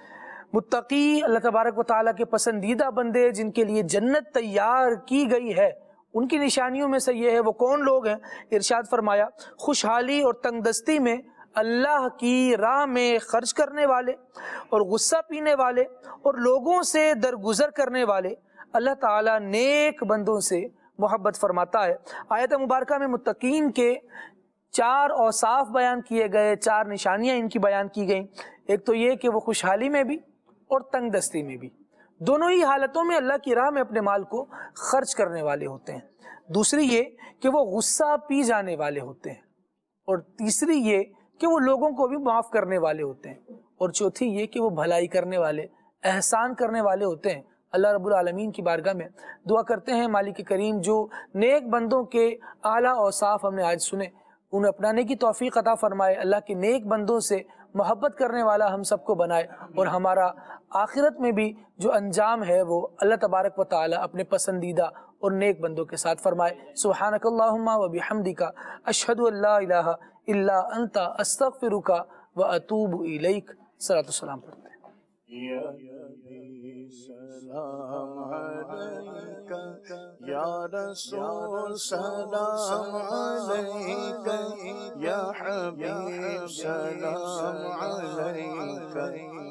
متقی، اللہ تبارک و تعالیٰ کے پسندیدہ بندے جن کے لیے جنت تیار کی گئی ہے، ان کی نشانیوں میں سے یہ ہے۔ وہ کون لوگ ہیں؟ ارشاد فرمایا خوشحالی اور تنگ دستی میں اللہ کی راہ میں خرچ کرنے والے اور غصہ پینے والے اور لوگوں سے درگزر کرنے والے اللہ تعالیٰ نیک بندوں سے محبت فرماتا ہے۔ آیت مبارکہ میں متقین کے چار اوصاف بیان کیے گئے، چار نشانیاں ان کی بیان کی گئیں۔ ایک تو یہ کہ وہ خوشحالی میں بھی اور تنگ دستی میں بھی، دونوں ہی حالتوں میں اللہ کی راہ میں اپنے مال کو خرچ کرنے والے ہوتے ہیں۔ دوسری یہ کہ وہ غصہ پی جانے والے ہوتے ہیں، اور تیسری یہ کہ وہ لوگوں کو بھی معاف کرنے والے ہوتے ہیں، اور چوتھی یہ کہ وہ بھلائی کرنے والے، احسان کرنے والے ہوتے ہیں۔ اللہ رب العالمین کی بارگاہ میں دعا کرتے ہیں مالک کریم جو نیک بندوں کے اعلیٰ اوصاف ہم نے آج سنے، انہیں اپنانے کی توفیق عطا فرمائے۔ اللہ کے نیک بندوں سے محبت کرنے والا ہم سب کو بنائے، اور ہمارا آخرت میں بھی جو انجام ہے وہ اللہ تبارک و تعالی اپنے پسندیدہ اور نیک بندوں کے ساتھ فرمائے۔ سبحانک اللہم و بحمدک، اشہد ان لا الہ الا انت، استغفرک و اتوب الیک۔ صلاۃ والسلام پڑھتے ہیں۔ سلام علیکہ یا رسول، سلام علیکہ یا حبیب، سلام علیکہ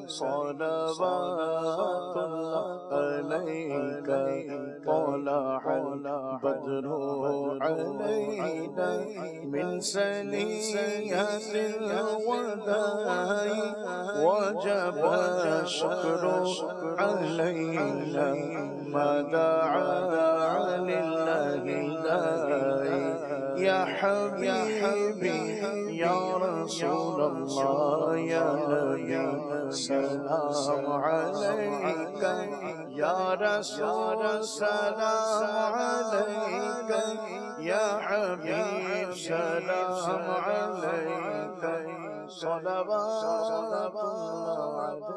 صلوات اللہ علیکہ، طلع البدر علینا من ثنیۃ الوداع وجب الشکر علینا ما دعا للہ داعی، یا حبیبی یا رسول اللہ یا نبی سلام علیکہ، یا رسول سلام علیکہ، یا حبیب سلام علیکہ، صلوات اللہ۔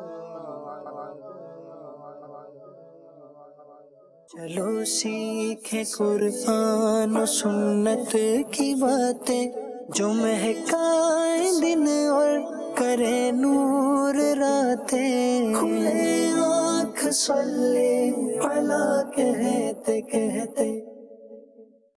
چلو سیکھیں قرآن و سنت کی باتیں جو مہکائیں دن اور کرے نور راتیں، کھلے آنکھ صلی علی کہتے کہتے